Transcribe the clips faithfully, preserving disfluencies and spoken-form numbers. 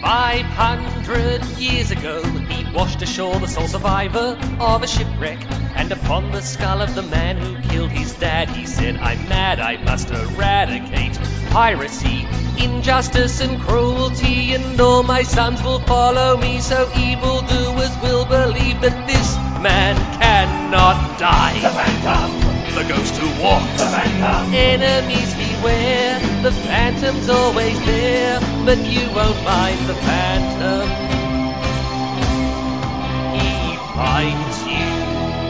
Five hundred years ago, he washed ashore the sole survivor of a shipwreck. And upon the skull of the man who killed his dad, he said, I'm mad, I must eradicate piracy, injustice and cruelty, and all my sons will follow me, so evildoers will believe that this man cannot die. The Phantom, the ghost who walks, the Phantom, enemies beware, the Phantom's always there, but you won't find the Phantom. He finds you.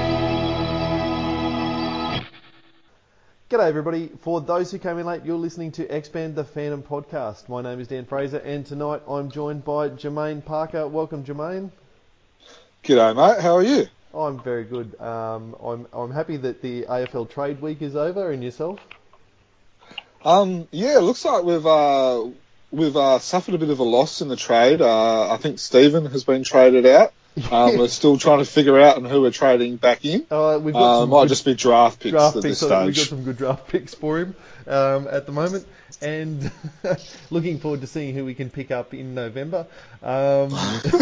G'day everybody. For those who came in late, you're listening to Expand the Phantom podcast. My name is Dan Fraser, and tonight I'm joined by Jermaine Parker. Welcome, Jermaine. G'day, mate. How are you? I'm very good. Um, I'm I'm happy that the A F L trade week is over, and yourself? Um, yeah, it looks like we've uh, we've uh, suffered a bit of a loss in the trade. Uh, I think Stephen has been traded out. Um, we're still trying to figure out on who we're trading back in. Uh, we've got uh, some might good just be draft picks draft at picks, this so we've got stage. some good draft picks for him um, at the moment, and looking forward to seeing who we can pick up in November. Um,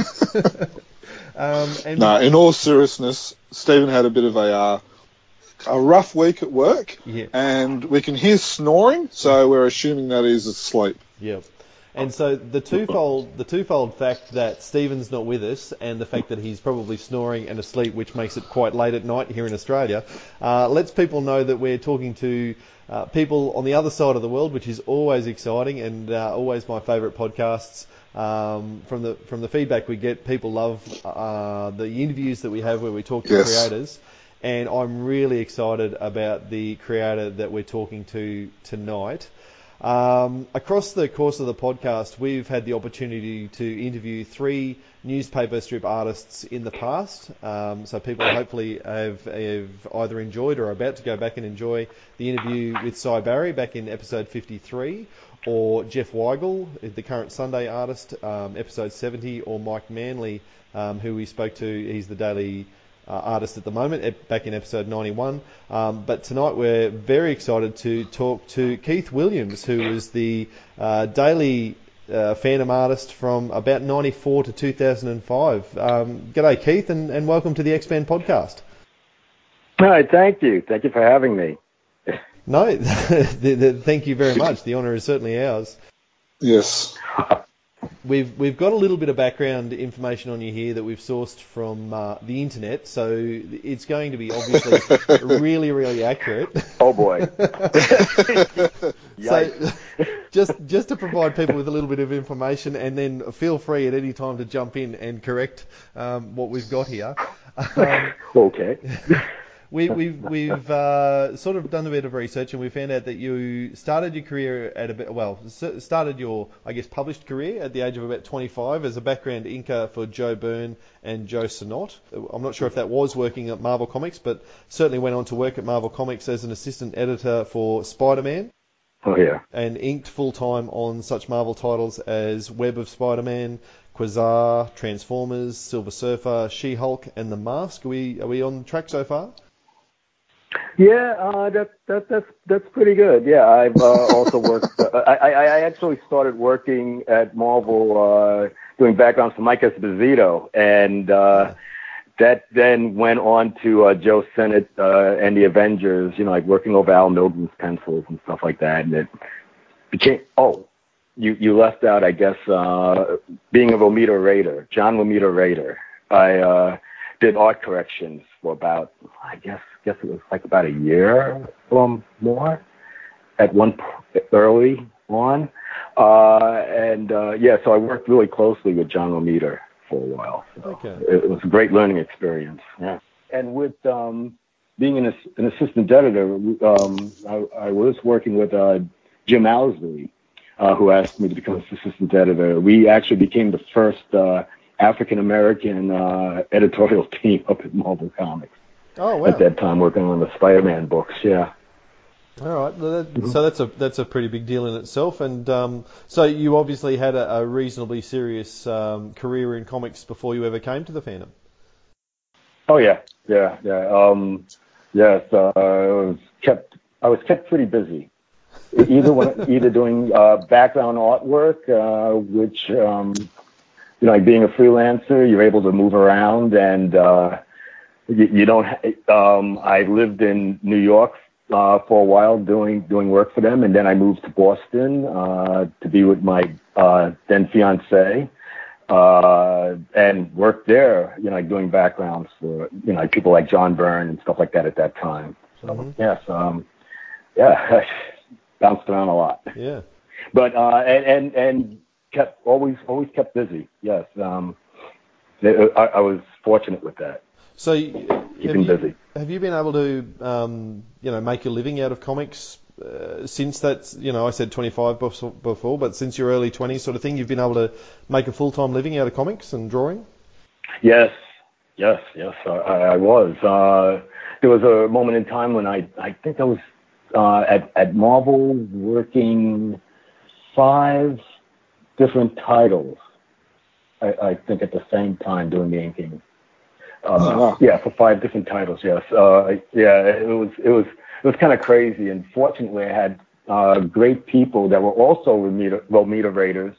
um, and no, in all seriousness, Stephen had a bit of a uh, a rough week at work, yeah. and we can hear snoring, so we're assuming that he's asleep. Yep. And so the twofold the twofold fact that Stephen's not with us, and the fact that he's probably snoring and asleep, which makes it quite late at night here in Australia, uh, lets people know that we're talking to uh, people on the other side of the world, which is always exciting and uh, always my favourite podcasts. Um, from the from the feedback we get, people love uh, the interviews that we have where we talk to Yes. creators, and I'm really excited about the creator that we're talking to tonight. Um, across the course of the podcast, we've had the opportunity to interview three newspaper strip artists in the past. Um, so people hopefully have, have either enjoyed or are about to go back and enjoy the interview with Cy Barry back in episode fifty-three, or Jeff Weigel, the current Sunday artist, um, episode seventy, or Mike Manley, um, who we spoke to. He's the daily Uh, artist at the moment, back in episode ninety-one. Um, but tonight we're very excited to talk to Keith Williams, who is the uh, daily uh, Phantom artist from about ninety-four to two thousand five. Um, g'day, Keith, and, and welcome to the Expand podcast. Hi, thank you. Thank you for having me. No, the, the, thank you very much. The honour is certainly ours. Yes. We've we've got a little bit of background information on you here that we've sourced from uh, the internet, so it's going to be obviously really, really accurate. Oh boy! So, just just to provide people with a little bit of information, and then feel free at any time to jump in and correct um, what we've got here. Um, okay. We, we've we've uh, sort of done a bit of research, and we found out that you started your career at a bit well started your I guess published career at the age of about twenty-five as a background inker for Joe Byrne and Joe Sinnott. I'm not sure if that was working at Marvel Comics, but certainly went on to work at Marvel Comics as an assistant editor for Spider-Man. Oh yeah. And inked full time on such Marvel titles as Web of Spider-Man, Quasar, Transformers, Silver Surfer, She-Hulk, and The Mask. Are we are we on track so far? Yeah, uh, that, that, that's that's pretty good. Yeah, I've uh, also worked. Uh, I, I actually started working at Marvel uh, doing backgrounds for Mike Esposito, and uh, that then went on to uh, Joe Sinnott uh, and the Avengers. You know, like working over Al Milgren's pencils and stuff like that. And it became oh, you you left out, I guess, uh, being a Romita Raider, John Romita Raider. I uh, did art corrections for about, I guess. guess it was like about a year or more at one p- early on. Uh, and, uh, yeah, so I worked really closely with John Romita for a while. So Okay. It was a great learning experience. Yeah. And with um, being an, an assistant editor, um, I, I was working with uh, Jim Owsley, uh, who asked me to become his assistant editor. We actually became the first uh, African-American uh, editorial team up at Marvel Comics. Oh wow! At that time, working on the Spider-Man books, yeah. All right, well, that, so that's a that's a pretty big deal in itself. And um, so you obviously had a, a reasonably serious um, career in comics before you ever came to the Phantom. Oh yeah, yeah, yeah. Um, yes, uh, I was kept. I was kept pretty busy. Either when, either doing uh, background artwork, uh, which um, you know, like being a freelancer, you're able to move around, and uh, you, you don't. Ha- um, I lived in New York uh, for a while doing doing work for them, and then I moved to Boston uh, to be with my uh, then fiance, uh, and worked there. You know, like doing backgrounds for you know like people like John Byrne and stuff like that at that time. So Mm-hmm. yes, um, yeah, bounced around a lot. Yeah. But uh, and and and kept always always kept busy. Yes, um, I, I was fortunate with that. So, Keeping have you, busy. have you been able to, um, you know, make a living out of comics uh, since that? You know, I said twenty-five before, but since your early twenties, sort of thing, you've been able to make a full-time living out of comics and drawing. Yes, yes, yes. I, I was. Uh, there was a moment in time when I I think I was uh, at at Marvel working five different titles. I, I think at the same time doing the inking. Uh, Oh, wow. Yeah, for five different titles. Yes. Uh, yeah, it was it was it was kind of crazy. And fortunately, I had uh, great people that were also Romita, Romita Raiders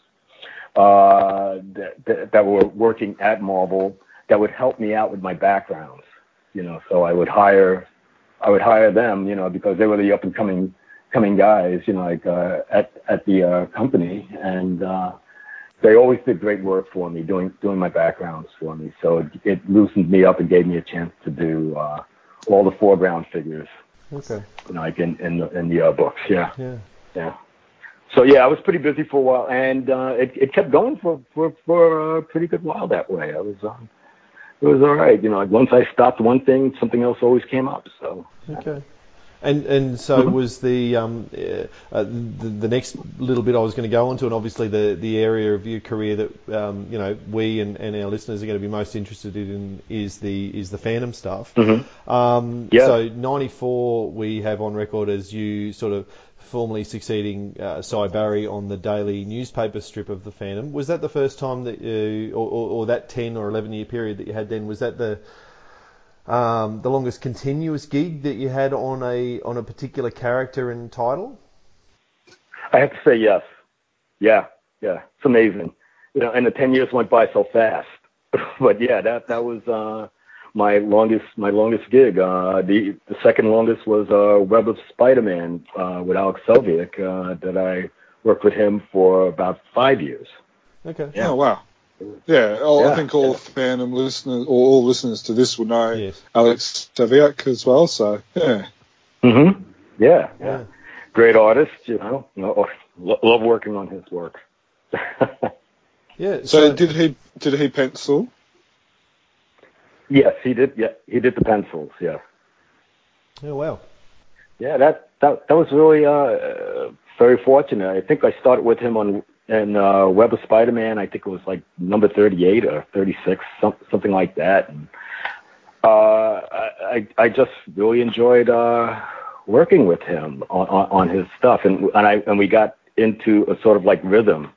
uh, that, that that were working at Marvel that would help me out with my backgrounds. You know, so I would hire I would hire them. You know, because they were the up and coming coming guys. You know, like uh, at at the uh, company and. Uh, They always did great work for me, doing doing my backgrounds for me. So it, it loosened me up and gave me a chance to do uh, all the foreground figures, Okay. you know, like in in the, in the uh, books. Yeah, Yeah. yeah. So yeah, I was pretty busy for a while, and uh, it it kept going for for for a pretty good while that way. I was um, it was all right, you know. Like once I stopped one thing, something else always came up. So Okay. And and so Mm-hmm. was the um uh, uh, the, the next little bit I was going to go into, and obviously the, the area of your career that um you know we and, and our listeners are going to be most interested in is the is the fandom stuff. Mhm. Um, Yeah. So ninety-four we have on record as you sort of formally succeeding uh, Cy Barry on the daily newspaper strip of the fandom. Was that the first time that you or, or, or that ten or eleven year period that you had then? Was that the Um, the longest continuous gig that you had on a on a particular character and title? I have to say yes. Yeah, yeah. It's amazing. You know, and the ten years went by so fast. But yeah, that that was uh, my longest my longest gig. Uh, the the second longest was uh, Web of Spider-Man uh, with Alex Soviak uh, that I worked with him for about five years. Okay. Yeah. Oh, wow. Yeah, oh, Yeah, I think all yeah. fandom listeners, or all listeners to this will know Yes. Alex Soviak as well. So, yeah. Mm-hmm. Yeah, yeah, Yeah. Great artist. You know, Lo- lo- love working on his work. Yeah. So, did he did he pencil? Yes, he did. Yeah, he did the pencils. Yeah. Oh wow. Yeah, that that that was really uh, very fortunate. I think I started with him on in uh, Web of Spider-Man. I think it was like number thirty-eight or thirty-six, some, something like that. And uh, I I just really enjoyed uh, working with him on, on, on his stuff, and and I and we got into a sort of like rhythm,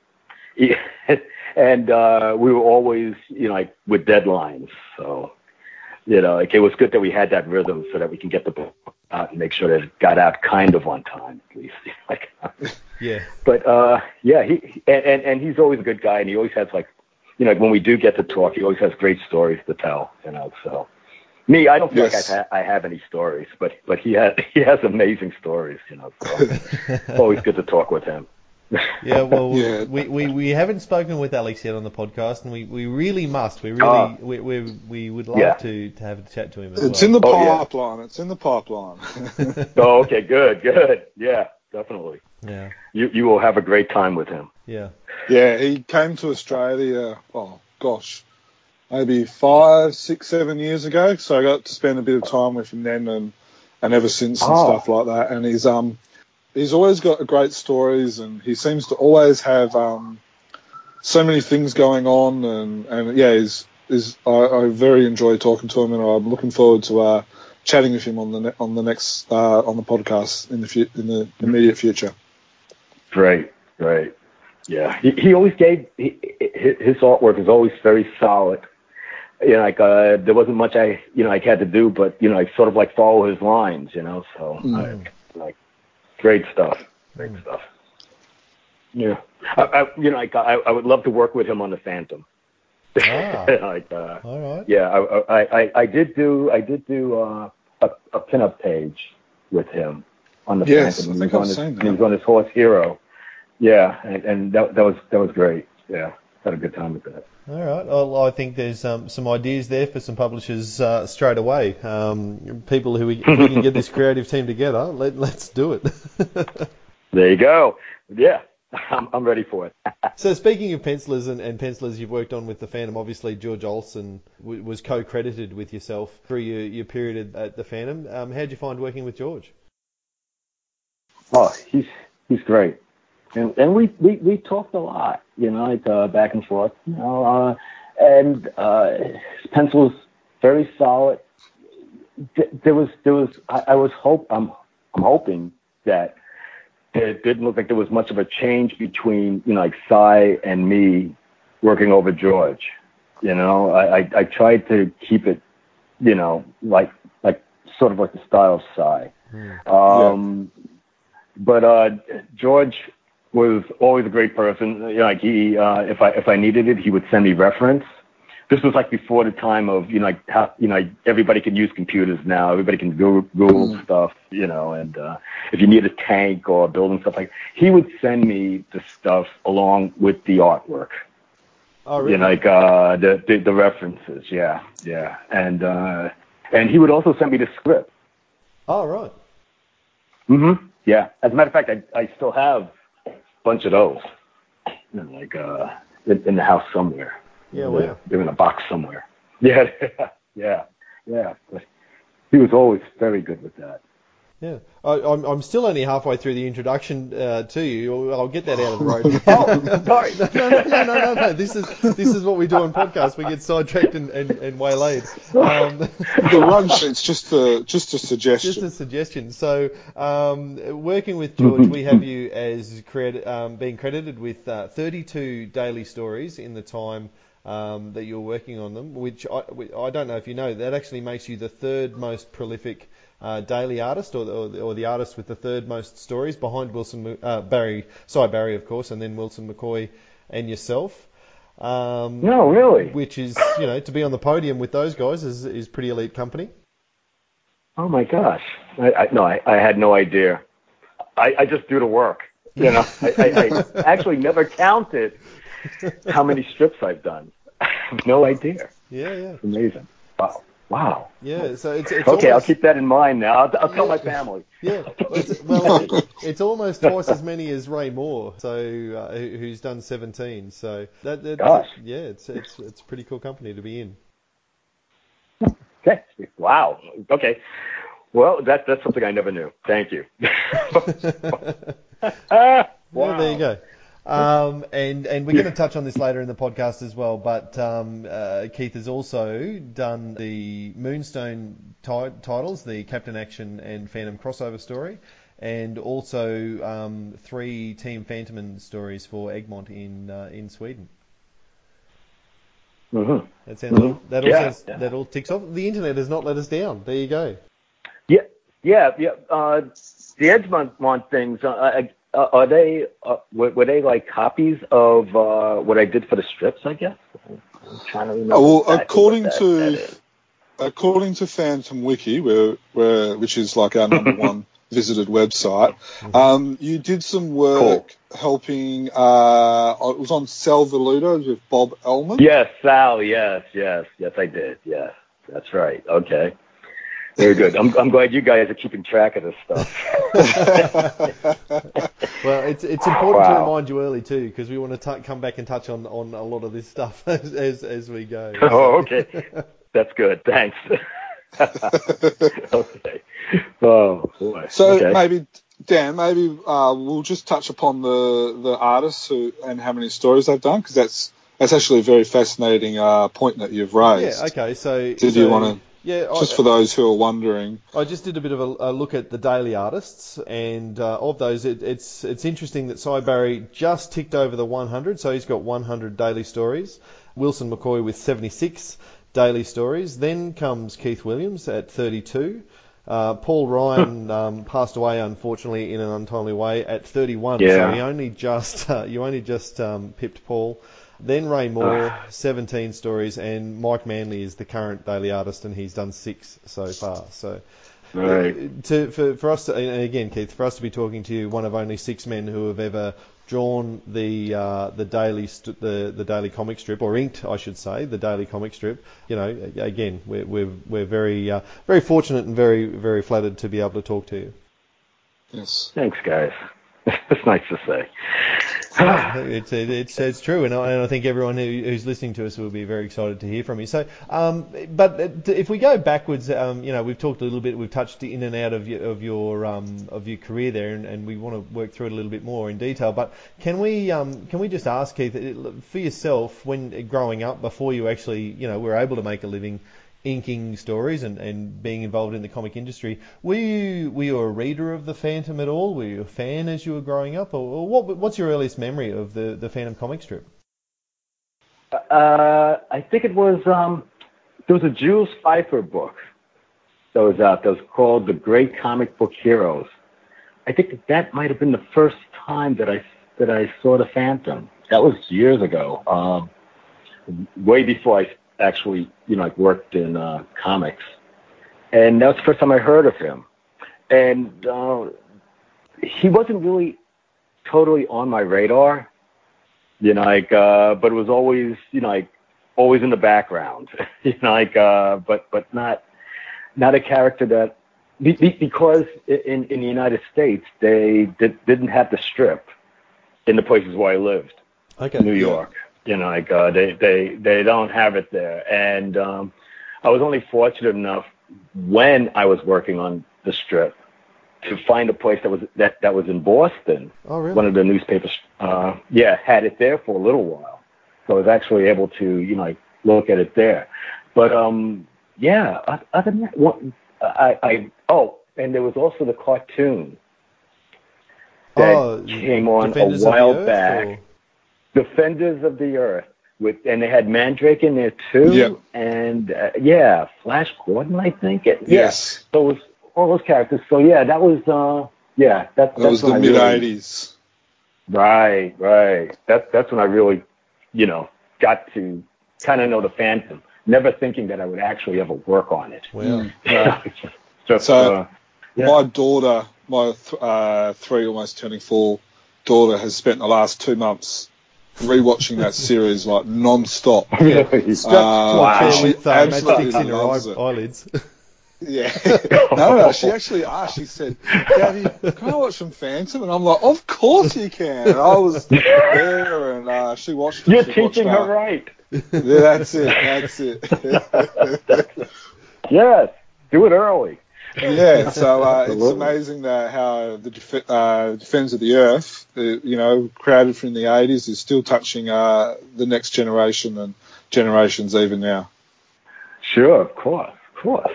and uh, we were always you know like with deadlines, so. You know, like it was good that we had that rhythm so that we can get the book out and make sure that it got out kind of on time, at least. Like, Yeah. but uh, yeah, he and, and and he's always a good guy, and he always has like, you know, like when we do get to talk, he always has great stories to tell. You know, so me, I don't feel Yes. like I, ha- I have any stories, but but he has he has amazing stories. You know, so it's always good to talk with him. Yeah. Well, Yeah. we, we, we haven't spoken with Alex yet on the podcast, and we, we really must. We really Ah. we, we we would love Yeah. to, to have a chat to him as It's well. in the Oh, yeah. pipeline. It's in the pipeline. Oh, okay, good, good, yeah, definitely. Yeah. You you will have a great time with him. Yeah. Yeah, he came to Australia, oh, gosh, maybe five, six, seven years ago. So I got to spend a bit of time with him then and, and ever since and Oh. stuff like that. And he's um he's always got great stories, and he seems to always have um so many things going on. And, and yeah, he's, he's, I, I very enjoy talking to him, and I'm looking forward to uh, chatting with him on the ne- on the next uh, on the podcast in the fu- in the immediate future. Great, great. Yeah, he, he always gave he, his artwork is always very solid. You know, like uh, there wasn't much I you know I had to do, but you know, I sort of like follow his lines. You know, so Mm. I, like great stuff, great stuff. Yeah, I, I, you know, like I, I would love to work with him on the Phantom. Ah. like, uh, All right. yeah, I, I, I, I did do, I did do uh, a, a pinup page with him on the Yes, Phantom. I He think was on I've his, seen that. He was on his horse Hero. Yeah, and, and that, that was that was great. Yeah, had a good time with that. All right. Well, I think there's um, some ideas there for some publishers uh, straight away. Um, people who we, if we can get this creative team together, let, let's do it. There you go. Yeah, I'm, I'm ready for it. So speaking of pencilers and, and pencilers you've worked on with the Phantom, obviously George Olsen w- was co-credited with yourself through your, your period at, at the Phantom. Um, how'd you find working with George? Oh, he's he's great. And and we, we, we talked a lot, you know, like, uh, back and forth, you know, uh, and uh, his pencil's very solid. There was there was I, I was hope I'm I'm hoping that it didn't look like there was much of a change between, you know, like Cy and me working over George. You know, I, I, I tried to keep it, you know, like like sort of like the style of Cy. Mm. Um, yeah. But uh, George was always a great person. You know, like he, uh, if I if I needed it, he would send me reference. This was like before the time of, you know, like how, you know, everybody can use computers now. Everybody can Google, Google mm. stuff, you know. And uh, if you need a tank or building stuff like, he would send me the stuff along with the artwork. Oh, really? You know, like uh, the, the the references, yeah, yeah. And uh, and he would also send me the script. Oh, right. Mm-hmm. Yeah. As a matter of fact, I I still have a bunch of those, you know, like uh, in, in the house somewhere. Yeah, they're, wow. They're in a box somewhere. Yeah, yeah, yeah. But he was always very good with that. Yeah, I, I'm I'm still only halfway through the introduction uh, to you. I'll get that out of the road. Oh, sorry. no, no, no, no, no, no. This is this is what we do on podcasts. We get sidetracked and, and, and waylaid. Um, the run sheet's just a just a suggestion. Just a suggestion. So, um, working with George, we have you as credit, um, being credited with uh, thirty-two daily stories in the time um, that you're working on them. Which I, I don't know if you know, that actually makes you the third most prolific Uh, daily artist, or the, or, the, or the artist with the third most stories, behind Wilson uh, Barry, Cy Barry, of course, and then Wilson McCoy and yourself. Um, no, really. Which is, you know, to be on the podium with those guys is is pretty elite company. Oh my gosh! I, I, no, I, I had no idea. I, I just do the work. You know, I, I, I actually never counted how many strips I've done. I have no idea. Yeah, yeah. It's amazing. Wow. Wow. Yeah, so it's, it's okay. almost, I'll keep that in mind now. I'll, I'll tell yeah, my family. Yeah, it's, well, it's almost twice as many as Ray Moore, so uh, who's done seventeen. So that, that Gosh. yeah, it's it's it's a pretty cool company to be in. Okay. Wow. Okay. Well, that that's something I never knew. Thank you. Wow. Wow. Yeah, there you go. Um, and, and we're going to touch on this later in the podcast as well, but um, uh, Keith has also done the Moonstone ti- titles, the Captain Action and Phantom crossover story, and also um, three Team Phantom stories for Egmont in uh, in Sweden. Mm-hmm. That sounds Mm-hmm. that all Yeah. sounds, that all ticks off. The internet has not let us down. There you go. Yeah. Yeah. Yeah. Uh, the Egmont things. Uh, I, Uh, are they uh, were, were they like copies of uh, what I did for the strips? I guess. I'm trying to remember. Oh, well, exactly according what that, to that is. according to Phantom Wiki, where, where which is like our number one visited website, um, you did some work Cool. helping. Uh, it was on Sal Veludo with Bob Ellman. Yes, Sal. Yes, yes, yes. I did. Yes, that's right. Okay. Very good. I'm I'm glad you guys are keeping track of this stuff. Well, it's it's important Wow. to remind you early too, because we want to t- come back and touch on, on a lot of this stuff as as, as we go. Oh, okay. That's good. Thanks. Okay. Oh boy. So okay. maybe Dan, maybe uh, we'll just touch upon the the artists who and how many stories they've done, because that's that's actually a very fascinating uh, point that you've raised. Yeah. Okay. So Did so, you want to? Yeah. Just I, for those who are wondering. I just did a bit of a, a look at the daily artists, and uh, of those, it, it's it's interesting that Cy Barry just ticked over the one hundred, so he's got one hundred daily stories. Wilson McCoy with seventy-six daily stories. Then comes Keith Williams at thirty-two. Uh, Paul Ryan um, passed away, unfortunately, in an untimely way at thirty-one. Yeah. So he only just uh, you only just um, pipped Paul. Then Ray Moore, uh. seventeen stories, and Mike Manley is the current daily artist, and he's done six so far. So, right. to, for for us, to, and again, Keith, for us to be talking to you, one of only six men who have ever drawn the uh, the daily st- the the daily comic strip, or inked, I should say, the daily comic strip. You know, again, we're we're we're very uh, very fortunate and very very flattered to be able to talk to you. Yes. Thanks, guys. It's nice to say. it's, it's it's true, and I, and I think everyone who, who's listening to us will be very excited to hear from you. So, um, but if we go backwards, um, you know, we've talked a little bit, we've touched in and out of your of your um, of your career there, and, and we want to work through it a little bit more in detail. But can we um, can we just ask, Keith, for yourself, when growing up, before you actually, you know, were able to make a living inking stories and, and being involved in the comic industry, were you were you a reader of the Phantom at all? Were you a fan as you were growing up, or, or what? What's your earliest memory of the, the Phantom comic strip? Uh, I think it was um, there was a Jules Pfeiffer book that was out that was called The Great Comic Book Heroes. I think that, that might have been the first time that I that I saw the Phantom. That was years ago, um, way before I actually, you know, like worked in uh, comics, and that was the first time I heard of him. And uh, he wasn't really totally on my radar, you know, like, uh, but it was always, you know, like, always in the background, you know, like, uh, but but not not a character that be, be, because in in the United States they did, didn't have the strip in the places where I lived, okay, New York. You know, like uh, they, they, they don't have it there. And um, I was only fortunate enough when I was working on the strip to find a place that was that, that was in Boston. Oh, really? One of the newspapers, uh, yeah, had it there for a little while. So I was actually able to, you know, like, look at it there. But um, yeah, other than that, what, I, I oh, and there was also the cartoon that oh, came on Defenders a while of the Earth, back. Or? Defenders of the Earth, with and they had Mandrake in there too, yep. and uh, yeah, Flash Gordon, I think. It, yes. Yeah. So it was all those characters. So yeah, that was uh, yeah, that, that that's was the mid eighties. Really, right, right. That that's when I really, you know, got to kind of know the Phantom. Never thinking that I would actually ever work on it. Wow. Yeah. just, just, so uh, yeah. my daughter, my th- uh, three, almost turning four daughter, has spent the last two months rewatching that series like non-stop. Really? Strapped Uh, to a chair she with uh, absolutely matchsticks in her loves eye- it. eyelids. Yeah. no, no, no. She actually asked. She said, "Daddy, can I watch some Phantom?" And I'm like, "Of course you can." And I was there, and uh, she watched it. You're she teaching watched, her uh, right. Yeah, that's it. That's it. Yes, do it early. Yeah, so uh, it's Absolutely. amazing that how the def- uh, Defenders of the Earth, uh, you know, created from the eighties, is still touching uh, the next generation and generations even now. Sure, of course, of course.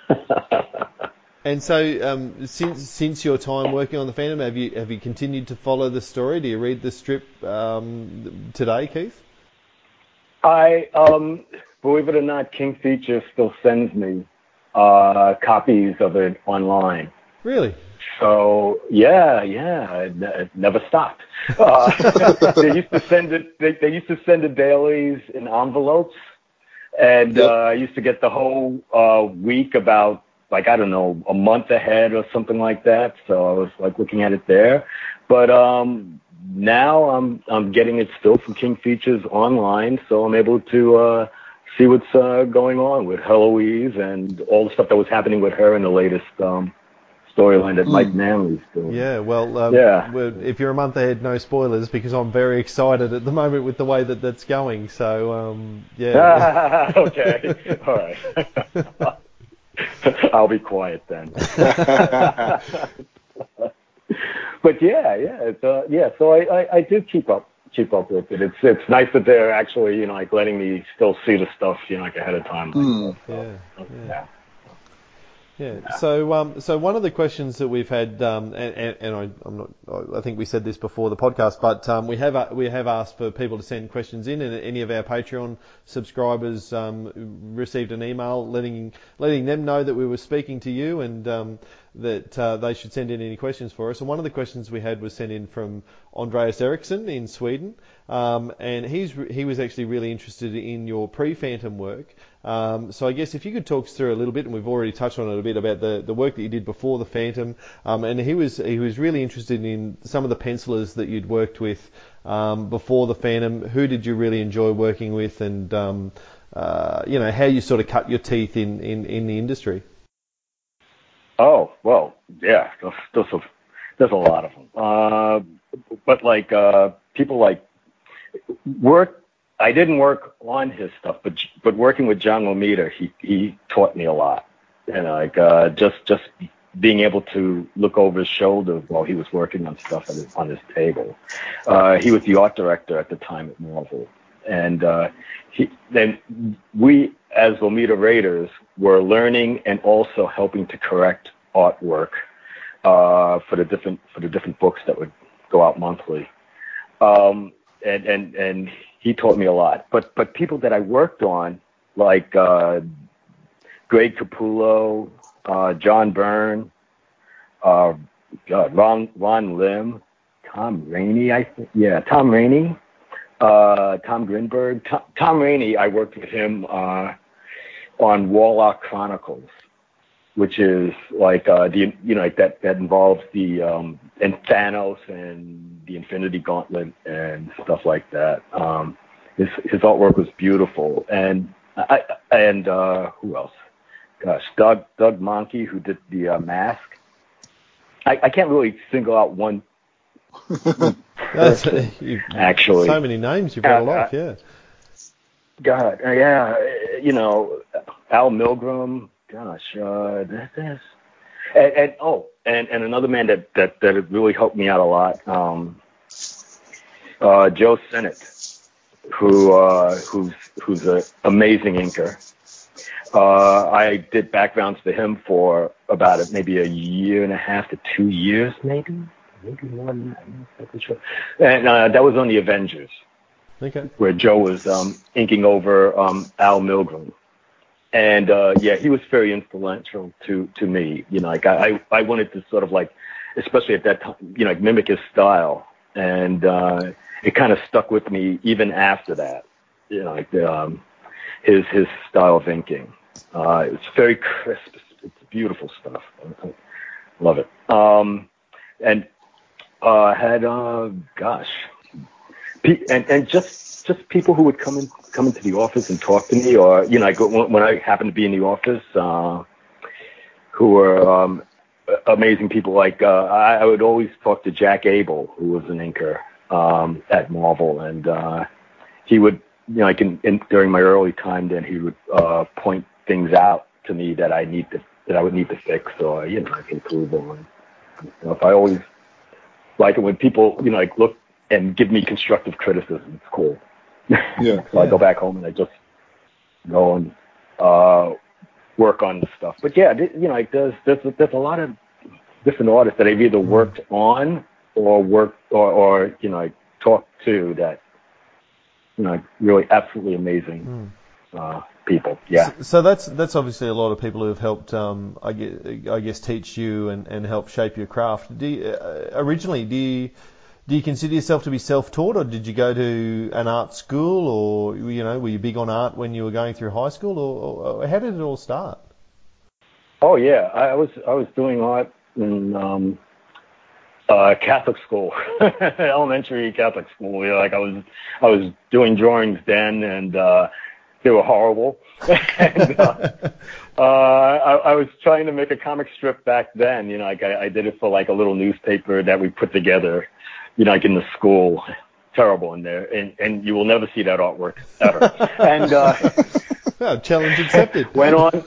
And so, um, since since your time working on the Phantom, have you have you continued to follow the story? Do you read the strip um, today, Keith? I, um, believe it or not, King Features still sends me uh, copies of it online. Really? So yeah, yeah, it, it never stopped. Uh, they used to send it. They, they used to send the dailies in envelopes, and Yep. uh, I used to get the whole uh, week about, like, I don't know, a month ahead or something like that. So I was like looking at it there. But um, now I'm I'm getting it still from King Features online, so I'm able to uh, see what's uh, going on with Heloise and all the stuff that was happening with her in the latest um, storyline that Mike Manley's doing. Yeah, well, um, Yeah. well, if you're a month ahead, no spoilers, because I'm very excited at the moment with the way that that's going. So, um, yeah. Okay, all right. I'll be quiet then. But yeah, yeah, it's, uh, yeah. So I, I, I do keep up, keep up with it. It's, it's nice that they're actually, you know, like letting me still see the stuff, you know, like ahead of time. Mm. Yeah, yeah. Yeah. Yeah. So, um, so one of the questions that we've had, um, and, and, and I, I'm not, I think we said this before the podcast, but um, we have we have asked for people to send questions in, and any of our Patreon subscribers um, received an email letting letting them know that we were speaking to you, and um, that uh, they should send in any questions for us. And one of the questions we had was sent in from Andreas Eriksson in Sweden, um, and he's he was actually really interested in your pre-Phantom work. Um, so I guess if you could talk us through a little bit, and we've already touched on it a bit about the, the work that you did before the Phantom, um, and he was he was really interested in some of the pencilers that you'd worked with um, before the Phantom. Who did you really enjoy working with, and um, uh, you know, how you sort of cut your teeth in, in, in the industry? Oh well, yeah, there's, there's, a, there's a lot of them, uh, but like uh, people like work. I didn't work on his stuff, but but working with John Romita, he he taught me a lot, and like uh, just just being able to look over his shoulder while he was working on stuff on his, on his table. Uh, he was the art director at the time at Marvel, and uh, he then we as Romita Raiders were learning and also helping to correct artwork uh, for the different for the different books that would go out monthly, um, and and and. He taught me a lot, but but people that I worked on, like uh, Greg Capullo, uh, John Byrne, uh, God, Ron Ron Lim, Tom Rainey, I think, yeah, Tom Rainey, uh, Tom Grinberg, Tom, Tom Rainey. I worked with him uh, on Warlock Chronicles, which is like uh, the you know like that that involves the um, and Thanos and the Infinity Gauntlet and stuff like that. Um, his his artwork was beautiful, and I and uh, who else? Gosh, Doug Doug Monkey, who did the uh, mask. I, I can't really single out one. That's, actually, so many names you've rattled uh, off, yeah. God, uh, yeah, you know, Al Milgrom. Gosh, uh, this, this. And, and oh, and, and another man that, that, that really helped me out a lot, um, uh, Joe Sinnott, who uh, who's who's an amazing inker. Uh, I did backgrounds for him for about a, maybe a year and a half to two years, maybe, maybe more than that. I'm not exactly sure. And uh, that was on the Avengers, okay, where Joe was um, inking over um, Al Milgrom. And, uh, yeah, he was very influential to, to me. You know, like I, I wanted to sort of like, especially at that time, you know, like mimic his style. And, uh, it kind of stuck with me even after that, you know, like, um, his, his style of inking. Uh, it's very crisp. It's, it's beautiful stuff. I love it. Um, and, uh, had, uh, gosh, and, and just, just people who would come in, come into the office and talk to me, or, you know, I go, when I happened to be in the office, uh, who were, um, amazing people. Like, uh, I, I would always talk to Jack Abel, who was an inker, um, at Marvel. And, uh, he would, you know, like in, in, during my early time, then he would, uh, point things out to me that I need to, that I would need to fix, or, you know, I can improve on. You know, if I always like it when people, you know, like look and give me constructive criticism, it's cool. Yeah. So I go back home and I just go and uh, work on the stuff. But yeah, you know, like there's there's there's a lot of different artists that I've either worked on or worked or, or you know, like talked to that, you know, really absolutely amazing mm. uh, people. Yeah. So, so that's that's obviously a lot of people who have helped, um, I guess, I guess teach you and, and help shape your craft. Do you, uh, originally, do you Do you consider yourself to be self-taught, or did you go to an art school, or, you know, were you big on art when you were going through high school, or, or how did it all start? Oh yeah, I was I was doing art in um, uh, Catholic school, elementary Catholic school. You know, like I was I was doing drawings then, and uh, they were horrible. and, uh, uh, I, I was trying to make a comic strip back then. You know, like I, I did it for like a little newspaper that we put together. You know, like in the school, terrible in there, and and you will never see that artwork ever. and uh, oh, challenge accepted. Went on.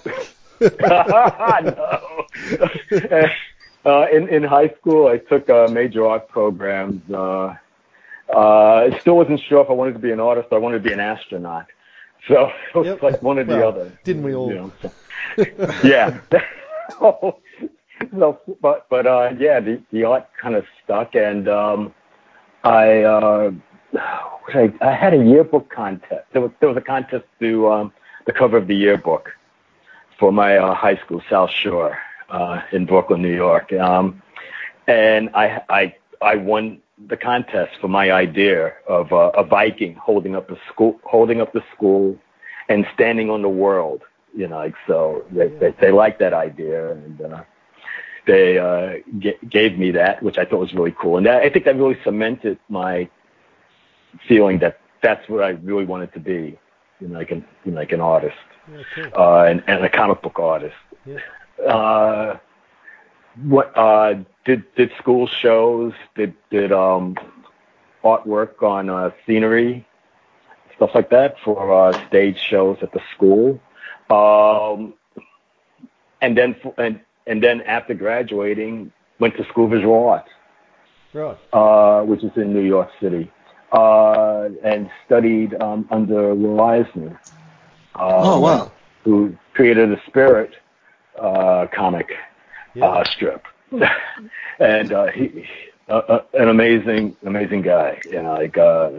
no. uh, in in high school, I took uh, major art programs. Uh, uh, I still wasn't sure if I wanted to be an artist. Or I wanted to be an astronaut. So it was yep. like one or the well, other. Didn't we all? You know, so. Yeah. so, so, but but uh, yeah, the, the art kind of stuck, and um, I, uh, I I had a yearbook contest. There was there was a contest to do um, the cover of the yearbook for my uh, high school, South Shore, uh, in Brooklyn, New York, um, and I I I won the contest for my idea of uh, a Viking holding up a school, holding up the school, and standing on the world. You know, like so they they, they liked that idea, and uh, they uh, g- gave me that, which I thought was really cool. And that, I think that really cemented my feeling that that's what I really wanted to be, you know, like an you know, like an artist, Yeah, cool. uh, and, and a comic book artist. Yeah. Uh, what uh, did did school shows? Did did um, artwork on uh, scenery, stuff like that for uh, stage shows at the school. Um, and then and and then after graduating, went to School of Visual Arts, Right. uh, which is in New York City, uh, and studied um, under Will Eisner. Um, Oh, wow. Who created the Spirit uh, comic Yeah. uh, strip, and uh, he, uh, uh, an amazing, amazing guy. You know, like uh,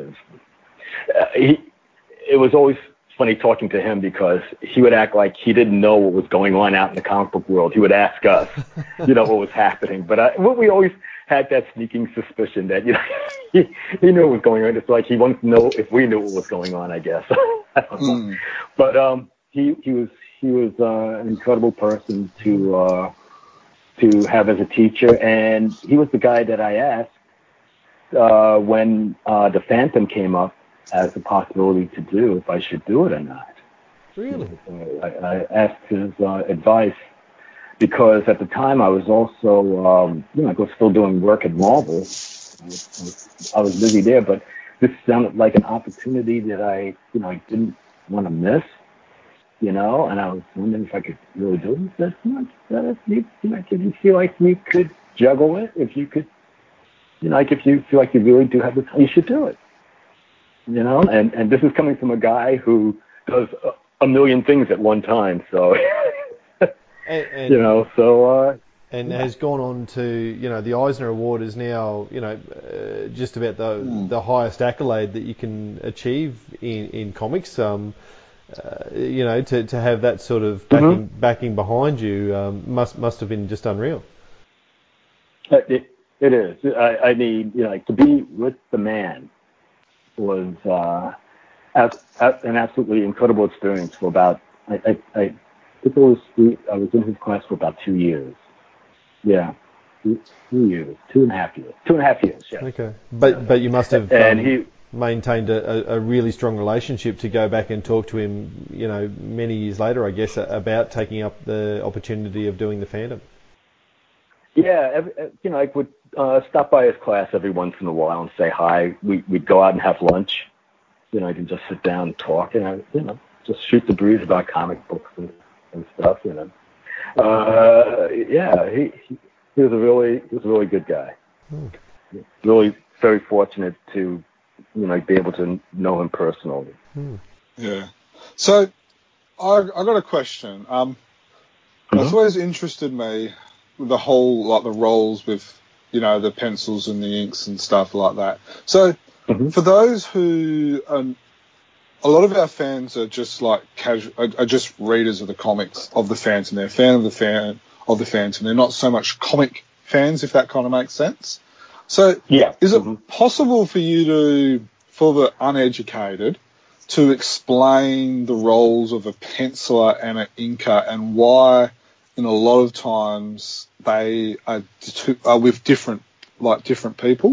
he, it was always funny talking to him because he would act like he didn't know what was going on out in the comic book world. He would ask us, you know, what was happening. But I, we always had that sneaking suspicion that, you know, he, he knew what was going on. It's like he wanted to know if we knew what was going on, I guess. I don't know. Mm. But um, he he was he was uh, an incredible person to uh, to have as a teacher, and he was the guy that I asked uh, when uh, the Phantom came up as a possibility to do, if I should do it or not. Really? Uh, I, I asked his uh, advice because at the time I was also, um, you know, I was still doing work at Marvel. I was, I was busy there, but this sounded like an opportunity that I, you know, I didn't want to miss, you know, and I was wondering if I could really do it. He said, you know, if you, you know, if you feel like you could juggle it, if you could, you know, like if you feel like you really do have the time, you should do it. You know, and, and this is coming from a guy who does a, a million things at one time. So, And, and, you know, so, uh, and has gone on to, you know, the Eisner Award is now, you know, uh, just about the Mm. the highest accolade that you can achieve in, in comics. Um, uh, you know, to, to have that sort of backing, Mhm. backing behind you um, must must have been just unreal. it, it is. I, I mean, you know, like to be with the man was uh, as, as an absolutely incredible experience for about, I, I, I think it was, I was in his class for about two years. Yeah, two, two years, two and a half years, two and a half years, yeah. Okay, but but you must have And um, he, maintained a, a really strong relationship to go back and talk to him, you know, many years later, I guess, about taking up the opportunity of doing the Phantom. yeah, every, you know, I would uh, stop by his class every once in a while and say hi. We, we'd go out and have lunch. You know, I can just sit down and talk, and I, you know, just shoot the breeze about comic books and, and stuff. You know, uh, yeah, he, he he was a really he was a really good guy. Hmm. Really very fortunate to, you know, be able to know him personally. Hmm. Yeah. So, I I got a question. Um, Mhm. It's always interested me with the whole, like, the roles with, you know, the pencils and the inks and stuff like that. So, Mhm. for those who, um, a lot of our fans are just like casual, are, are just readers of the comics of the Phantom. They're a fan of the fan of the Phantom. They're not so much comic fans, if that kind of makes sense. So, Yeah. is it Mhm. possible for you to, for the uneducated, to explain the roles of a penciler and an inker and why, in a lot of times, they are, to, are with different, like different people?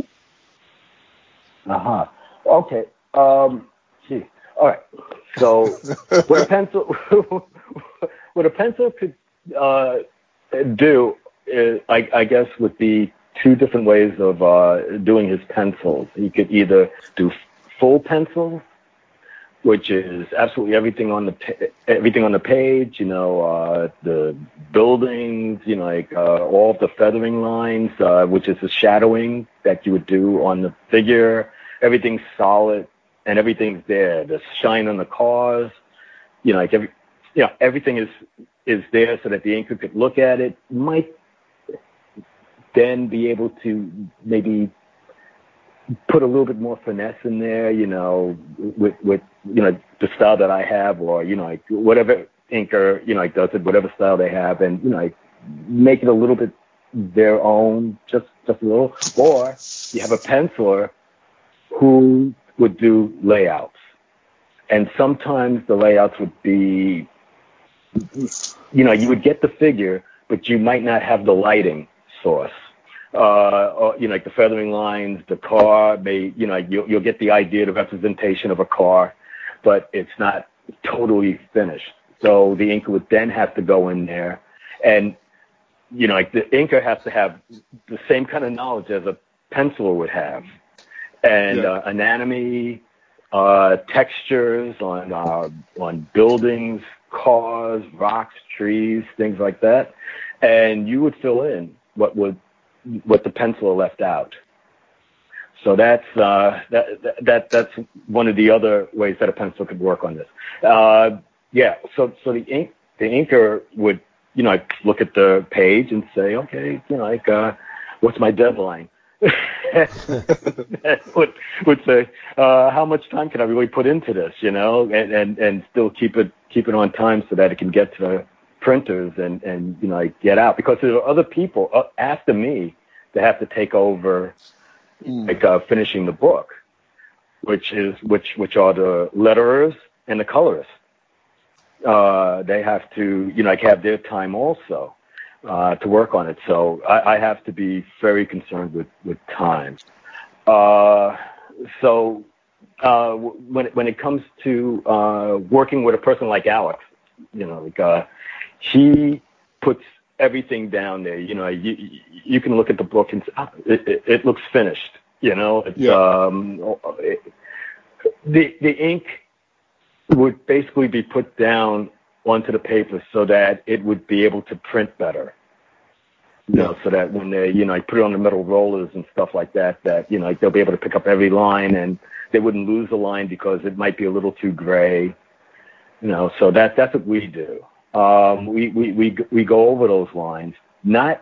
Uh-huh. Okay. Um, gee. All right. So what a pencil, what a pencil could uh, do, is, I, I guess, would be two different ways of uh, doing his pencils. He could either do full pencils, which is absolutely everything on the pa- everything on the page. You know, uh, the buildings. You know, like uh, all of the feathering lines, uh, which is the shadowing that you would do on the figure. Everything's solid and everything's there. The shine on the cars, you know, like every, you know, everything is is there so that the inker could look at it, might then be able to maybe put a little bit more finesse in there, you know, with, with, you know, the style that I have, or, you know, like whatever inker, you know, like does it, whatever style they have, and, you know, like make it a little bit their own, just, just a little. Or you have a penciler who would do layouts. And sometimes the layouts would be, you know, you would get the figure, but you might not have the lighting source. Uh, or, you know, like the feathering lines, the car, may, you know, you'll, you'll get the idea, the representation of a car, but it's not totally finished. So the inker would then have to go in there, and, you know, like the inker has to have the same kind of knowledge as a penciler would have, and yeah. uh, anatomy, uh, textures on uh, on buildings, cars, rocks, trees, things like that, and you would fill in what would what the penciler left out. So that's uh, that, that that's one of the other ways that a pencil could work on this. Uh, yeah. So so the ink the inker would, you know, look at the page and say, okay, you know, like uh, what's my deadline? would would say, uh, how much time can I really put into this? You know, and, and, and still keep it keep it on time so that it can get to printers and, and you know, like get out, because there are other people uh, after me that have to take over, mm. like uh, finishing the book, which is which which are the letterers and the colorists. Uh, they have to, you know, like have their time also uh, to work on it. So I, I have to be very concerned with with time. Uh, so uh, when when it comes to uh, working with a person like Alex, you know, like uh, he puts everything down there. You know, you you can look at the book and say, oh, it, it, it looks finished. You know, it's, yeah. um, it, the the ink would basically be put down onto the paper so that it would be able to print better. You know, so that when they, you know, put it on the metal rollers and stuff like that, that, you know, they'll be able to pick up every line and they wouldn't lose a line because it might be a little too gray. You know, so that that's what we do. Um, we, we, we, we go over those lines, not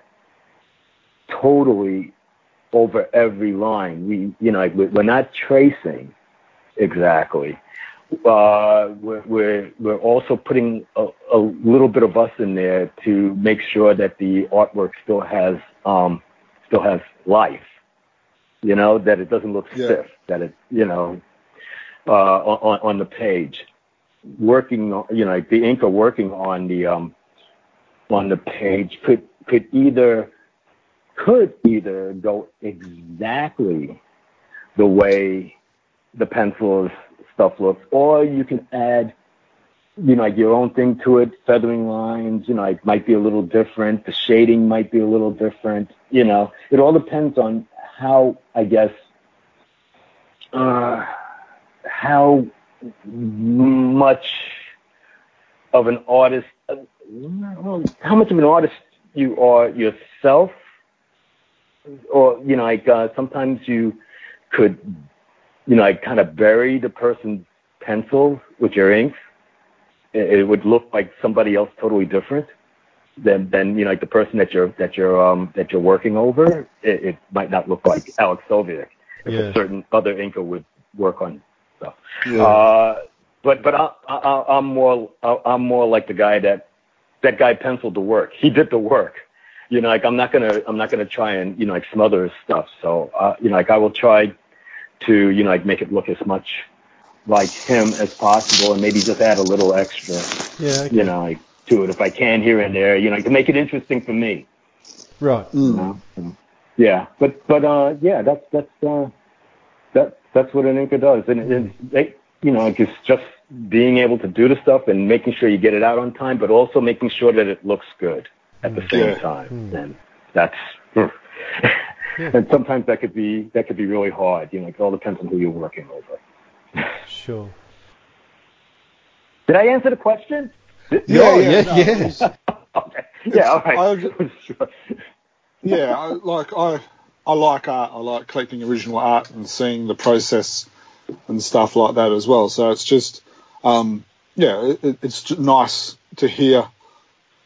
totally over every line. We, you know, we're not tracing exactly. Uh, we're, we're, we're also putting a, a little bit of us in there to make sure that the artwork still has, um, still has life, you know, that it doesn't look yeah. stiff, that it, you know, uh, on, on the page. Working, you know, the inker working on the, um, on the page could, could either, could either go exactly the way the pencil's stuff looks, or you can add, you know, like your own thing to it, feathering lines, you know, it might be a little different, the shading might be a little different, you know, it all depends on how, I guess, uh, how much of an artist, uh, how much of an artist you are yourself, or, you know, like uh, sometimes you could, you know, I kind of bury the person's pencils with your inks. It, it would look like somebody else totally different than, than, you know, like the person that you're, that you're, um, that you're working over. It, it might not look like Alex Soviak if yeah. a certain other inker would work on stuff. Yeah. Uh, but, but I, I, I'm more, I'm more like the guy that, that guy penciled the work. He did the work. You know, like I'm not gonna, I'm not gonna try and, you know, like smother his stuff. So, uh, you know, like I will try to, you know, like make it look as much like him as possible, and maybe just add a little extra, yeah, okay. you know, like to it if I can here and there, you know, to make it interesting for me. Right. Mm. You know? So, yeah, but but uh, yeah, that's that's uh, that that's what an inker does, and it's they, you know, like it's just being able to do the stuff and making sure you get it out on time, but also making sure that it looks good at the same yeah. time, mm. and that's. Mm. Yeah. And sometimes that could be that could be really hard. You know, it all depends on who you're working over. Sure. Did I answer the question? Yeah, yeah, yeah. No, yes. Okay. Yeah, all right. I, sure. Yeah, I, like I, I like art. I like collecting original art and seeing the process and stuff like that as well. So it's just, um, yeah, it, it's just nice to hear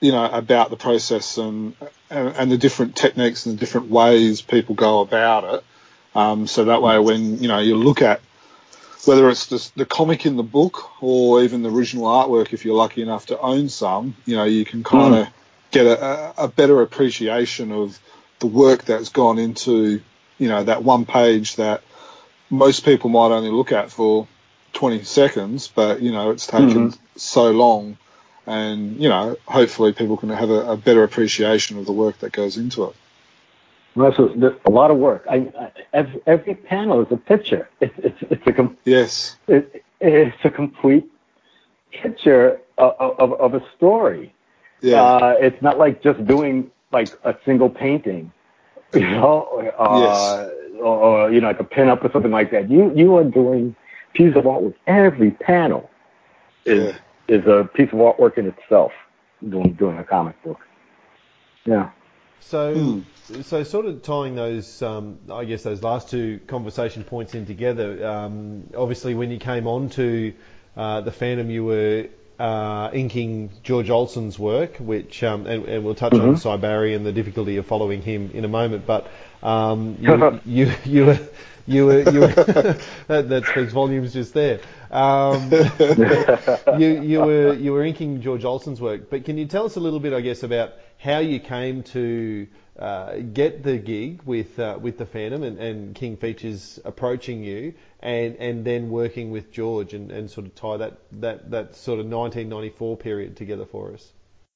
you know, about the process and, and and the different techniques and the different ways people go about it. Um, so that way, when you know you look at whether it's the, the comic in the book or even the original artwork, if you're lucky enough to own some, you know, you can kind of mm. get a, a better appreciation of the work that's gone into, you know, that one page that most people might only look at for twenty seconds, but, you know, it's taken mm-hmm. so long. And, you know, hopefully people can have a, a better appreciation of the work that goes into it. Well, so there's a lot of work. I, I, every, every panel is a picture. It's it's it's a com- yes. It, it's a complete picture of, of, of a story. Yeah. Uh, it's not like just doing like a single painting, you know, uh, yes. or, or you know, like a pin-up or something like that. You you are doing pieces of art with every panel is yeah. is a piece of artwork in itself. Doing doing a comic book. Yeah. So, hmm. so sort of tying those, um, I guess, those last two conversation points in together. Um, obviously, when you came on to uh, the fandom, you were uh, inking George Olsen's work, which, um, and, and we'll touch mm-hmm. on Cybari and the difficulty of following him in a moment. But um, you, you, you were, you were, you were that, that speaks volumes just there. Um, you, you were, you were inking George Olsen's work. But can you tell us a little bit, I guess, about how you came to uh, get the gig with uh, with the fandom and, and King Features approaching you, and, and then working with George and, and sort of tie that, that, that sort of nineteen ninety-four period together for us?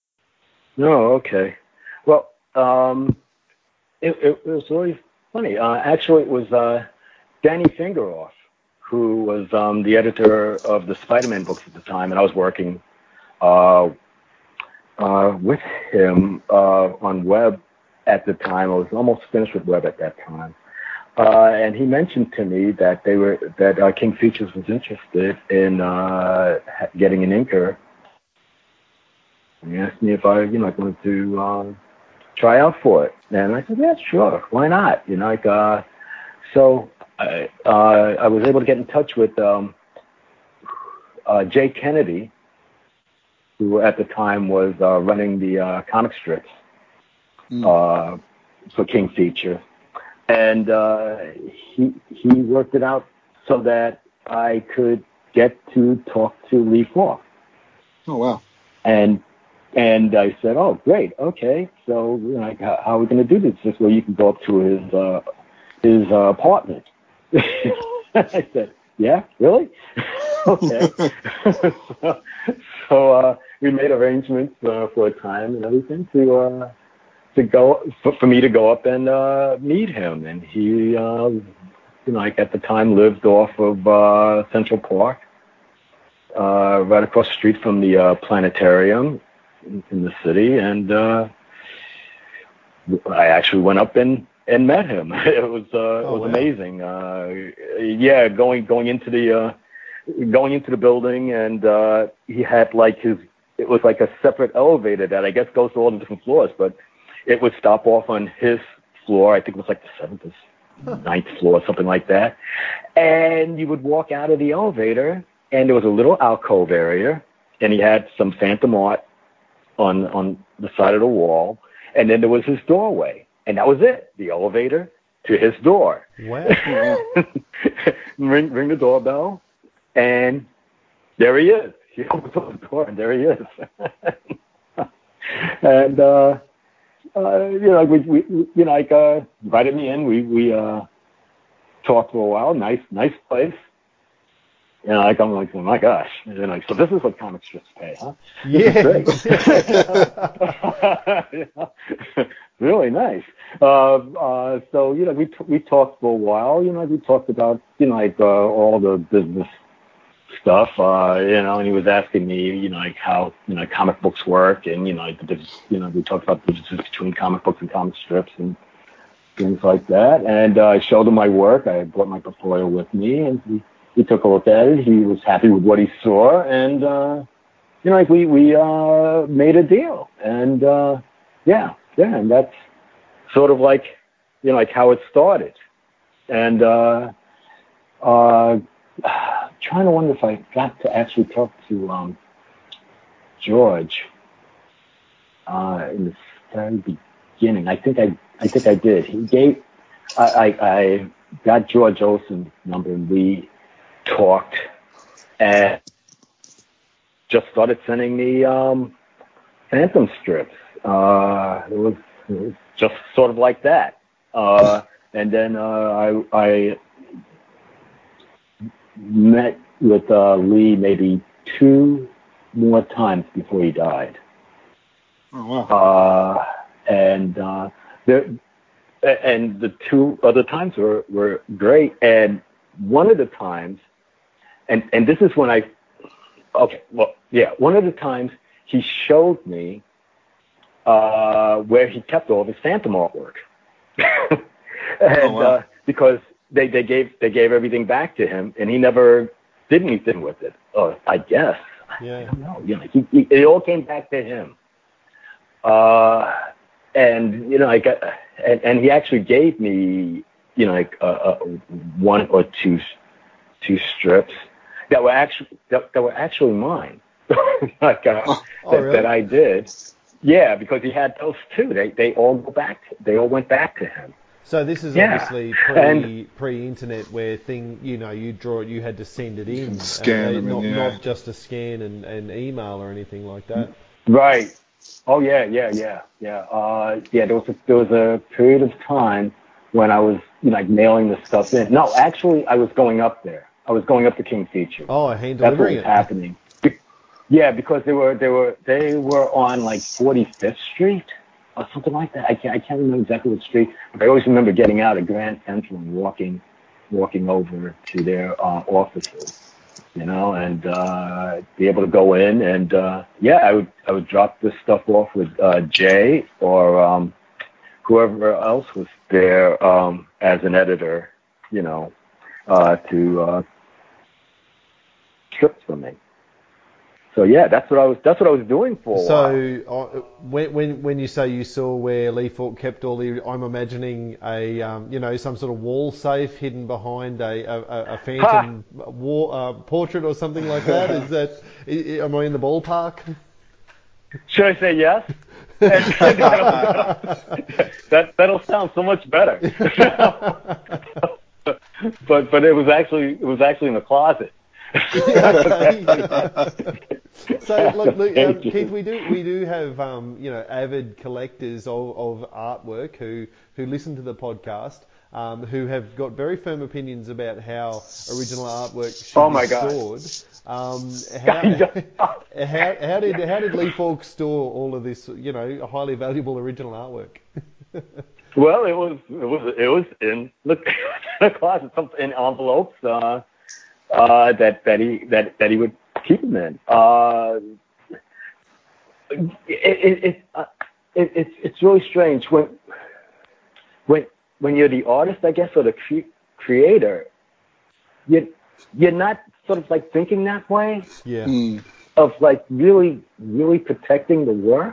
Oh, okay. Well, um, it, it was really funny. Uh, actually, it was uh, Danny Fingeroff, who was um, the editor of the Spider-Man books at the time, and I was working uh, uh, with him uh, on web at the time. I was almost finished with web at that time, uh, and he mentioned to me that they were that uh, King Features was interested in uh, getting an inker. And he asked me if I, you know, I wanted to um, try out for it, and I said, yeah, sure, why not? You know, like uh, so. I, uh, I was able to get in touch with um, uh, Jay Kennedy, who at the time was uh, running the uh, comic strips mm. uh, for King Feature, and uh, he he worked it out so that I could get to talk to Lee Falk. Oh wow! And and I said, oh great, okay, so you know, like, how, how are we going to do this? This way you can go up to his uh, his uh, apartment. I said, yeah, really? Okay. so so uh, we made arrangements uh, for a time and everything to uh, to go for, for me to go up and uh, meet him. And he, uh, you know, like at the time lived off of uh, Central Park, uh, right across the street from the uh, planetarium in, in the city. And uh, I actually went up and and met him. It was uh, oh, it was wow. amazing. Uh, yeah, going going into the uh, going into the building, and uh, he had like his. It was like a separate elevator that I guess goes to all the different floors, but it would stop off on his floor. I think it was like the seventh or huh. ninth floor, something like that. And you would walk out of the elevator, and there was a little alcove area, and he had some phantom art on on the side of the wall, and then there was his doorway. And that was it, the elevator to his door. Wow. ring, ring the doorbell, and there he is. He opens up the door, and there he is. and, uh, uh, you know, we, we, you know, like, uh, invited me in. We, we uh, talked for a while. Nice, nice place. You know, like, I'm like, oh my gosh. You know, like, so this is what comic strips pay, huh? Yeah. Really nice. Uh, uh, so, you know, we t- we talked for a while. You know, we talked about, you know, like uh, all the business stuff, uh, you know, and he was asking me, you know, like how, you know, comic books work, and, you know, like the, you know, we talked about the differences between comic books and comic strips and things like that. And uh, I showed him my work. I brought my portfolio with me, and he, he took a look at it. He was happy with what he saw, and, uh, you know, like we, we uh, made a deal. And, uh, yeah. Yeah, and that's sort of like, you know, like how it started. And uh, uh, trying to wonder if I got to actually talk to um, George. uh, in the very beginning. I think I, I think I did. He gave, I, I, I got George Olsen's number, and we talked, and just started sending me um, Phantom strips. Uh, it was, it was just sort of like that. Uh, and then uh, I, I met with uh, Lee maybe two more times before he died. Oh, wow. Uh, and uh, there, and the two other times were, were great. And one of the times, and, and this is when I, okay, well, yeah, one of the times he showed me uh, where he kept all of his Phantom artwork. and oh, wow. uh, because they, they gave they gave everything back to him, and he never did anything with it. Oh, I guess. Yeah. I don't know. You know, he, he, it all came back to him. Uh, and you know, I got, and, and he actually gave me, you know, like uh, uh, one or two two strips that were actually that, that were actually mine, like uh, oh, that, really? that I did. Yeah, because he had those too. They they all go back. To, they all went back to him. So this is Yeah. obviously pre And- pre-internet where thing, you know, you draw it, you had to send it in, Scan uh, them in, not, yeah. not just a scan and, and email or anything like that. Right. Oh yeah, yeah, yeah, yeah. Uh, yeah, there was a, there was a period of time when I was, you know, like mailing the stuff in. No, actually, I was going up there. I was going up to King Features. Oh, hand That's what delivering was it. happening. Be- Yeah, because they were they were they were on like forty-fifth Street or something like that. I can't I can't remember exactly what street, but I always remember getting out of Grand Central and walking walking over to their uh, offices. You know, and uh, be able to go in and uh, yeah, I would I would drop this stuff off with uh, Jay or um, whoever else was there um, as an editor, you know, uh, to uh, strips for me. So yeah, that's what I was that's what I was doing for a while. So uh, when, when when you say you saw where Lee Falk kept all the, I'm imagining a um, you know, some sort of wall safe hidden behind a a, a Phantom war, uh, portrait or something like that. Is that i- am I in the ballpark? Should I say yes? that that'll sound so much better. but but it was actually it was actually in the closet. So look, look um, Keith, we do we do have um, you know, avid collectors of, of artwork who who listen to the podcast, um, who have got very firm opinions about how original artwork should Oh my be God. stored. Um, how, how how did how did Lee Falk store all of this, you know, highly valuable original artwork? Well, it was it was it was in the, the closet, some in envelopes uh, uh, that that he that that he would keep them in. Uh, it, it, it, uh, it, it's it's really strange when when when you're the artist, I guess, or the cre- creator. You you're not sort of like thinking that way Yeah. Mm. of like really really protecting the work.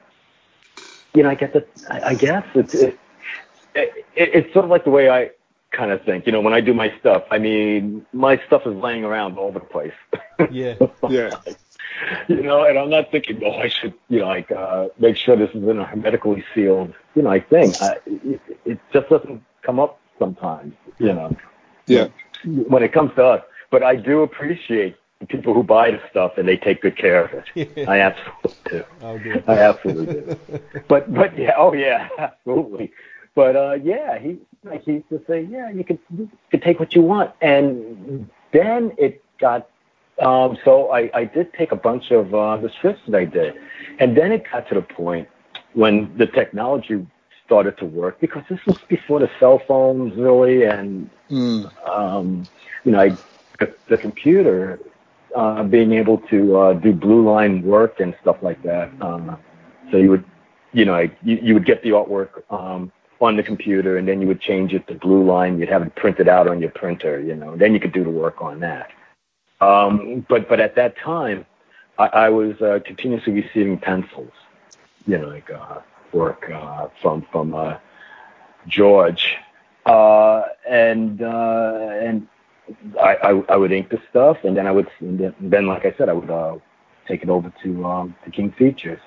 You know, I guess it, I, I guess it's it, it, it's sort of like the way I kind of think. You know, when I do my stuff, I mean, my stuff is laying around all over the place. Yeah. Yeah. You know, and I'm not thinking, oh, I should, you know, like uh, make sure this is in a hermetically sealed, you know, like thing. I, it, it just doesn't come up sometimes. You know, Yeah. when it comes to us. But I do appreciate the people who buy the stuff and they take good care of it. Yeah. I absolutely do. Oh, good. I absolutely do. But but yeah, oh yeah, absolutely. But uh, yeah, he like he used to say, yeah, you could you could take what you want, and then it got. Um, so I, I did take a bunch of uh, the strips that I did, and then it got to the point when the technology started to work, because this was before the cell phones really, and Mm. um, you know, I, the, the computer uh, being able to uh, do blue line work and stuff like that. Uh, so you would, you know, you, you would get the artwork um, on the computer, and then you would change it to blue line. You'd have it printed out on your printer, you know. Then you could do the work on that. Um, but but at that time, I, I was uh, continuously receiving pencils, you know, like uh, work uh, from from uh, George, uh, and uh, and I, I I would ink the stuff, and then I would and then, then like I said, I would uh, take it over to um, to King Features.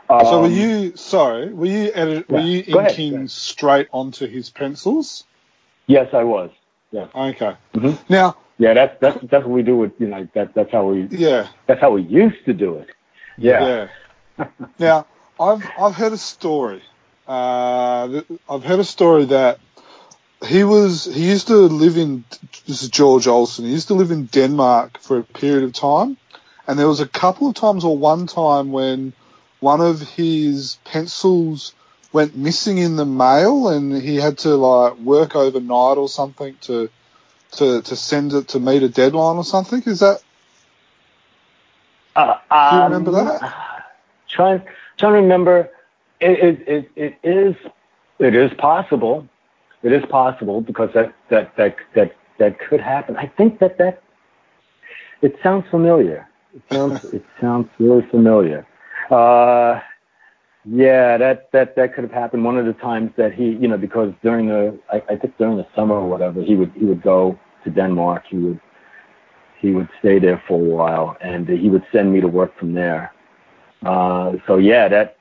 Um, So were you sorry? Were you edit, Were yeah. you Go ahead, inking go ahead. straight onto his pencils? Yes, I was. Yeah. Okay. Mhm. Now, Yeah, that's that's that's what we do with you know that that's how we yeah, that's how we used to do it. Yeah. yeah. Now, I've I've heard a story. Uh, th- I've heard a story that he was he used to live in. This is George Olsen. He used to live in Denmark for a period of time, and there was a couple of times or one time when one of his pencils went missing in the mail, and he had to like work overnight or something to to to send it to meet a deadline or something. Is that? Uh, Do you um, remember that? Trying trying to remember. It, it it it is it is possible. It is possible because that that that that that could happen. I think that that it sounds familiar. It sounds it sounds really familiar. Uh, yeah, that that that could have happened one of the times that he, you know, because during the I, I think during the summer or whatever, he would he would go to Denmark. He would he would stay there for a while, and he would send me to work from there. Uh, so yeah, that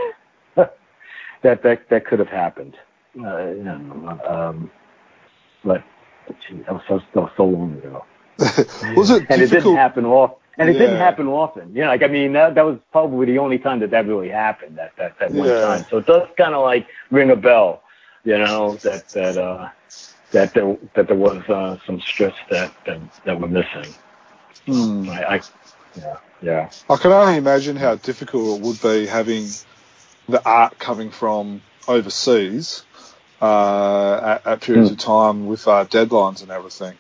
that that that could have happened. Uh, you know, um, but gee, that was so that was so long ago. Was it And it didn't difficult? happen often. And it didn't Yeah. happen often. You know, like I mean, that that was probably the only time that that really happened. That that that one Yeah. time. So it does kind of like ring a bell. You know, that that uh, that there that there was uh, some strips that that, that were missing. Hmm. I, I yeah yeah. I can only imagine how difficult it would be having the art coming from overseas uh, at, at periods Mm. of time with uh, deadlines and everything.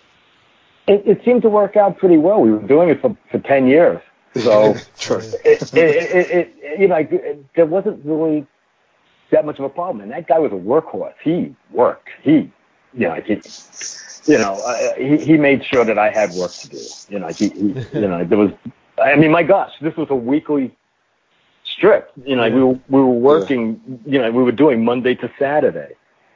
It, it seemed to work out pretty well. We were doing it for, for ten years. So True. it, it, it, it, you know, like, it, there wasn't really that much of a problem. And that guy was a workhorse. He worked. He, you know, like he, you know, uh, he, he made sure that I had work to do. You know, like he, he, you know, there was, I mean, my gosh, this was a weekly strip. You know, like we were, we were working, you know, we were doing Monday to Saturday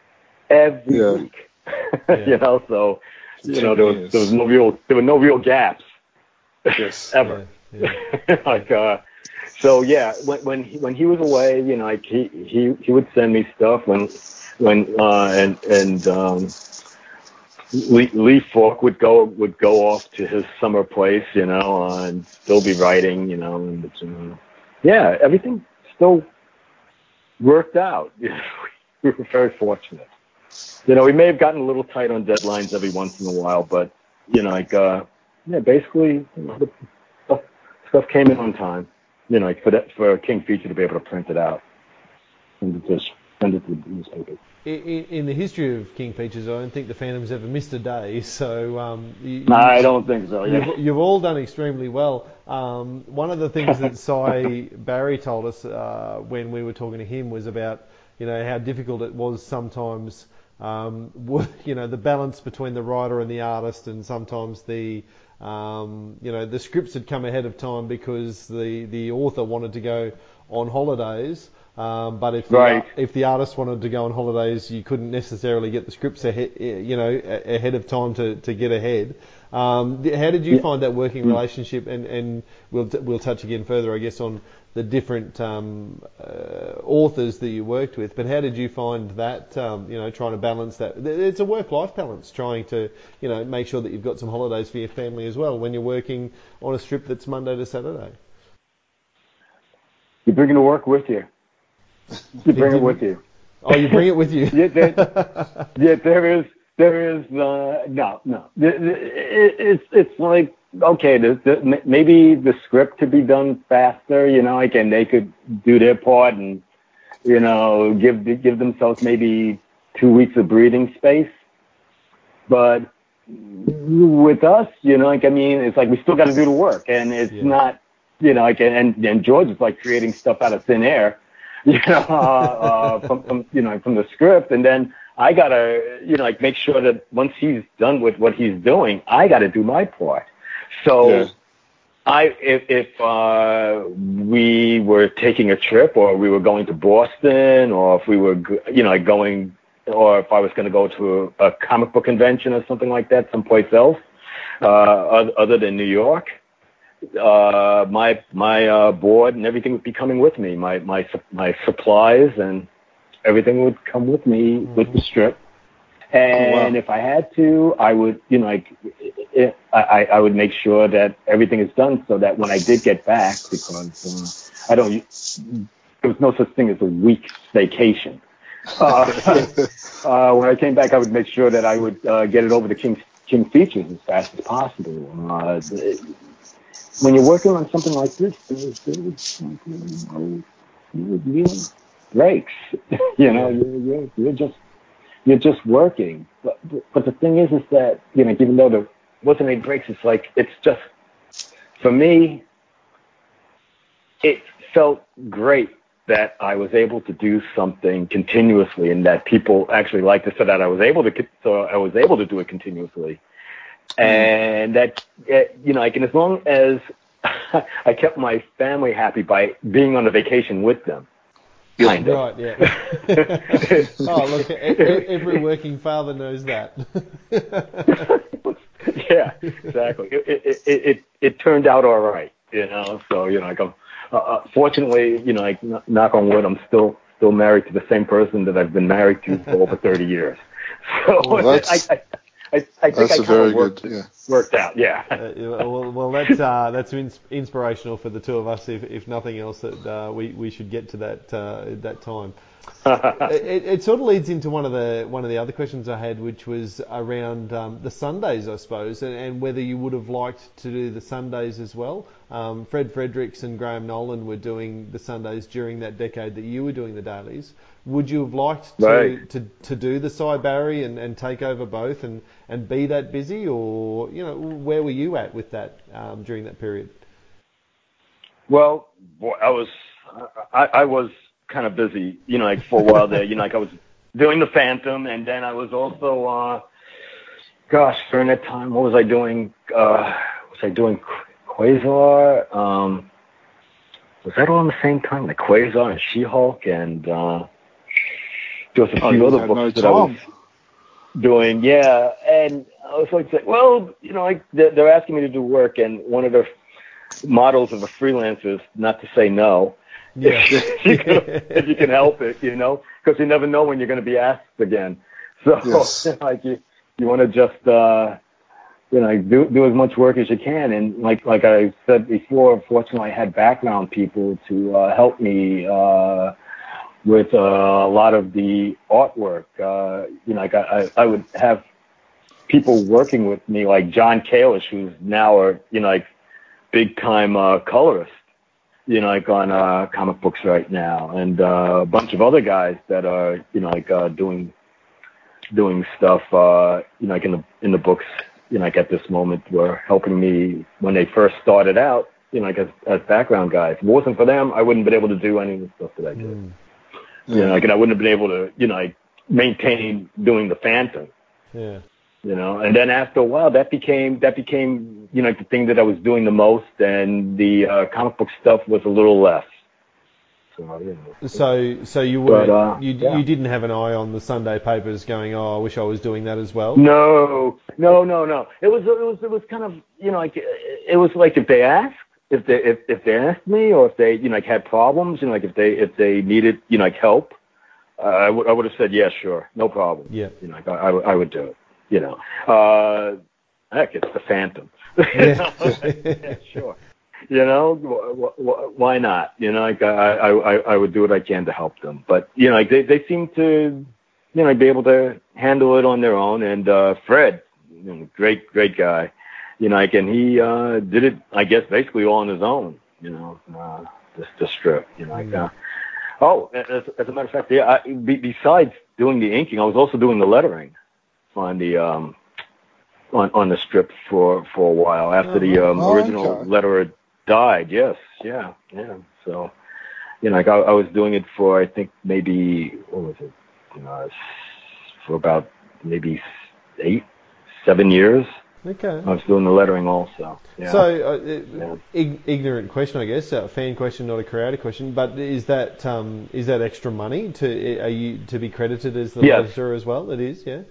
every Yeah. week, you know, so, you know, there was, Yes. there was no real, there were no real gaps Yes. ever. Yeah, yeah. like, uh, so yeah, when, when he, when he was away, you know, like he, he, he would send me stuff when, when, uh, and, and, um, Lee, Lee Falk would go, would go off to his summer place, you know, uh, and still be writing, you know, and, uh, yeah, everything still worked out. We were very fortunate. You know, we may have gotten a little tight on deadlines every once in a while, but, you know, like, uh, yeah, basically, you know, the stuff, stuff came in on time, you know, like for that, for King Feature to be able to print it out and to just send it to the newspaper. In, in the history of King Features, I don't think the Phantom's ever missed a day. So um, you, No, I don't think so. Yeah. You've, you've all done extremely well. Um, one of the things that Cy Barry told us uh, when we were talking to him was about, you know, how difficult it was sometimes, um, you know, the balance between the writer and the artist, and sometimes the, um, you know, the scripts had come ahead of time because the, the author wanted to go on holidays. Um, but if the, Right. if the artist wanted to go on holidays, you couldn't necessarily get the scripts ahead, you know, ahead of time to, to get ahead. Um, how did you Yeah. find that working relationship? And, and we'll t- we'll touch again further, I guess, on the different um, uh, authors that you worked with. But how did you find that? Um, you know, trying to balance that. It's a work-life balance, trying to, you know, make sure that you've got some holidays for your family as well when you're working on a strip that's Monday to Saturday. You're bringing the work with you. You bring it with you. Oh, you bring it with you. yeah, there, yeah, there is, there is, uh, no, no. It, it, it's, it's like, okay, the, the, maybe the script could be done faster, you know, like, and they could do their part and, you know, give, give themselves maybe two weeks of breathing space. But with us, you know, like, I mean, it's like we still got to do the work, and it's Yeah. not, you know, like, and, and George is like creating stuff out of thin air. You know, uh, uh, from, from you know from the script, and then I gotta you know like make sure that once he's done with what he's doing, I gotta do my part. So, Yeah. I if, if uh, we were taking a trip, or we were going to Boston, or if we were you know like going, or if I was going to go to a, a comic book convention or something like that, someplace else, uh, other, other than New York. uh, my my uh, board and everything would be coming with me. My my my supplies and everything would come with me mm-hmm. with the strip. And oh, wow. if I had to, I would, you know, like, it, I, I would make sure that everything is done so that when I did get back, because uh, I don't, there was no such thing as a week's vacation. Uh, uh, when I came back, I would make sure that I would uh, get it over to King King Features as fast as possible. Uh, it, when you're working on something like this, there's, there's you know, breaks. you know, you're, you're, you're just you're just working. But but the thing is, is that you know, even though there wasn't any breaks, it's like it's just for me. It felt great that I was able to do something continuously, and that people actually liked it, so that I was able to, so I was able to do it continuously, and that, you know, like, and as long as I kept my family happy by being on a vacation with them, kind of. Right, yeah. Oh, look, every working father knows that. Yeah, exactly. It, it it it it turned out all right, you know. So you know, like I'm. Uh, fortunately, you know, like, knock on wood, I'm still still married to the same person that I've been married to for over thirty years. So well, I, I, I, I think I kind of worked, yeah. worked out. Yeah. Uh, well, well, that's uh, that's ins- inspirational for the two of us. If if nothing else, that uh, we we should get to that uh, that time. it, it sort of leads into one of the one of the other questions I had, which was around um, the Sundays, I suppose, and, and whether you would have liked to do the Sundays as well. Um, Fred Fredericks and Graham Nolan were doing the Sundays during that decade that you were doing the dailies. Would you have liked to right. to, to do the Cy Barry and, and take over both and, and be that busy, or you know, where were you at with that um, during that period? Well, boy, I was I, I was. kind of busy, you know, like for a while there, you know, like I was doing the Phantom, and then I was also, uh, gosh, during that time, what was I doing? Uh, was I doing Quasar? Um, was that all in the same time? Like Quasar and She-Hulk, and uh, there was a few oh, other books no that Tom. I was doing. Yeah, and I was like, well, you know, like they're, they're asking me to do work, and one of the models of a freelancer is not to say no. Yeah. if, you can, if you can help it, you know, because you never know when you're going to be asked again. So, yes. like, you, you want to just, uh, you know, do do as much work as you can. And like like I said before, fortunately, I had background people to uh, help me uh, with uh, a lot of the artwork. Uh, you know, like I, I would have people working with me, like John Kalish, who's now a, you know, like big time uh, colorist. You know, like on uh, comic books right now, and uh, a bunch of other guys that are, you know, like uh, doing doing stuff, uh, you know, like in the in the books, you know, like at this moment, were helping me when they first started out, you know, like as, as background guys. If it wasn't for them, I wouldn't have been able to do any of the stuff that I did. Mm. You know, like, and I wouldn't have been able to, you know, like maintain doing the Phantom. Yeah. You know, and then after a while, that became that became you know like the thing that I was doing the most, and the uh, comic book stuff was a little less. So you know. So, so you were but, uh, you yeah. you didn't have an eye on the Sunday papers, going, oh, I wish I was doing that as well. No, no, no, no. It was it was it was kind of you know like it was like if they asked, if they if, if they asked me, or if they you know like had problems, you know like if they if they needed you know like help, uh, I would I would have said yes, yeah, sure, no problem. Yeah. You know, like I, I, I would do it. You know, uh, heck, it's the Phantom. Yeah. Yeah, sure. You know, wh- wh- why not? You know, like I, I, I would do what I can to help them. But you know, like they, they seem to, you know, be able to handle it on their own. And uh, Fred, you know, great, great guy. You know, like, and he uh, did it, I guess, basically all on his own. You know, uh, this the strip. You know, like. Mm. Uh, oh, as, as a matter of fact, yeah. I, be, besides doing the inking, I was also doing the lettering on the um on on the strip for for a while after the um, oh, original okay. letterer died. Yes, yeah, yeah. So you know, like I, I was doing it for I think maybe what was it? You know, for about maybe eight, seven years. Okay. I was doing the lettering also. Yeah. So, uh, yeah. ig- ignorant question, I guess, a fan question, not a creator question. But is that um is that extra money to are you to be credited as the yes. letterer as well? It is, yeah.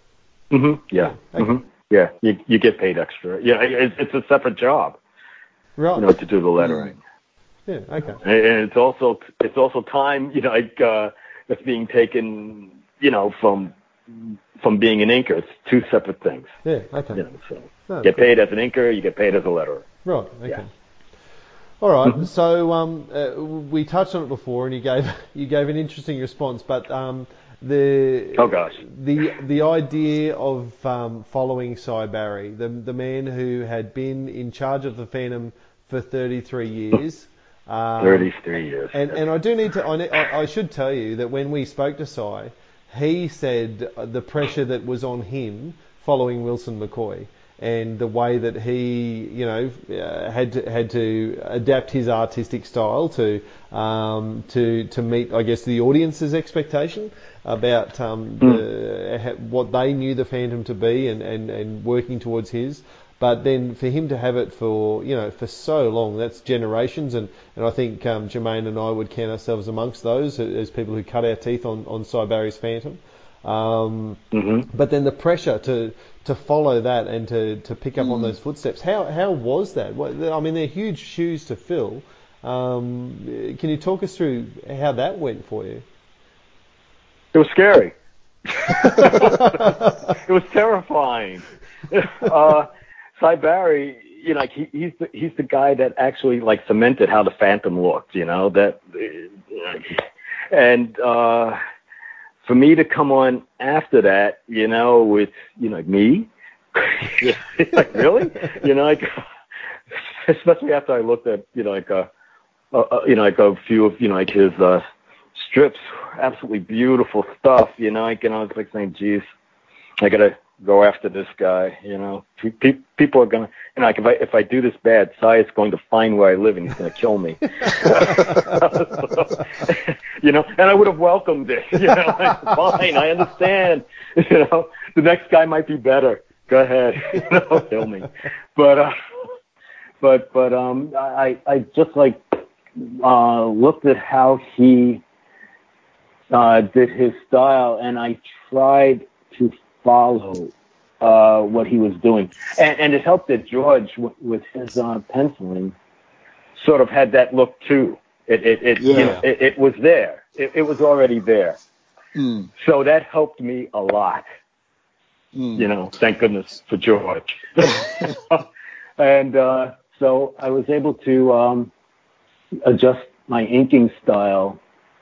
Mm-hmm. Yeah. Okay. Mm-hmm. Yeah. You you get paid extra. Yeah. It's it's a separate job. right. you know, to do the lettering. Yeah, okay. And, and it's also it's also time, you know, like uh, that's being taken, you know, from from being an inker. It's two separate things. Yeah, okay. You know, so No, get cool. paid as an inker, you get paid as a letterer. Right, okay. Yeah. All right. Mm-hmm. So um, uh, we touched on it before, and you gave you gave an interesting response. But um, the Oh gosh, the the idea of um, following Cy Barry, the the man who had been in charge of the Phantom for thirty-three years. Um, thirty-three years. And and I do need to. I, ne- I I should tell you that when we spoke to Cy, he said the pressure that was on him following Wilson McCoy. And the way that he, you know, uh, had to, had to adapt his artistic style to um, to to meet, I guess, the audience's expectation about um, mm. the, ha- what they knew the Phantom to be, and, and, and working towards his. But then for him to have it for, you know, for so long, that's generations, and, and I think um, Jermaine and I would count ourselves amongst those as people who cut our teeth on on Cy Barry's Phantom. Um, mm-hmm. But then the pressure to to follow that and to, to pick up Mm. on those footsteps, how how was that? What, I mean, they're huge shoes to fill. Um, can you talk us through how that went for you? It was scary. It was terrifying. Uh, Cy Barry, you know, like he, he's the, he's the guy that actually like cemented how the Phantom looked. You know that, and. Uh, For me to come on after that, you know, with, you know, me, like, really? You know, like, especially after I looked at, you know, like, a, a, you know, like a few of, you know, like his uh, strips, absolutely beautiful stuff, you know, like, and I was like saying, geez, I got to go after this guy, you know. Pe- people are going to, you know, like, if I, if I do this bad, Cy is going to find where I live and he's going to kill me. So, you know, and I would have welcomed it, you know, like, fine, I understand, you know, the next guy might be better. Go ahead, you know, kill me. But, uh, but, but, um, I, I just like, uh, looked at how he, uh, did his style, and I tried to follow uh, what he was doing, and, and it helped that George, w- with his uh, penciling, sort of had that look too. It it it, Yeah. you know, it, it was there. It, it was already there. Mm. So that helped me a lot. Mm. You know, thank goodness for George. And uh, so I was able to um, adjust my inking style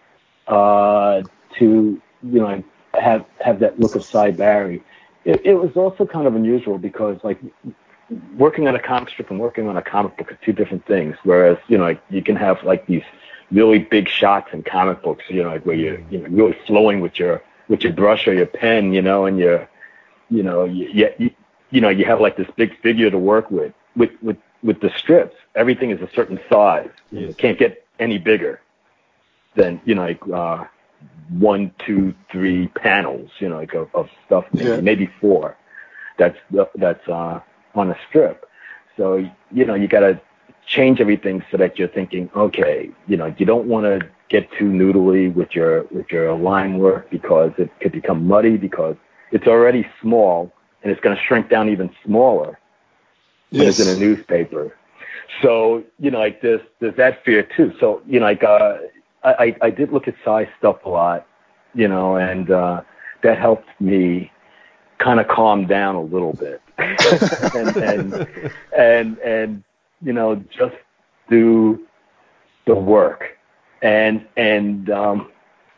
uh, to, you know, have have that look of Cy Barry. It, it was also kind of unusual because, like, working on a comic strip and working on a comic book are two different things. Whereas, you know, like, you can have like these really big shots in comic books, you know, like where you're, you know, really flowing with your with your brush or your pen, you know, and you're, you know, you, you, you know, you have like this big figure to work with. With with with the strips, everything is a certain size. Yes. You can't get any bigger than, you know, like uh, one, two, three panels, you know, like of, of stuff, maybe, Yeah. maybe four. That's that's uh, on a strip. So, you know, you got to change everything so that you're thinking, okay, you know, you don't want to get too noodly with your with your line work because it could become muddy because it's already small and it's going to shrink down even smaller when Yes. it's in a newspaper. So, you know, like there's there's that fear too. So, you know, like uh, I I did look at size stuff a lot, you know, and uh, that helped me kind of calm down a little bit, and, and and and you know, just do the work, and and um,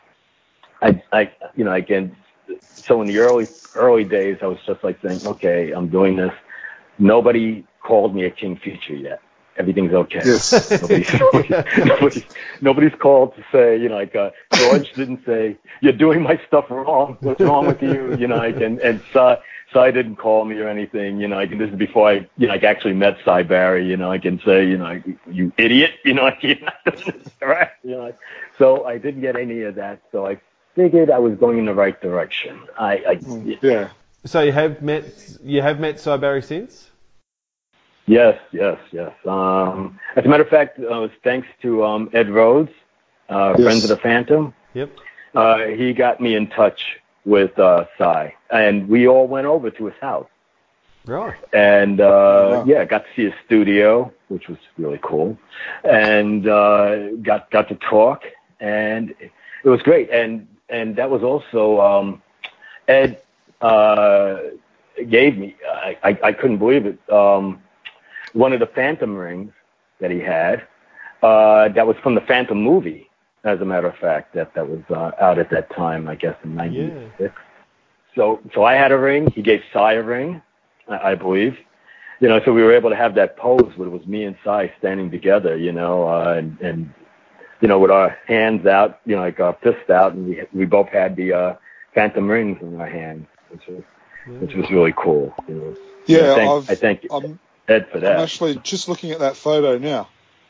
I I you know, again, so in the early early days, I was just like saying, okay, I'm doing this. Nobody called me a King Feature yet. Everything's okay. Yes. Nobody's, nobody's, nobody's called to say, you know, like, uh, George didn't say, you're doing my stuff wrong. What's wrong with you? You know, like, and, and Cy, Cy didn't call me or anything, you know, like, and this is before I, you know, like, actually met Cy Barry, you know, I can say, you know, like, you idiot, you know, like, you're not doing this right. You know, like, so I didn't get any of that. So I figured I was going in the right direction. I, I Yeah. So you have met you have met Cy Barry since? Yes, yes, yes. Um, as a matter of fact, uh, it was thanks to um, Ed Rhodes, uh, Yes. Friends of the Phantom. Yep. Uh, he got me in touch with uh, Cy, and we all went over to his house. Right. And uh, wow. yeah, got to see his studio, which was really cool, and uh, got got to talk, and it was great. And and that was also um, Ed uh, gave me. I, I I couldn't believe it. Um, one of the Phantom rings that he had. Uh, that was from the Phantom movie, as a matter of fact. That that was uh, out at that time, I guess, in ninety-six. Yeah. So so I had a ring. He gave Cy a ring. I believe, you know, so we were able to have that pose where it was me and Cy standing together, you know, uh, and, and, you know, with our hands out, you know, like our fists out, and we we both had the uh, Phantom rings in our hands, which was, yeah. which was really cool. You know. Yeah, I thank, I've, I thank I'm, Ed for that. I'm actually just looking at that photo now.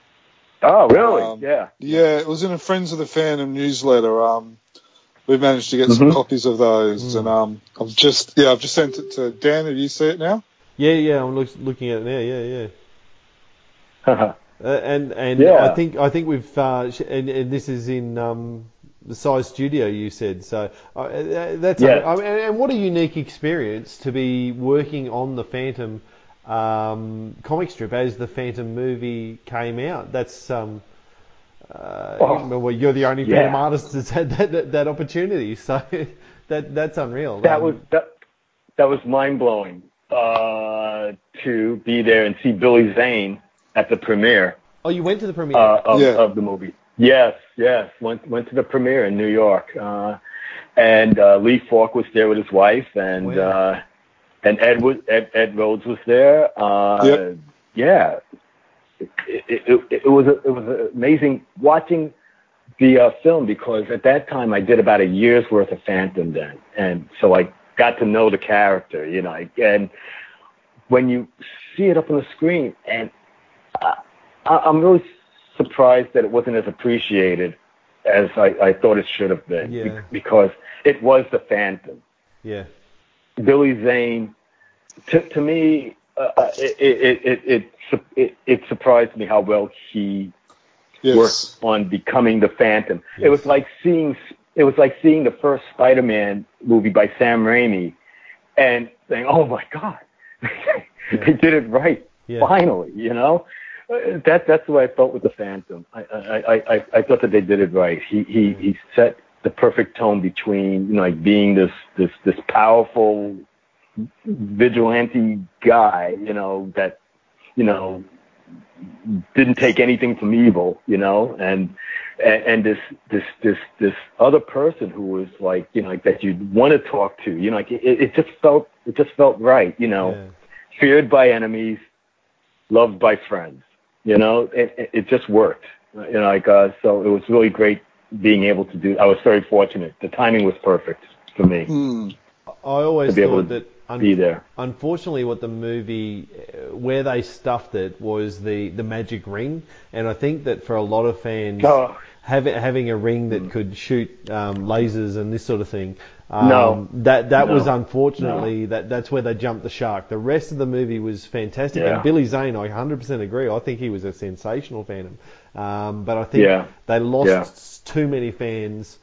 Oh, really? Um, yeah. Yeah, it was in a Friends of the Phantom newsletter. Um, we managed to get mm-hmm. some copies of those, mm. and um, I've just yeah, I've just sent it to Dan. Have you see it now? Yeah, yeah, I'm look, looking at it now. Yeah, yeah. uh, and and yeah. I think I think we've uh, and, and this is in um, the Size Studio. You said so. Uh, that's yeah. I mean, and what a unique experience to be working on the Phantom um, comic strip as the Phantom movie came out. That's um. Uh, oh, well, you're the only yeah. Phantom artist that's had that, that, that opportunity, so that that's unreal. That um, was that, that was mind blowing uh, to be there and see Billy Zane at the premiere. Oh, you went to the premiere uh, of, yeah. of the movie? Yes, yes. Went went to the premiere in New York, uh, and uh, Lee Falk was there with his wife, and wow. uh, and Ed was Ed, Ed Rhodes was there. Uh, yep. Yeah. It, it, it, it was a, it was amazing watching the uh, film, because at that time I did about a year's worth of Phantom then, and so I got to know the character, you know. And when you see it up on the screen, and I, I'm really surprised that it wasn't as appreciated as I, I thought it should have been, yeah. because it was the Phantom. Yeah, Billy Zane, to to me, uh, it, it it it. It, it surprised me how well he yes. worked on becoming the Phantom. Yes. It was like seeing it was like seeing the first Spider-Man movie by Sam Raimi, and saying, "Oh my God, yeah. they did it right! Yeah. Finally!" You know, that that's the way I felt with the Phantom. I I, I, I thought that they did it right. He he he set the perfect tone between, you know, like being this this this powerful vigilante guy, you know, that. you know, didn't take anything from evil, you know, and, and, and this, this, this, this other person who was like, you know, like that you'd want to talk to, you know, like it, it just felt, it just felt right, you know, yeah. feared by enemies, loved by friends, you know, it, it just worked, you know, like, uh, so it was really great being able to do, I was very fortunate. The timing was perfect for me. Mm. I always thought that, Un- be there. Unfortunately, what the movie, where they stuffed it, was the, the magic ring, and I think that for a lot of fans, oh. have, having a ring that mm. could shoot um, lasers and this sort of thing, um, no, that that no. was unfortunately no. that that's where they jumped the shark. The rest of the movie was fantastic, yeah. and Billy Zane, I one hundred percent agree. I think he was a sensational Phantom, um, but I think yeah. they lost yeah. too many fans.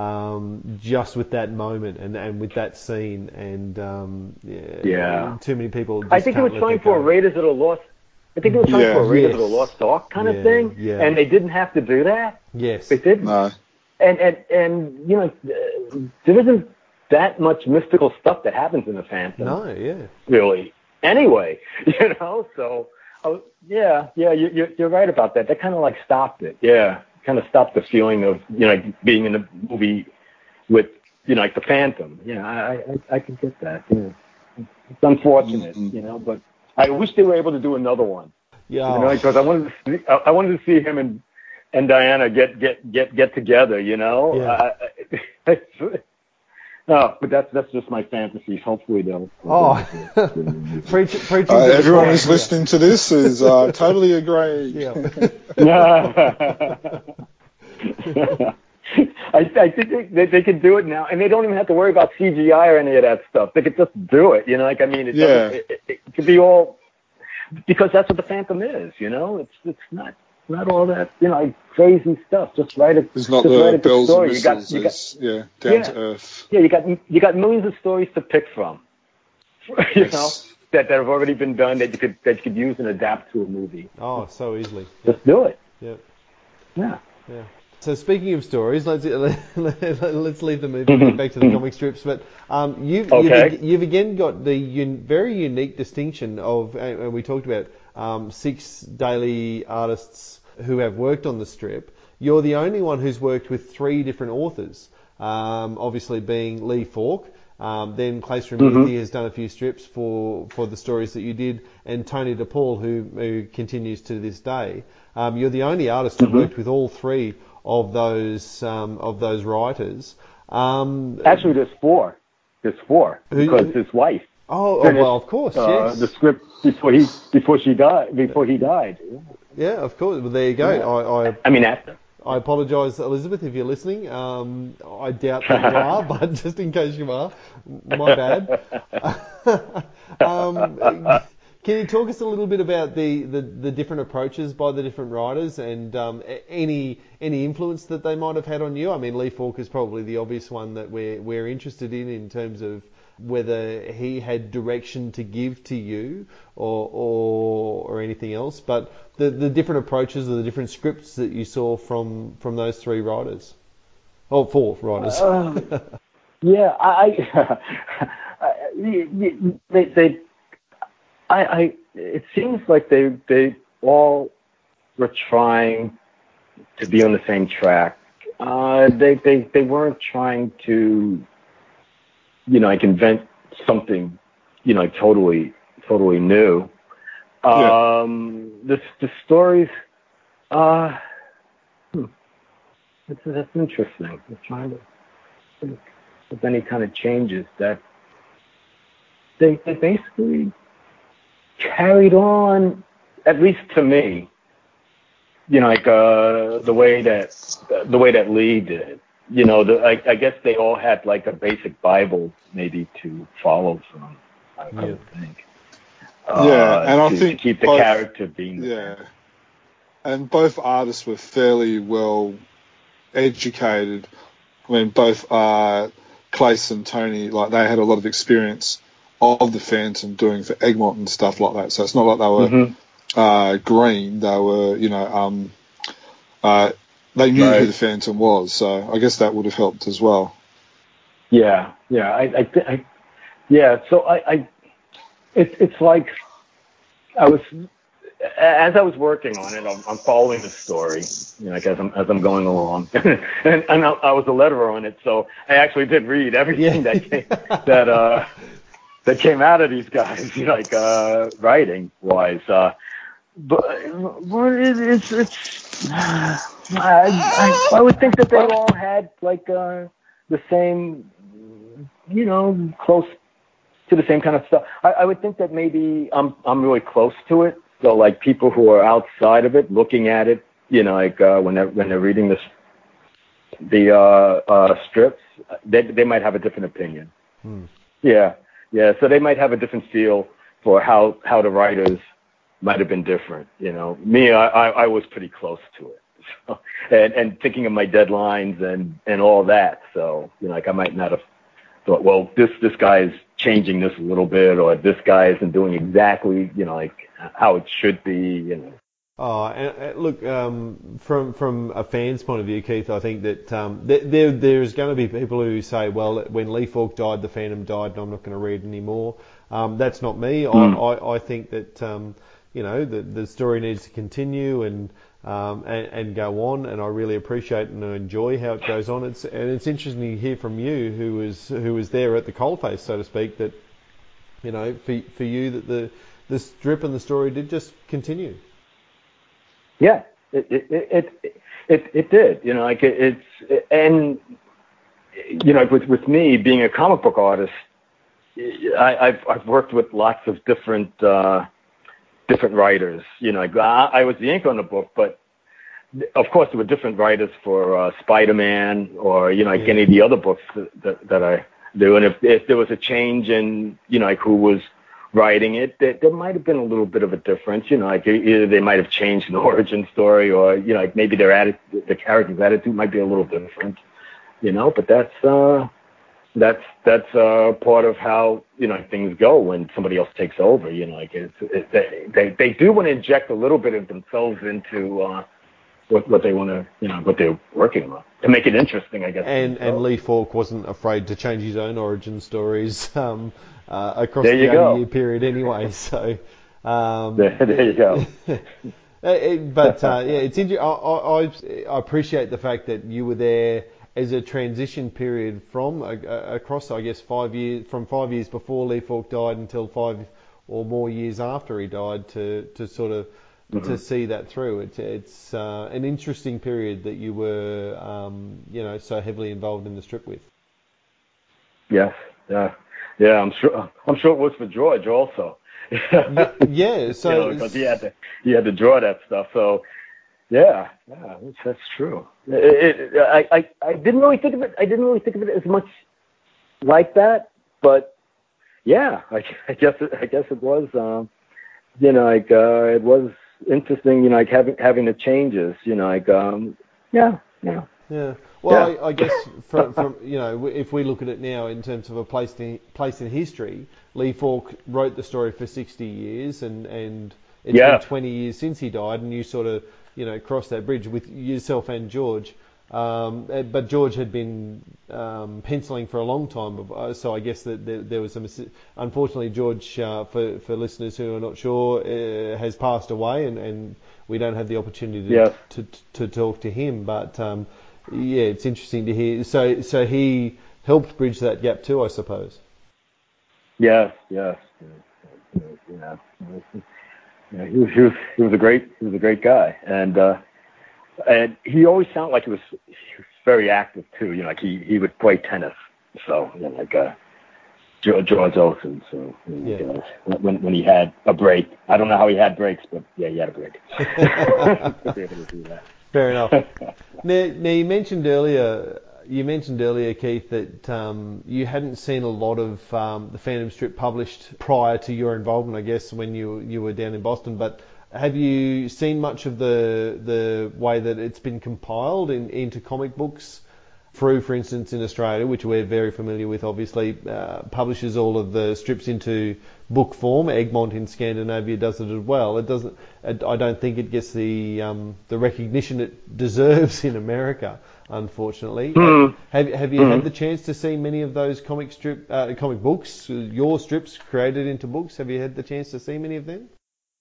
Um, just with that moment and, and with that scene, and um, yeah, yeah, too many people. Just I think it was trying for a Raiders of the Lost. I think it was trying yeah. for a Raiders yes. of the Lost Ark kind yeah. of thing, yeah. and they didn't have to do that. Yes, they didn't. No. And and and you know, there isn't that much mystical stuff that happens in the Phantom. No, yeah, really. Anyway, you know, so oh, yeah, yeah, you, you're you're right about that. That kind of like stopped it. Yeah. Kind of stopped the feeling of, you know, being in the movie with, you know, like the Phantom. Yeah, I I, I can get that. Yeah. It's unfortunate, mm-hmm. you know, but I wish they were able to do another one. Yeah, you know, because I wanted to see, I wanted to see him and and Diana get get get get together. You know. Yeah. Uh, no, but that's that's just my fantasies. Hopefully they'll. Oh, preach, preach uh, everyone who's yeah. listening to this is uh, totally agreeing. Yeah. I, I think they, they can do it now, and they don't even have to worry about C G I or any of that stuff. They could just do it, you know. Like I mean, it, yeah. it, it, it could be all because that's what the Phantom is, you know. It's it's not not all that, you know, like crazy stuff. Just write it. It's not just the write it bells story. and You got, whistles. you got, yeah, down yeah, to earth. Yeah, you got you got millions of stories to pick from. You yes. know, that, that have already been done that you could that you could use and adapt to a movie. Oh, so easily. Just do it. Yeah. Yeah. Yeah. So speaking of stories, let's let's leave the movie and get back to the comic strips. But um, you've, okay. you've you've again got the un, very unique distinction of, and we talked about um, six daily artists who have worked on the strip. You're the only one who's worked with three different authors. Um, obviously, being Lee Falk. Um, then Claes Ramirez mm-hmm. has done a few strips for, for the stories that you did, and Tony DePaul, who, who continues to this day. Um, you're the only artist mm-hmm. who worked with all three of those um, of those writers. Um, Actually, there's four. There's four because who, his wife. Oh, finished, oh well, of course, uh, yes. The script before he before she died before he died. Yeah, of course. Well, there you go. Yeah. I, I I mean after. I apologise, Elizabeth, if you're listening. Um, I doubt that you are, but just in case you are, my bad. um, can you talk us a little bit about the, the, the different approaches by the different writers and um, any any influence that they might have had on you? I mean, Lee Falk is probably the obvious one that we're we're interested in in terms of whether he had direction to give to you or or, or anything else, but the, the different approaches or the different scripts that you saw from, from those three writers, or four writers. Uh, yeah, I, I they, they, I, I, it seems like they they all were trying to be on the same track. Uh, they they they weren't trying to, you know, like invent something, you know, totally, totally new. Yeah. Um, the the stories, uh, hmm, that's, that's interesting. I'm trying to think of any kind of changes that they they basically carried on, at least to me. You know, like uh, the way that the way that Lee did. You know, the, I, I guess they all had like a basic Bible maybe to follow from, I, I would think. Uh, yeah, and to, I think to keep the both, character being yeah, there. And both artists were fairly well educated. I mean, both uh, Claes and Tony, like they had a lot of experience of the Phantom doing for Egmont and stuff like that. So it's not like they were Mm-hmm. uh, green. They were, you know, um, uh, they knew Right. who the Phantom was. So I guess that would have helped as well. Yeah, yeah, I, I, th- I yeah. So I, I, it's it's like I was as I was working on it. I'm, I'm following the story, you know, like as I'm as I'm going along, and, and I, I was a letterer on it, so I actually did read everything Yeah. that came, that uh that came out of these guys, you know, like uh, writing wise. Uh, but but it, it's it's I, I I would think that they all had like uh, the same, you know, close to the same kind of stuff. I, I would think that maybe I'm I'm really close to it. So like people who are outside of it, looking at it, you know, like uh, when they're when they're reading this the uh, uh, strips, they they might have a different opinion. Hmm. Yeah. Yeah, so they might have a different feel for how, how the writers might have been different. You know, me, I, I, I was pretty close to it, so, and and thinking of my deadlines and, and all that. So you know, like I might not have thought, well, this this guy is changing this a little bit, or this guy isn't doing exactly, you know, like how it should be. You know. Oh, and, and look, um, from from a fan's point of view, Keith, I think that um, th- there there's going to be people who say, well, when Lee Falk died, the Phantom died, and I'm not going to read anymore. Um, that's not me. Mm. I, I, I think that um, you know the the story needs to continue and, um, and and go on, and I really appreciate and enjoy how it goes on. It's and it's interesting to hear from you, who was who was there at the coalface, so to speak, that you know for for you that the the strip and the story did just continue. Yeah, it it it it, it did. You know, like it, it's and you know, with with me being a comic book artist, I, I've I've worked with lots of different uh, different writers. You know, like I, I was the ink on the book, but of course there were different writers for uh, Spider-Man or you know, like yeah. any of the other books that, that that I do. And if if there was a change in you know, like who was writing it, there, there might have been a little bit of a difference, you know, like either they might have changed the origin story or, you know, like maybe their attitude, the character's attitude might be a little different, you know, but that's, uh, that's that's uh, part of how you know things go when somebody else takes over. You know, like it's, it, they, they they do want to inject a little bit of themselves into uh, what what they want to you know what they're working on to make it interesting, I guess. And and Lee Falk wasn't afraid to change his own origin stories um, uh, across there the eighty-year period anyway. So um, there, there you go. it, but uh, yeah, it's interesting. I, I, I appreciate the fact that you were there as a transition period from uh, across, I guess, five years from five years before Lee Falk died until five or more years after he died to to sort of mm-hmm. to see that through. It's it's uh, an interesting period that you were um, you know so heavily involved in the strip with. Yes, yeah, yeah. I'm sure. I'm sure it was for George also. yeah, yeah, so you know, because he had to he had to draw that stuff. So. Yeah, yeah, that's true. It, it, I, I, I didn't really think of it. I didn't really think of it as much like that, but yeah, I, I guess it, I guess it was. Um, you know, like uh, it was interesting. You know, like having having the changes. You know, like um, yeah, yeah. Yeah. Well, yeah. I, I guess from, from you know, if we look at it now in terms of a place in place in history, Lee Falk wrote the story for sixty years, and and it's yeah. been twenty years since he died, and you sort of you know, cross that bridge with yourself and George. Um, but George had been um, penciling for a long time, so I guess that there, there was some. Unfortunately, George, uh, for for listeners who are not sure, uh, has passed away, and, and we don't have the opportunity to yes. to, to talk to him. But um, yeah, it's interesting to hear. So so he helped bridge that gap too, I suppose. Yes, yes, yes, yes, yes. Yeah, he was, he was he was a great he was a great guy, and uh, and he always sounded like he was, he was very active too. You know, like he, he would play tennis, so you know, like uh, George, George Olsen. So you know, yeah. like, uh, when when he had a break, I don't know how he had breaks, but yeah, he had a break. To be able to do that. Fair enough. now, now you mentioned earlier. You mentioned earlier, Keith, that um, you hadn't seen a lot of um, the Phantom Strip published prior to your involvement, I guess, when you you were down in Boston. But have you seen much of the the way that it's been compiled in, into comic books? Frew, for instance, in Australia, which we're very familiar with, obviously, uh, publishes all of the strips into book form. Egmont in Scandinavia does it as well. It doesn't. I don't think it gets the um, the recognition it deserves in America, unfortunately. Mm. Have Have you mm. had the chance to see many of those comic strip uh, comic books, your strips created into books? Have you had the chance to see many of them?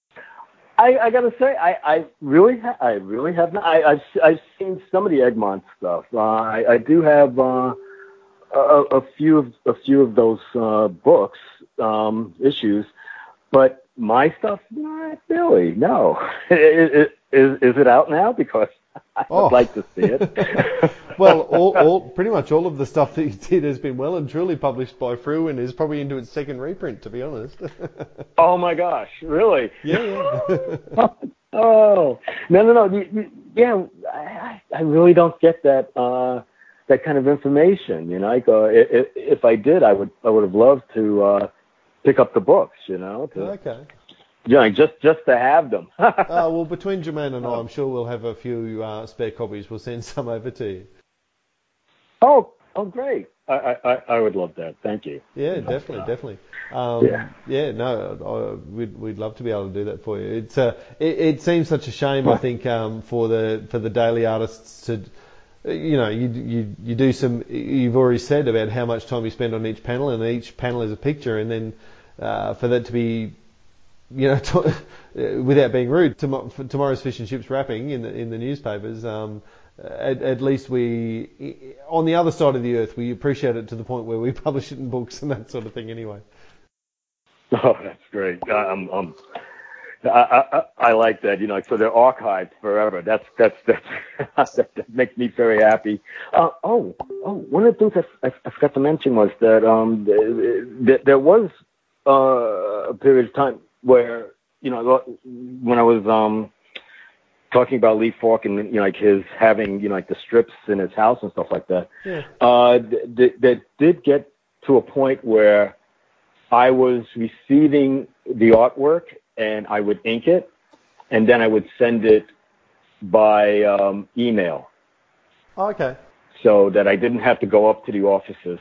I, I gotta say, I, I really, ha- I really have not. I, I've, I've seen some of the Egmont stuff. Uh, I, I do have uh, a, a few of a few of those uh, books um, issues, but my stuff, not really. No, is, is, is it out now? Because I would oh. like to see it. Well, all, all, pretty much all of the stuff that you did has been well and truly published by Frew and is probably into its second reprint, to be honest. Oh my gosh, really? Yeah, yeah. Oh, no, no, no. You, you, yeah, I, I really don't get that uh, that kind of information. You know, like, uh, if, if I did, I would I would have loved to uh, pick up the books. You know. To, okay. Yeah, you know, just just to have them. uh, well, between Jermaine and I, I'm sure we'll have a few uh, spare copies. We'll send some over to you. Oh, oh, great! I, I, I would love that. Thank you. Yeah, definitely, definitely. Um, yeah. yeah, no, I, we'd we'd love to be able to do that for you. It's uh, it, it seems such a shame, I think, um, for the for the daily artists to, you know, you you you do some. You've already said about how much time you spend on each panel, and each panel is a picture, and then uh, for that to be, you know, to, without being rude, tom- tomorrow's fish and chips wrapping in the in the newspapers. Um, At, at least we, on the other side of the earth, we appreciate it to the point where we publish it in books and that sort of thing anyway. Oh, that's great. I'm, I'm, I, I, I like that, you know, so they're archived forever. That's, that's, that's, that makes me very happy. Uh, oh, oh, one of the things I, I, I forgot to mention was that, um, there, there was, uh, a period of time where, you know, when I was, um, talking about Lee Falk and, you know, like his having, you know, like the strips in his house and stuff like that. Yeah. Uh, th- th- that did get to a point where I was receiving the artwork and I would ink it and then I would send it by um, email. Oh, okay. So that I didn't have to go up to the offices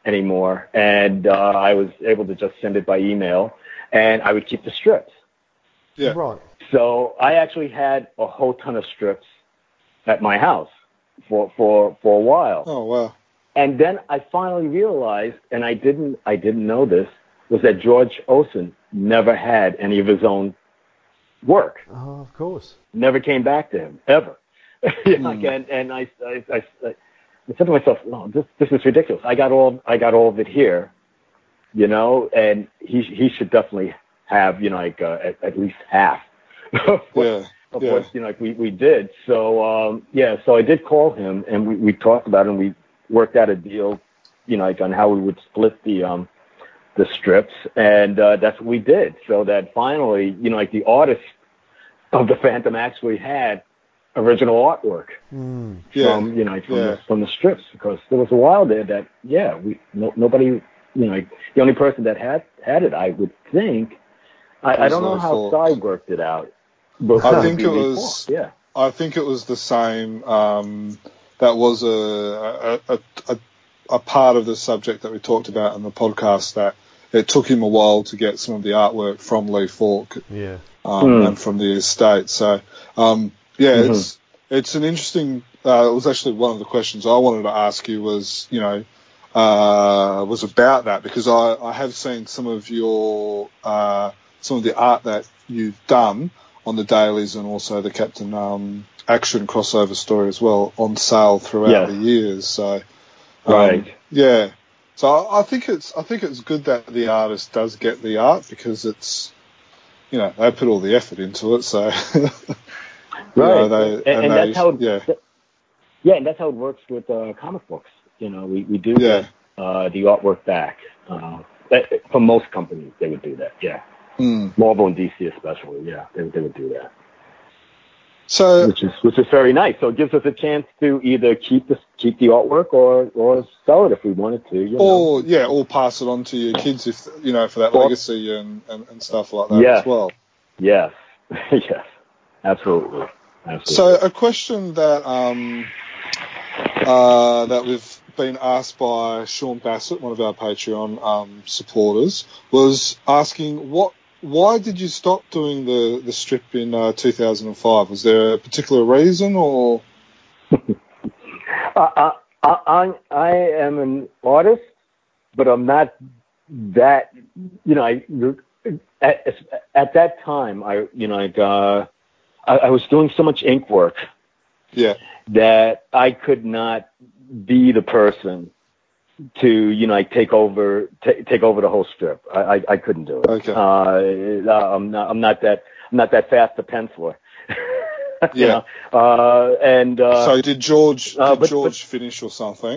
anymore, and uh, I was able to just send it by email, and I would keep the strips. Yeah. Right. So I actually had a whole ton of strips at my house for for for a while. Oh wow. And then I finally realized, and I didn't I didn't know this, was that George Olsen never had any of his own work. Oh, of course. Never came back to him ever. you know, Mm. like, and and I, I, I, I said to myself, no, this this is ridiculous. I got all I got all of it here, you know, and he he should definitely have, you know, like uh, at, at least half of what, Yeah. of Yeah. what you know like we we did. So um, yeah, so I did call him, and we we talked about it, and we worked out a deal, you know, like on how we would split the um the strips, and uh, that's what we did. So that finally, you know, like the artist of the Phantom actually had original artwork Mm. Yeah. from, you know, from, Yeah. the, from the strips, because there was a while there that, yeah, we no, nobody, you know, like, the only person that had had it, I would think, I, I Was don't know Lee how Falk. Cy worked it out. But I think be it Lee was- Falk, yeah. I think it was the same. Um, that was a a, a a a part of the subject that we talked about in the podcast, that it took him a while to get some of the artwork from Lee Falk Yeah. um, Mm. and from the estate. So, um, yeah, Mhm. it's it's an interesting. Uh, it was actually one of the questions I wanted to ask you was, you know, uh, was about that, because I, I have seen some of your uh, some of the art that you've done on the dailies and also the Captain um, Action crossover story as well on sale throughout Yeah. the years. So, um, Right. yeah. So I, I think it's I think it's good that the artist does get the art, because it's, you know, they put all the effort into it. So, you know, Right. they, and, and and they, that's how, yeah, yeah, and that's how it works with uh, comic books. You know, we, we do Yeah. get uh, the artwork back. Uh, that, for most companies, they would do that, yeah. Mm. Marvel and D C especially, yeah, they, they would do that. So Which is which is very nice. So it gives us a chance to either keep the keep the artwork or or sell it if we wanted to. You know? or yeah, or pass it on to your kids if you know for that Or- legacy and, and, and stuff like that Yeah. as well. Yes, yes, absolutely, absolutely. So a question that um uh that we've been asked by Sean Bassett, one of our Patreon um supporters, was asking what why did you stop doing the the strip in uh, two thousand five? Was there a particular reason, or I, I, I, I am an artist, but I'm not that, you know, I, at, at that time, I, you know, like, uh, I, I was doing so much ink work yeah, that I could not be the person to, you know, like take over, t- take over the whole strip. I, I, I couldn't do it. Okay. Uh, I'm not, I'm not that, I'm not that fast a penciler. You Yeah. know? Uh, and, uh, so did George uh, did but- George finish or something?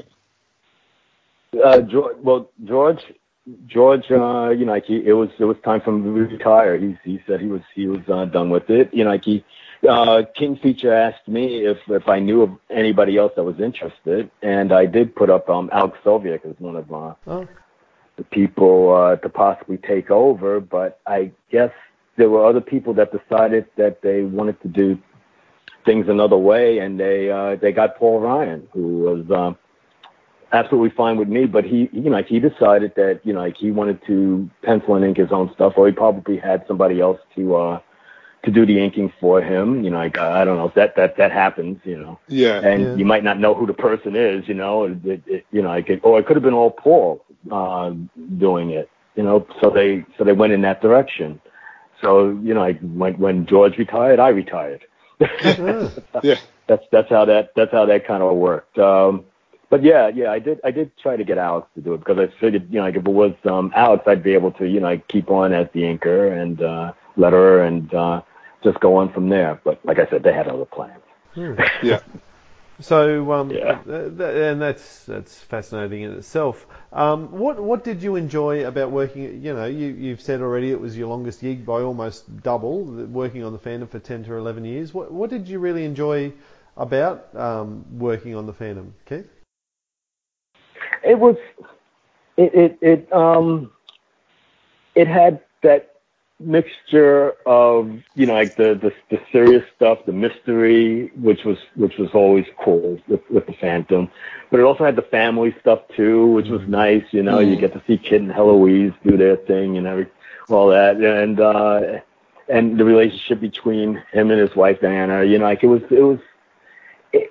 Uh, George, well, George, George, uh, you know, like he, it was, it was time for him to retire. He, he said he was, he was uh, done with it. You know, like he, uh, King Feature asked me if, if I knew of anybody else that was interested, and I did put up um, Alex Soviak as one of uh, Oh. the people uh, to possibly take over. But I guess there were other people that decided that they wanted to do things another way, and they uh, they got Paul Ryan, who was. Um, absolutely fine with me, but he, you know, like he decided that, you know, like he wanted to pencil and ink his own stuff, or he probably had somebody else to, uh, to do the inking for him. You know, like, I don't know, that, that, that happens, you know, Yeah, and Yeah. you might not know who the person is, you know, it, it, it, you know, like, it, or it could have been all Paul, uh, doing it, you know, so they, so they went in that direction. So, you know, like when, when George retired, I retired. Ah. yeah, that's, that's how that, that's how that kind of worked. Um, But yeah, yeah, I did. I did try to get Alex to do it, because I figured, you know, like if it was um, Alex, I'd be able to, you know, like keep on as the inker and uh, letterer and uh, just go on from there. But like I said, they had other plans. Hmm. yeah. So, um, Yeah. th- th- and that's that's fascinating in itself. Um, what what did you enjoy about working? You know, you you've said already it was your longest gig by almost double, working on the Phantom for ten to eleven years. What what did you really enjoy about um, working on the Phantom, Keith? It was, it, it, it, um, it had that mixture of, you know, like the, the the serious stuff, the mystery, which was which was always cool with, with the Phantom, but it also had the family stuff too, which was nice. You know, mm. you get to see Kid and Heloise do their thing and every all that, and uh, and the relationship between him and his wife Diana. You know, like it was it was. It,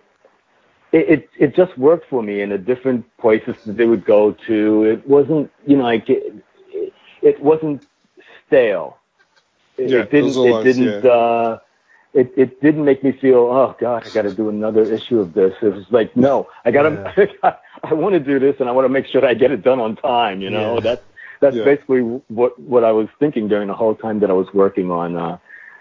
it it just worked for me in the different places that they would go to. It wasn't, you know, like it, it, it wasn't stale. It, yeah, it didn't. It, it didn't. Yeah. Uh, it it didn't make me feel, oh God, I got to do another issue of this. It was like, no, I got to. Yeah. I want to do this, and I want to make sure that I get it done on time. You know, yeah. that's that's yeah. basically what what I was thinking during the whole time that I was working on uh,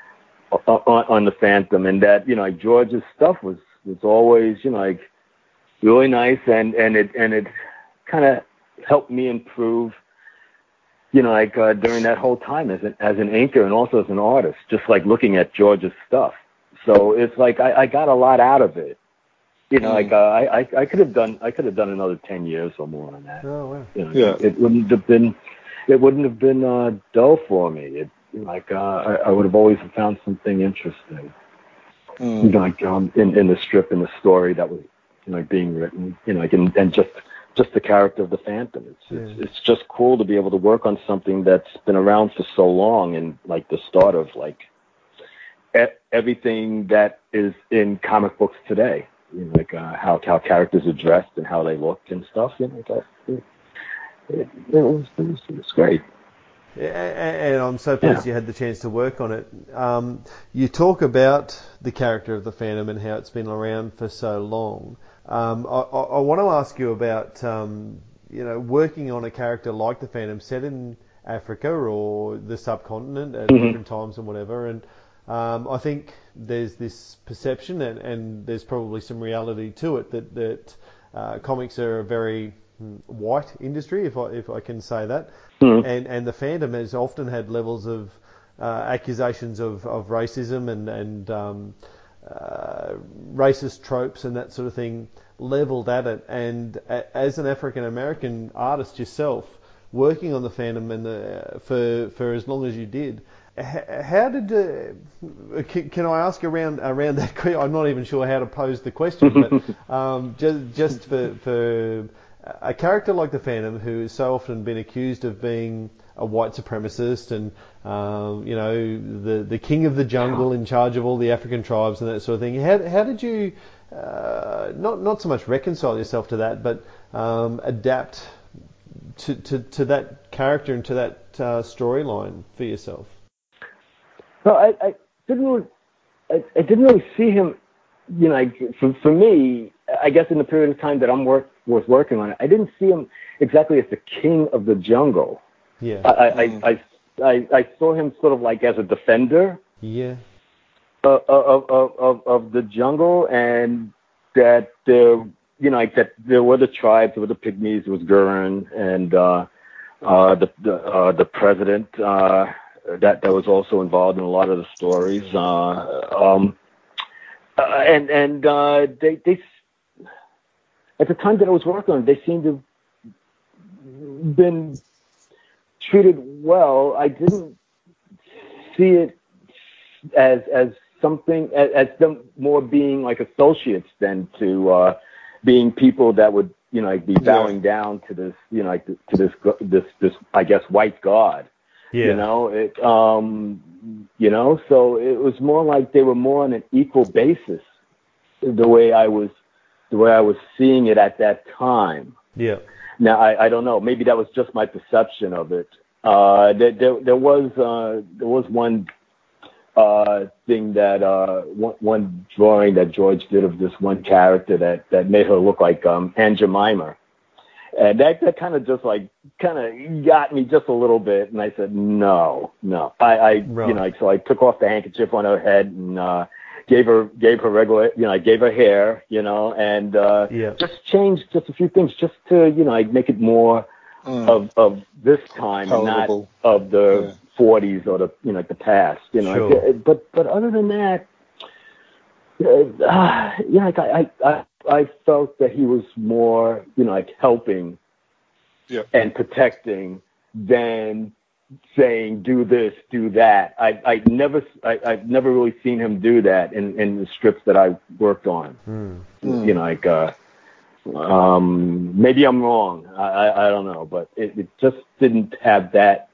on, on the Phantom, and that, you know, like George's stuff was was always, you know, like really nice, and and it and it kind of helped me improve. You know, like uh, during that whole time as an as an inker and also as an artist, just like looking at George's stuff. So it's like I, I got a lot out of it. You know, mm. like uh, I, I I could have done I could have done another ten years or more on that. Oh wow! You know, yeah, it, it wouldn't have been it wouldn't have been uh, dull for me. It like uh, I, I would have always found something interesting. Mm. You know, like um, in in the strip, in the story that was, you know, being written. You know, like and, and just. just the character of the Phantom. It's, yeah. it's it's just cool to be able to work on something that's been around for so long, and like the start of like e- everything that is in comic books today. You know, like uh, how how characters are dressed and how they look and stuff. You know, that, it, it, it, was, it, was, it was great. Yeah, and I'm so pleased yeah. you had the chance to work on it. Um, you talk about the character of the Phantom and how it's been around for so long. Um, I, I, I want to ask you about, um, you know, working on a character like the Phantom set in Africa or the subcontinent at mm-hmm. different times and whatever. And um, I think there's this perception, and, and there's probably some reality to it, that that uh, comics are a very white industry, if I if I can say that. Mm-hmm. And and the Phantom has often had levels of uh, accusations of, of racism and and um, Uh, racist tropes and that sort of thing leveled at it. And a, as an African American artist yourself, working on the Phantom and the, for for as long as you did, h- how did uh, can, can I ask around around that? I'm not even sure how to pose the question, but um, just just for for a character like the Phantom, who has so often been accused of being a white supremacist and, um, you know, the the king of the jungle in charge of all the African tribes and that sort of thing. How how did you uh, not not so much reconcile yourself to that, but um, adapt to, to to that character and to that uh, storyline for yourself? Well, I, I didn't really, I, I didn't really see him. You know, like, for for me, I guess in the period of time that I'm work was working on it, I didn't see him exactly as the king of the jungle. Yeah, I, I, I, I, I saw him sort of like as a defender. Yeah. Of of of of the jungle, and that there, you know, like that there were the tribes, there were the Pygmies, there was Gurren, and uh, uh, the the uh, the president uh, that that was also involved in a lot of the stories. Uh, um, uh, and and uh, they they at the time that I was working on it, they seemed to have been treated well. I didn't see it as as something as, as them more being like associates than to uh, being people that would, you know, like be bowing yeah. down to this, you know, like to this this this I guess white god. Yeah. You know, it um you know, so it was more like they were more on an equal basis, the way I was the way I was seeing it at that time. Yeah. Now, I, I don't know. Maybe that was just my perception of it. Uh, there, there, there was uh, there was one uh, thing that uh, one, one drawing that George did of this one character that, that made her look like um, Aunt Jemima, and that that kind of just like kind of got me just a little bit. And I said, no, no. I, I right. you know, so I took off the handkerchief on her head and uh, gave her gave her regular, you know, I gave her hair, you know, and uh, yeah. just changed just a few things just to, you know, like make it more mm. of of this time Palatable. and not of the yeah. forties or the, you know, the past, you know. Sure. But but other than that, uh, yeah, like I, I I felt that he was more, you know, like helping yeah. and protecting than saying, do this, do that. I, I never, I, I've never really seen him do that in, in the strips that I worked on. Mm. You know, like, uh, um, maybe I'm wrong. I, I, I don't know, but it, it just didn't have that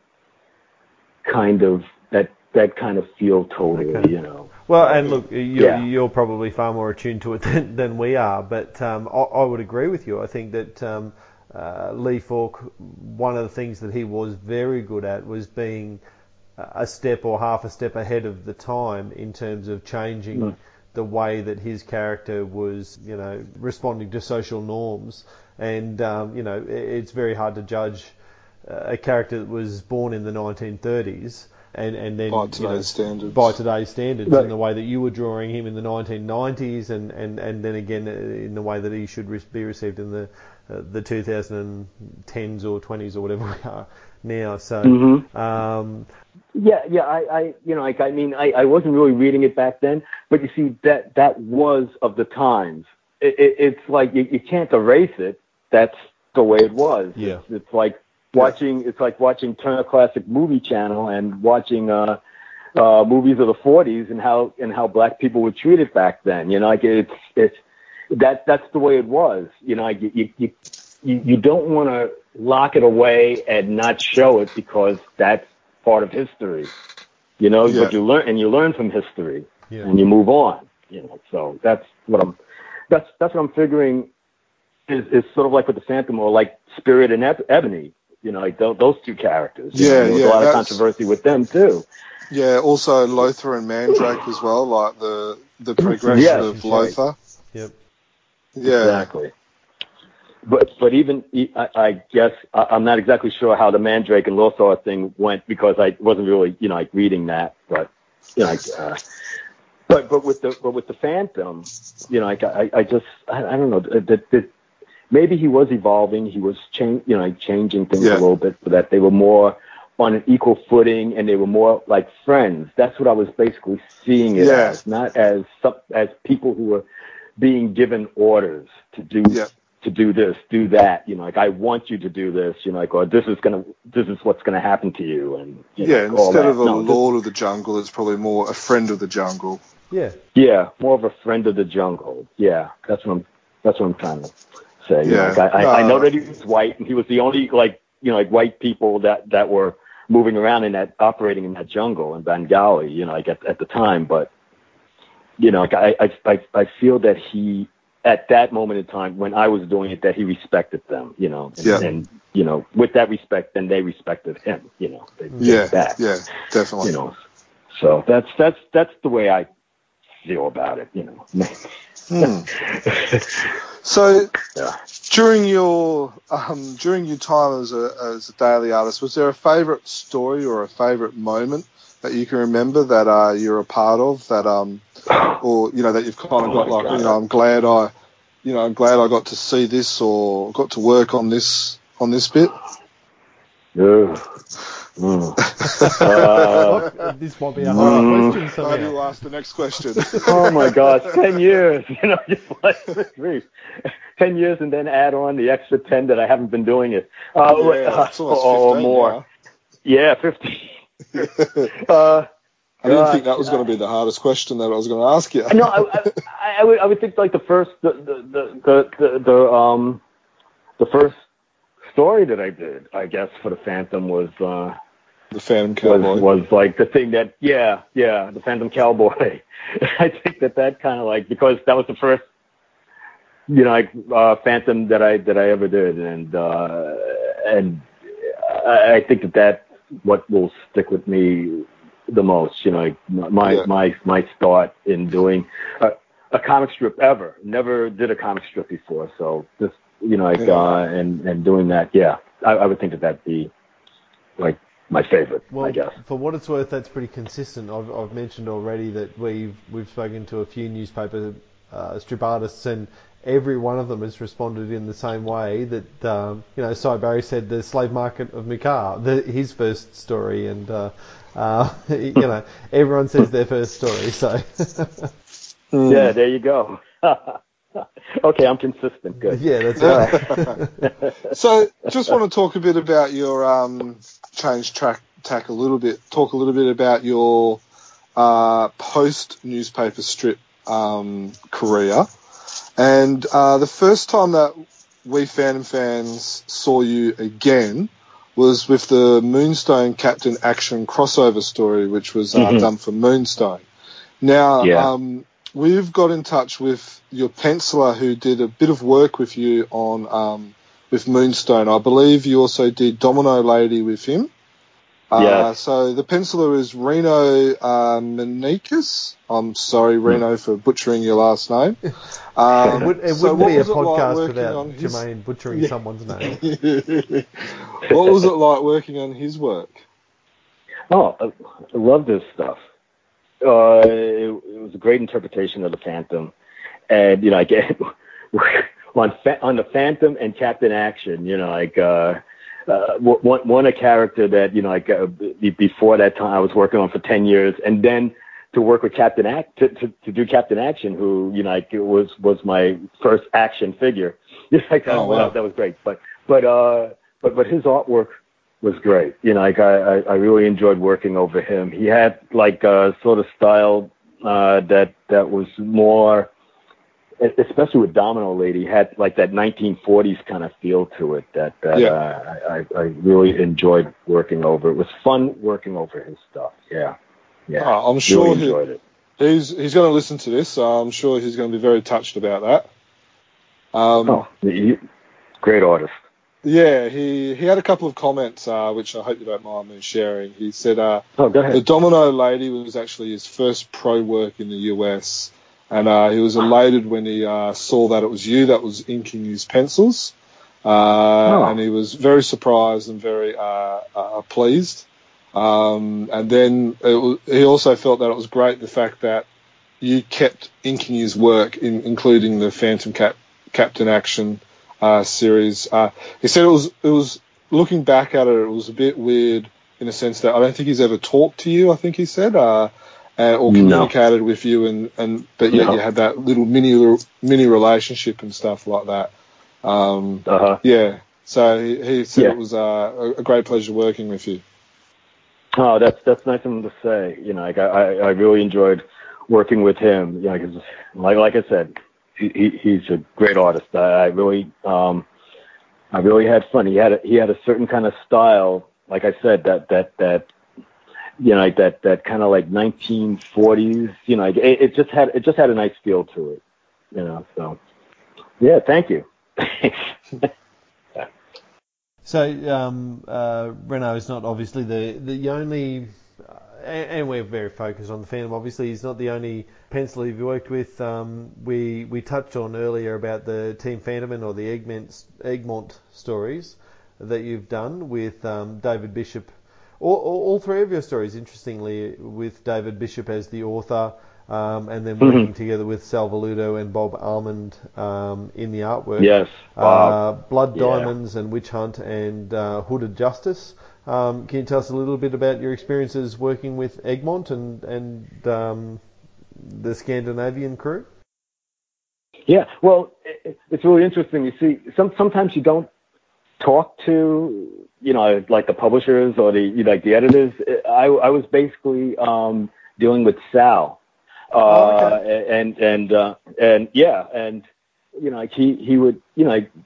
kind of, that, that kind of feel totally, Okay. you know. Well, and look, you're, Yeah. you're probably far more attuned to it than, than we are, but um, I, I would agree with you. I think that um, uh, Lee Falk, one of the things that he was very good at was being a step or half a step ahead of the time in terms of changing mm. the way that his character was, you know, responding to social norms. And, um, you know, it, it's very hard to judge a character that was born in the nineteen thirties and, and then by today's you know, standards, by today's standards, right. in the way that you were drawing him in the nineteen nineties, and, and, and then again in the way that he should re- be received in the uh, the two thousand tens or twenties or whatever we are now. So, mm-hmm. um, yeah, yeah, I, I, you know, like I mean, I, I wasn't really reading it back then, but you see, that that was of the times. It, it, it's like you, you can't erase it. That's the way it was. Yeah. It's, it's like. Watching, it's like watching Turner Classic Movie Channel and watching uh, uh, movies of the forties and how and how black people were treated back then. You know, like it's it's that that's the way it was. You know, like you you you, you don't want to lock it away and not show it because that's part of history. You know, yeah. but you learn and you learn from history yeah. and you move on. You know, so that's what I'm that's that's what I'm figuring is is sort of like with the Phantom or like Spirit and Eb- Ebony. You know, like those, those two characters. Yeah, you know, there was yeah, a lot of that's- controversy with them too. Yeah, also Lothar and Mandrake as well, like the the progression Yes, of right. Lothar. Yep. Yeah, Exactly. But but even I, I guess I, I'm not exactly sure how the Mandrake and Lothar thing went because I wasn't really you know like reading that. But you know, like, uh, but but with the but with the Phantom, you know, like I I just I, I don't know that that. Maybe he was evolving. He was change, you know, like changing things Yeah. a little bit so that they were more on an equal footing and they were more like friends. That's what I was basically seeing it Yeah. as, not as some, as people who were being given orders to do Yeah. to do this, do that. You know, like I want you to do this. You know, like or this is gonna this is what's gonna happen to you. And you yeah. know, all Instead that. of a No, this- lord of the jungle, it's probably more a friend of the jungle. Yeah. yeah, more of a friend of the jungle. Yeah, that's what I'm that's what I'm trying to say. You know, Yeah. like I, I, I know Uh, that he was white, and he was the only like you know like white people that, that were moving around in that operating in that jungle in Bengali. You know, like at, at the time, but you know, like I, I I I feel that he at that moment in time when I was doing it that he respected them. You know, and, Yeah. and you know with that respect, then they respected him. You know, they did Yeah, that. yeah, definitely. You know, so that's that's that's the way I feel about it. You know. Hmm. So Yeah. during your um, during your time as a as a daily artist, was there a favourite story or a favourite moment that you can remember that uh, you're a part of that um or you know that you've kind of Oh got my like God. you know I'm glad I you know I'm glad I got to see this or got to work on this on this bit. Ugh. Mm. Uh, This might be a hard Mm. question Maybe somehow. we'll ask the next question. oh my gosh, ten years, you know, just like grief. ten years and then add on the extra ten that I haven't been doing it. Uh, Yeah, it's almost or fifteen more. now. Yeah, fifteen. uh, I didn't God, think that was going to be the hardest question that I was going to ask you. no, I, I, I, would, I would think like the first, the, the, the, the, the, um, the first story that I did, I guess, for the Phantom was, uh, The Phantom Cowboy. was, was like the thing that, yeah, yeah, the Phantom Cowboy. I think that that kind of like, because that was the first, you know, like, uh, Phantom that I, that I ever did. And, uh, and I, I think that that's what will stick with me the most, you know, like my, Yeah. my, my start in doing a, a comic strip ever. Never did a comic strip before. So just, you know, like, Yeah. uh, and, and doing that, yeah, I, I would think that that'd be like my favorite, Well, I guess. for what it's worth, that's pretty consistent. I've, I've mentioned already that we've we've spoken to a few newspaper uh, strip artists, and every one of them has responded in the same way. That um, you know, Cy Barry said the slave market of Mikar, the, his first story, and uh, uh, you know, everyone says their first story. So Mm. Yeah, there you go. Okay, I'm consistent. Good. yeah, that's it. So, just want to talk a bit about your um, change track tack a little bit, talk a little bit about your uh, post newspaper strip um, career. And uh, the first time that we Phantom fans saw you again was with the Moonstone Captain Action crossover story, which was uh, Mm-hmm. done for Moonstone. Now, Yeah. um, we've got in touch with your penciler who did a bit of work with you on um, with Moonstone. I believe you also did Domino Lady with him. Uh, Yes. So the penciler is Reno uh, Menikis. I'm sorry, Reno, for butchering your last name. Um, It, would, it so wouldn't what be a was it like podcast working without on his- Jermaine butchering Yeah. someone's name. What was it like working on his work? Oh, I I love this stuff. Uh, it, it was a great interpretation of the Phantom, and you know, I get on Fa- on the Phantom and Captain Action. You know, like uh, uh, one one a character that you know, like uh, be- before that time I was working on for ten years, and then to work with Captain Act to, to, to do Captain Action, who you know, like it was was my first action figure. Just like Oh, wow. that, that was great. But but uh, but but his artwork was great. You know, like I, I, I really enjoyed working over him. He had like a sort of style uh, that that was more, especially with Domino Lady, had like that nineteen forties kind of feel to it that, that Yeah. uh, I, I really enjoyed working over. It was fun working over his stuff. Yeah, yeah. Oh, I'm sure really he- enjoyed it. He's he's going to listen to this, so I'm sure he's going to be very touched about that. Um, Oh, he, great artist. Yeah, he, he had a couple of comments, uh, which I hope you don't mind me sharing. He said uh, Oh, go the ahead. Domino Lady was actually his first pro work in the U S, and uh, he was elated when he uh, saw that it was you that was inking his pencils, uh, Oh. and he was very surprised and very uh, uh, pleased. Um, and then it was, he also felt that it was great the fact that you kept inking his work, in, including the Phantom Cap, Captain Action uh, series. Uh, he said it was it was looking back at it, it was a bit weird in a sense that I don't think he's ever talked to you. I think he said, uh, uh, or No. communicated with you, and, and but yet No. you had that little mini mini relationship and stuff like that. Um, Uh huh. yeah. So he, he said Yeah. it was uh, a, a great pleasure working with you. Oh, that's that's nice of him to say. You know, like I, I I really enjoyed working with him. You know, 'cause like like I said, he, he he's a great artist. I, I really um I really had fun. He had a, he had a certain kind of style. Like I said, that that that you know, like that that kind of like nineteen forties. You know, like it, it just had it just had a nice feel to it. You know, so yeah, thank you. So, um, uh, Renault is not obviously the, the only, uh, and, and we're very focused on the Phantom. Obviously, he's not the only penciler you've worked with. Um, we we touched on earlier about the Team Phantom or the Egmont, Egmont stories that you've done with um, David Bishop. All, all, all three of your stories, interestingly, with David Bishop as the author, um, and then working Mhm. together with Sal Valuto and Bob Almond um, in the artwork. Yes, Uh, Bob. Blood Yeah. Diamonds and Witch Hunt and uh, Hooded Justice. Um, can you tell us a little bit about your experiences working with Egmont and and um, the Scandinavian crew? Yeah, well, it, it's really interesting. You see, some sometimes you don't talk to, you know, like the publishers or the, you know, like the editors. I I was basically um, dealing with Sal, uh, Oh, okay. and and uh, and yeah, and you know, like he he would, you know, like,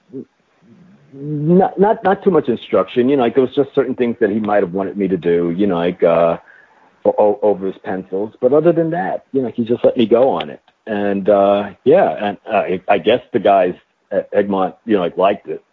not not not too much instruction. You know, like there was just certain things that he might have wanted me to do. You know, like uh, o- over his pencils. But other than that, you know, he just let me go on it. And uh, yeah, and uh, I guess the guys at Egmont, you know, like liked it.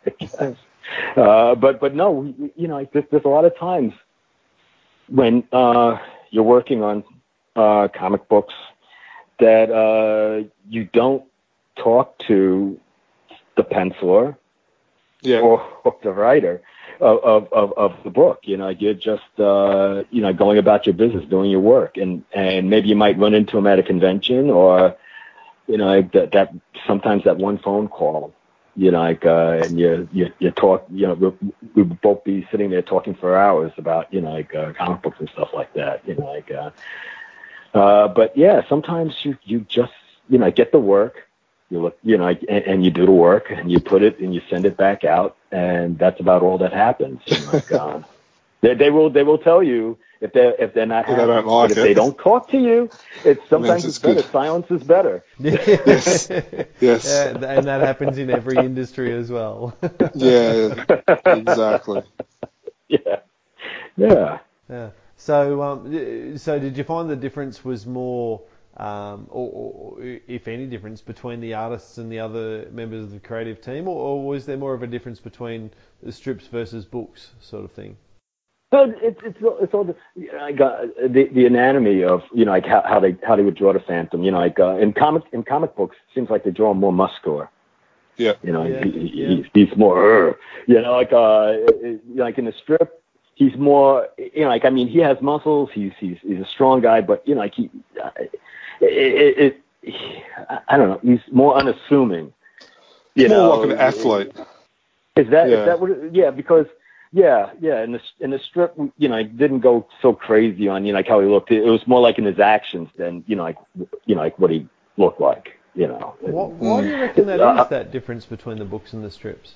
uh, but but no, we- you know, like, there's, there's a lot of times when uh, you're working on uh, comic books that uh, you don't talk to the penciler Yeah. or, or the writer of, of, of, of the book. You know, you're just, uh, you know, going about your business, doing your work. And, and maybe you might run into them at a convention or, you know, that, that sometimes that one phone call, you know, like, uh, and you, you, you talk, you know, we we would both be sitting there talking for hours about, you know, like, uh, comic books and stuff like that, you know, like, uh, uh, but yeah, sometimes you, you just, you know, get the work, you look, you know, and, and you do the work and you put it and you send it back out, and that's about all that happens. You know, like, um, They, they will they will tell you if they if they're not If happy. they don't like but if it. they don't talk to you, it's sometimes it's it's better. good. Silence is better. Yes. Yes. Yeah, and that happens in every industry as well. Yeah, exactly. Yeah. Yeah. Yeah. So, um, so did you find the difference was more, um, or, or if any difference between the artists and the other members of the creative team, or, or was there more of a difference between the strips versus books, sort of thing? But it's it's it's all the like uh, the the anatomy of you know like how, how they how they would draw the Phantom. You know, like uh, in comic in comic books, it seems like they draw him more muscular. Yeah. You know, Yeah, he, yeah. He's, he's more, uh, you know, like uh, like in the strip. He's more, you know, like I mean, he has muscles. He's he's he's a strong guy, but you know, like he, uh, it, it, it, I don't know. He's more unassuming. You More know, like an athlete. Is that Yeah. is that what? It, yeah, because yeah, yeah. In the in the strip, you know, it didn't go so crazy on you know like how he looked. It, it was more like in his actions than you know like you know like what he looked like. You know. What, why do you reckon that Uh, is, that difference between the books and the strips?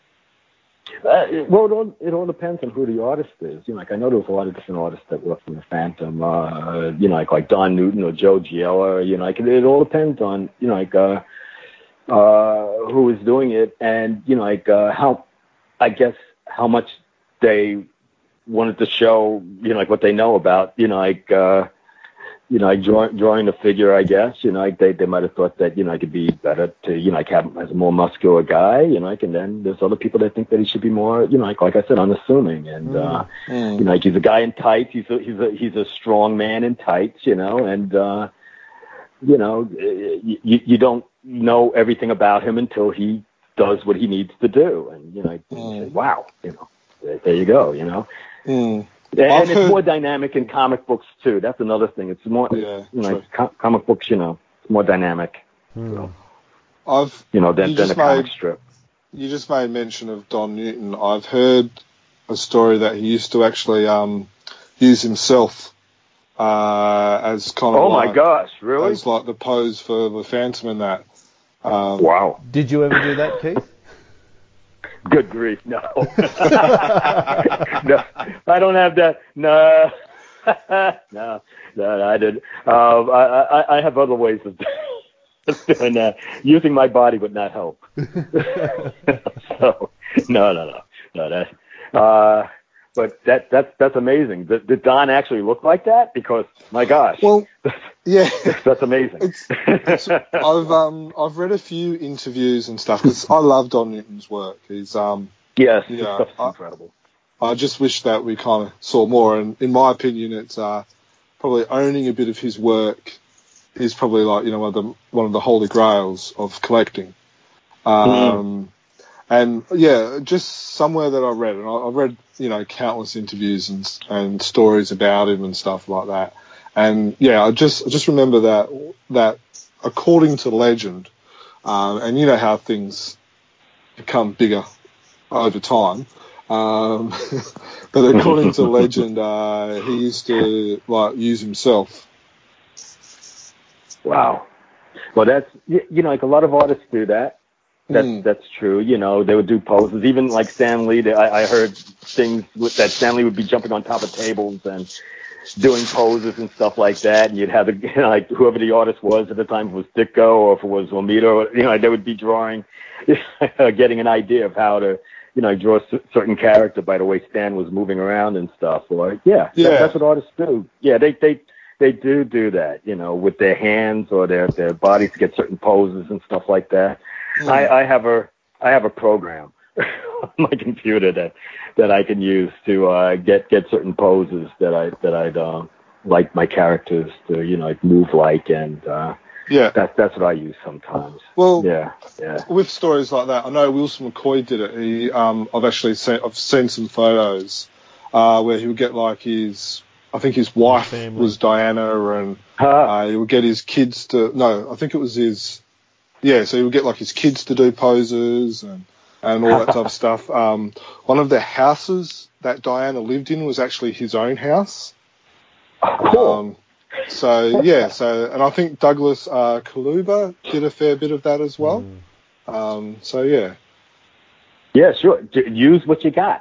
Uh, well, it all, it all depends on who the artist is. You know, like I know there's a lot of different artists that work on the Phantom. Uh, you know, like like Don Newton or Joe Giella. You know, like it, it all depends on you know like uh, uh, who is doing it, and you know like uh, how I guess how much they wanted to show. You know, like what they know about. You know, like. Uh, You know, like draw, drawing the figure, I guess. You know, like they they might have thought that you know it could be better to you know like have him as a more muscular guy. You know, like and then there's other people that think that he should be more you know like like I said unassuming and Mm. uh, Mm. you know like he's a guy in tights. He's a he's a he's a strong man in tights. You know, and uh, you know you you don't know everything about him until he does what he needs to do, and you know you Mm. say, wow, you know there, there you go. You know. Mm. And I've it's heard- more dynamic in comic books too. That's another thing. It's more, Yeah, you know, true. like com- comic books. You know, it's more dynamic. Hmm. I've You know, than You than a just comic made- strip. You just made mention of Don Newton. I've heard a story that he used to actually um, use himself uh, as kind of Oh like, my gosh, really? as like the pose for the Phantom and that. Um, Wow. Did you ever do that, Keith? Good grief, no. No, I don't have that. No, no, no, I did. Um, I, I, I have other ways of doing that, using my body would not help. So, no, no, no, no. That, uh, but that that's that's amazing. Did, did Don actually look like that? Because my gosh, Well, yeah. that's amazing. It's, it's, I've um I've read a few interviews and stuff because I love Don Newton's work. He's um Yes, this yeah, stuff's I- incredible. I just wish that we kind of saw more. And in my opinion, it's uh probably owning a bit of his work is probably like you know one of the one of the holy grails of collecting. Um, and yeah, just somewhere that I read, and I, I read you know countless interviews and and stories about him and stuff like that. And yeah, I just I just remember that that according to legend, um, and you know how things become bigger over time. Um, but according to legend, uh, he used to like use himself. Wow. Well, that's you, you know, like a lot of artists do that. That's Mm. that's true. You know, they would do poses. Even like Stan Lee, they, I, I heard things with, that Stan Lee would be jumping on top of tables and doing poses and stuff like that. And you'd have the, you know, like whoever the artist was at the time, if it was Ditko or if it was Lomito, you know, they would be drawing, getting an idea of how to, you know, draw a certain character by the way Stan was moving around and stuff. Or yeah, Yeah. That, that's what artists do. Yeah, they they they do do that. You know, with their hands or their their bodies to get certain poses and stuff like that. Mm. I, I have a I have a program on my computer that that I can use to uh, get get certain poses that I that I'd uh, like my characters to you know like move like, and uh, Yeah. that's that's what I use sometimes. Well, Yeah, yeah. with stories like that, I know Wilson McCoy did it. He, um, I've actually seen, I've seen some photos uh, where he would get like his, I think his wife family. was Diana, and Huh. uh, he would get his kids to. No, I think it was his. Yeah, so he would get like his kids to do poses and and all that type of stuff. Um, one of the houses that Diana lived in was actually his own house. Cool. Um, so yeah, so and I think Douglas uh, Kaluba did a fair bit of that as well. Um, so yeah, Yeah, sure. J- use what you got.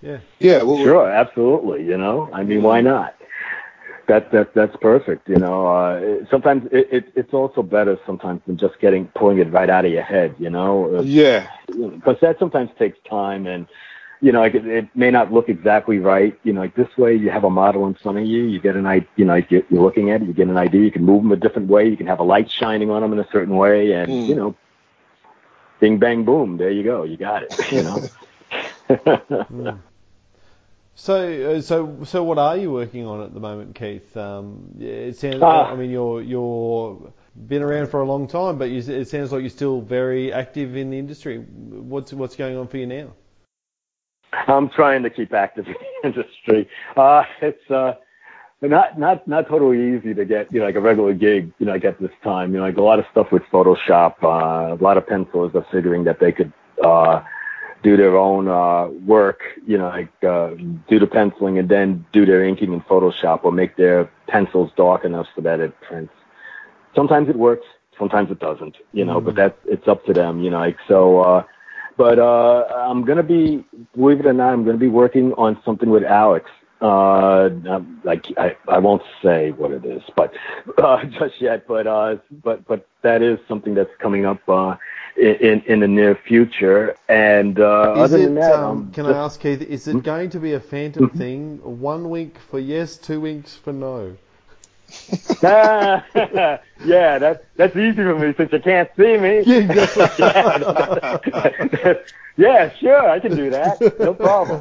Yeah. Yeah. Well, Sure, absolutely. You know, I mean, why not? That that that's perfect. You know, uh, sometimes it, it it's also better sometimes than just getting pulling it right out of your head. You know. Yeah. Because that sometimes takes time, and you know, like it, it may not look exactly right. You know, like this way, you have a model in front of you. You get an idea. You know, you're looking at it. You get an idea. You can move them a different way. You can have a light shining on them in a certain way, and Mm. you know, bing bang boom. There you go. You got it. You know. Mm. So, uh, so, so, what are you working on at the moment, Keith? Um, it sounds. Ah. I mean, you're you're been around for a long time, but you, it sounds like you're still very active in the industry. What's what's going on for you now? I'm trying to keep active in the industry. Uh, it's uh, not not not totally easy to get, you know, like a regular gig, you know, like at this time. You know, like a lot of stuff with Photoshop. Uh, a lot of pencilers are figuring that they could uh, do their own uh, work, you know, like uh, do the penciling and then do their inking in Photoshop, or make their pencils dark enough so that it prints. Sometimes it works, sometimes it doesn't, you know, Mm. but that's, it's up to them, you know, like, so, uh, but, uh, I'm going to be, believe it or not, I'm going to be working on something with Alex. Uh, um, like, I, I won't say what it is, but, uh, just yet, but, uh, but, but that is something that's coming up, uh, in, in the near future. And, uh, Is other it? than that, Um, um, can just- I ask, Keith? Is it going to be a Phantom thing? One week for yes, two weeks for no. Ah, yeah, that that's easy for me since you can't see me. Yeah, exactly. Yeah, sure, I can do that. No problem.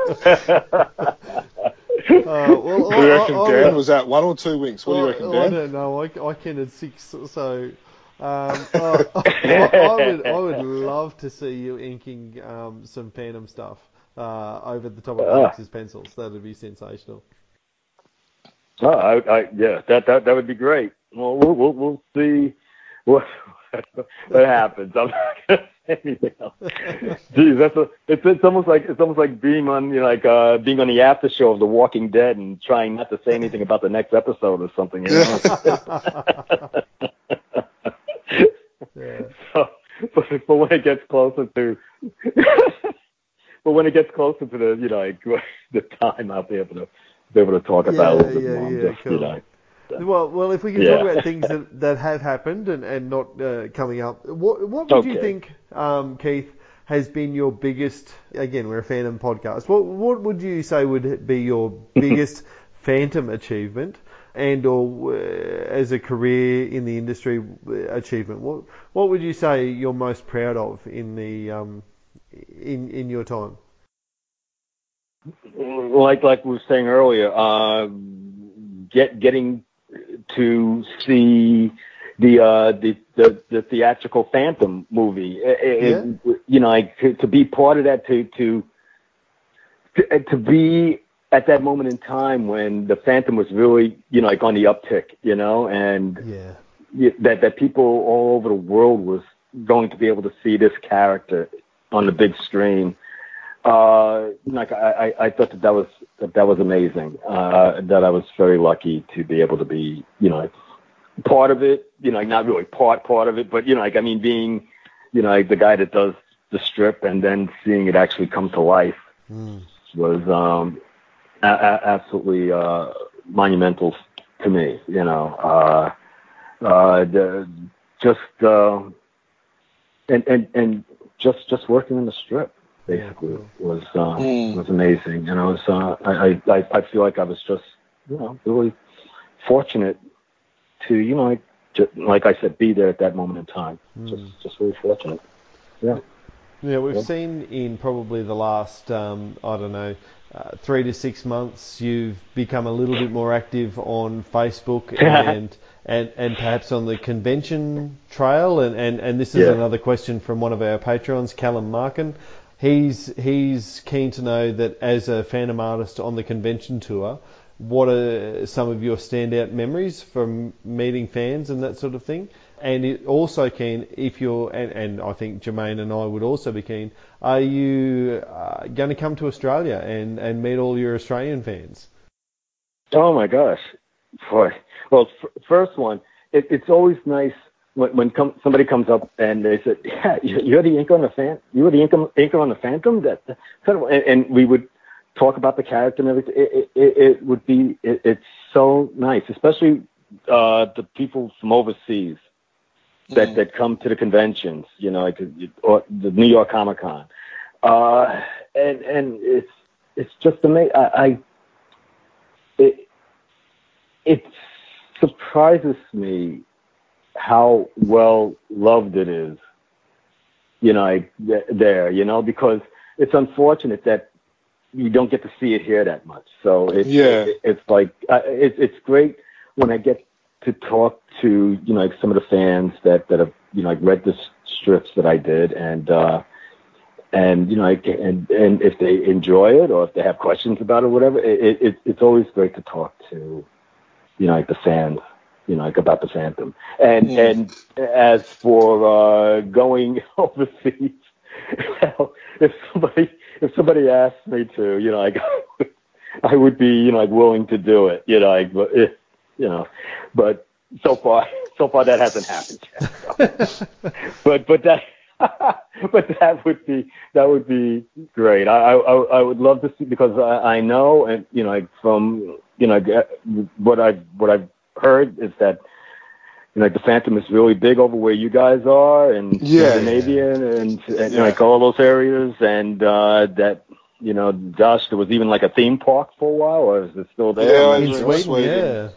Uh, well, What do you reckon, I, I, Dan? I, Was that one or two winks? What do you reckon, I, I Dan? don't know. I, I counted six, so um, I, I would I would love to see you inking um, some Phantom stuff uh, over the top of Ah. Alex's pencils. That would be sensational. Oh, I, I, yeah, that, that that would be great. Well, we'll we'll, we'll see what what happens. I'm not gonna say anything else. Geez, that's a, it's it's almost like it's almost like being on, you know, like uh, being on the after show of The Walking Dead and trying not to say anything about the next episode or something. You know? Yeah. So, but, but when it gets closer to, but when it gets closer to the, you know, like, the time, I'll be able to be able to talk about it a little bit yeah, more. yeah, Just, cool. you know. Well, well, if we can Yeah. talk about things that, that have happened and, and not uh, coming up, what what would you Okay. think, um, Keith, has been your biggest? Again, we're a Phantom podcast. What what would you say would be your biggest Phantom achievement, and or uh, as a career in the industry uh, achievement? What what would you say you're most proud of in the um, in in your time? Like like we were saying earlier, uh, get getting to see the uh, the, the the theatrical Phantom movie. It, Yeah. You know, like to, to be part of that, to to to, to be at that moment in time when the Phantom was really, you know, like on the uptick, you know, and Yeah. y- that that people all over the world was going to be able to see this character on the big screen. Uh, like I, I, I thought that that was that, that was amazing. Uh, that I was very lucky to be able to be, you know, part of it. You know, like not really part part of it, but you know, like I mean, being, you know, like the guy that does the strip and then seeing it actually come to life Mm. was um, a- a- absolutely uh, monumental to me. You know, uh, uh, the, just uh, and and and just just working in the strip. Basically, Yeah, was uh, Mm. was amazing, and I was uh, I, I I feel like I was just, you know, really fortunate to, you know, like, just, like I said, be there at that moment in time. Mm. Just just really fortunate. Yeah. Yeah, we've Yeah. seen in probably the last, um, I don't know, uh, three to six months, you've become a little bit more active on Facebook and and, and perhaps on the convention trail. And, and, and this is Yeah. another question from one of our patrons, Callum Markin. He's he's keen to know that as a Phantom artist on the convention tour, what are some of your standout memories from meeting fans and that sort of thing? And it also keen, if you're, and, and I think Jermaine and I would also be keen, are you uh, going to come to Australia and, and meet all your Australian fans? Oh my gosh, boy. Well, f- first one, it, it's always nice when, when come, somebody comes up and they say, "Yeah, you're the inker on the fan. You were the inker, inker on the Phantom." That, that and, and we would talk about the character and everything. It, it, it would be, it, it's so nice, especially uh, the people from overseas that, mm. that come to the conventions, you know, like or the New York Comic Con. Uh, and, and it's, it's just amazing. I, I it, it surprises me how well loved it is, you know, like, there, you know, because it's unfortunate that you don't get to see it here that much. So it's, yeah. it, it's like, uh, it, it's great when I get to talk to, you know, like some of the fans that, that have, you know, like read the strips that I did, and, uh, and, you know, like, and, and if they enjoy it or if they have questions about it or whatever, it, it, it's always great to talk to, you know, like the fans, you know, like about the Phantom. And, yeah. and as for, uh, going overseas, well, if somebody, if somebody asked me to, you know, like, I would be, you know, like willing to do it, you know, like, but, you know, but so far, so far that hasn't happened yet. So. but, but that, but that would be, that would be great. I, I, I would love to see, because I, I know, and, you know, like from, you know, what I've, what I've heard is that, you know, like the Phantom is really big over where you guys are, and yeah, Scandinavian, yeah. and, and yeah. you know, like all those areas, and uh, that, you know, Josh, there was even like a theme park for a while, or is it still there? Yeah, in Sweden, Sweden, yeah.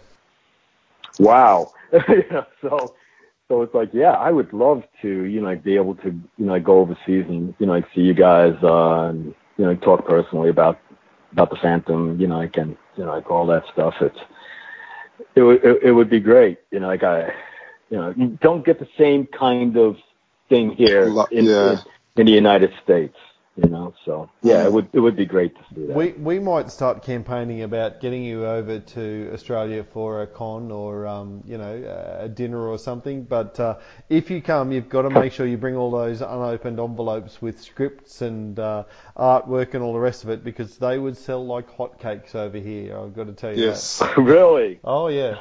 Wow. you know, so, so it's like, yeah, I would love to, you know, like be able to, you know, like go overseas and, you know, like see you guys, uh, and, you know, like talk personally about, about the Phantom, you know, like, and, you know, like all that stuff. It's, it would, it, it would be great, you know, like I, you know, you don't get the same kind of thing here in, yeah. in, in the United States, you know. So yeah, it would it would be great to see that. We we might start campaigning about getting you over to Australia for a con or um, you know, a dinner or something. But uh, if you come, you've got to make sure you bring all those unopened envelopes with scripts and uh, artwork and all the rest of it, because they would sell like hotcakes over here. I've got to tell you yes. that. Really? Oh yeah.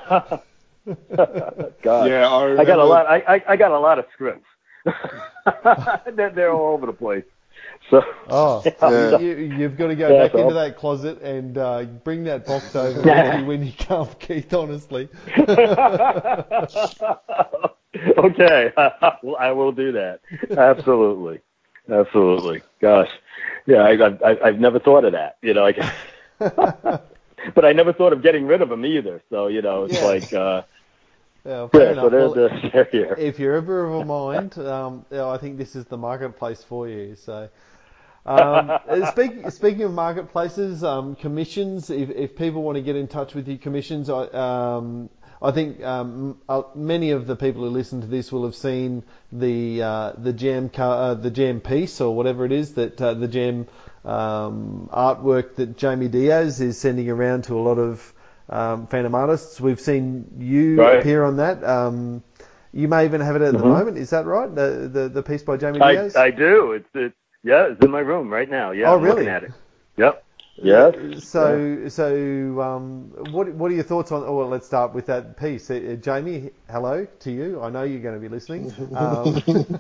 God. Yeah, I, I got a lot. I, I, I got a lot of scripts. they're, they're all over the place. So. Oh, yeah. you, you've got to go yeah, back so. into that closet and uh, bring that box over with you when you come, Keith. Honestly. Okay, well, I will do that. Absolutely, absolutely. Gosh, yeah, I, I, I've never thought of that. You know, like. But I never thought of getting rid of them either. So, you know, it's yeah. like, uh, yeah, fair yeah, enough. so they're, Well, they're, they're here. If you're ever of a mind, um, yeah, I think this is the marketplace for you. So, um, speaking speaking of marketplaces, um, commissions. If, if people want to get in touch with you, commissions. I um, I think um, uh, many of the people who listen to this will have seen the uh, the jam car, uh, the jam piece or whatever it is that uh, the jam. Um, artwork that Jamie Diaz is sending around to a lot of um, Phantom artists. We've seen you right. appear on that. Um, you may even have it at mm-hmm. the moment. Is that right? The the, the piece by Jamie I, Diaz? I do. It's it. Yeah, it's in my room right now. Yeah, oh, I'm really? looking at it. Yep. Yeah. So yeah. so um, what what are your thoughts on? Oh, well, let's start with that piece. Uh, Jamie, hello to you. I know you're going to be listening. Um,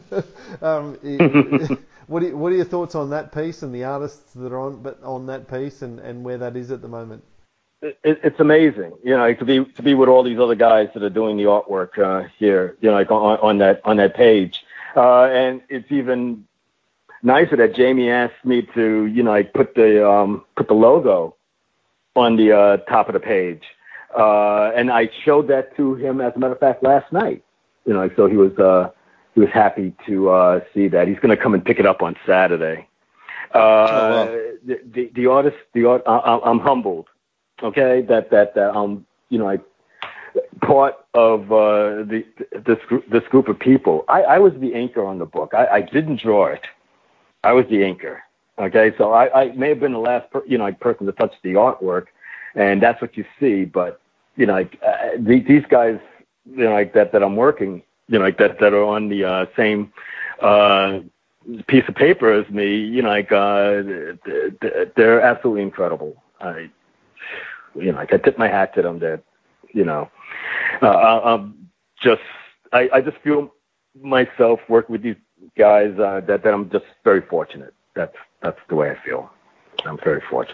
um, What are, what are your thoughts on that piece and the artists that are on, but on that piece and, and where that is at the moment? It, it's amazing, you know, to be to be with all these other guys that are doing the artwork uh, here, you know, like on, on that on that page, uh, and it's even nicer that Jamie asked me to, you know, like put the um, put the logo on the uh, top of the page, uh, and I showed that to him, as a matter of fact, last night, you know, so he was. Uh, He was happy to uh, see that. He's going to come and pick it up on Saturday. Uh, oh, wow. the, the, the artist, the art, I, I'm humbled. Okay, that that that um, you know, like part of uh, the this group, this group of people. I, I was the inker on the book. I, I didn't draw it. I was the inker. Okay, so I, I may have been the last, per, you know, like person to touch the artwork, and that's what you see. But you know, like uh, the, these guys, you know, like that that I'm working. You know, like that, that are on the uh, same uh, piece of paper as me, you know, like uh, they're absolutely incredible. I, you know, like I tip my hat to them. That, you know, uh, I'm just, I, I just feel myself working with these guys uh, that that I'm just very fortunate. That's that's the way I feel. I'm very fortunate.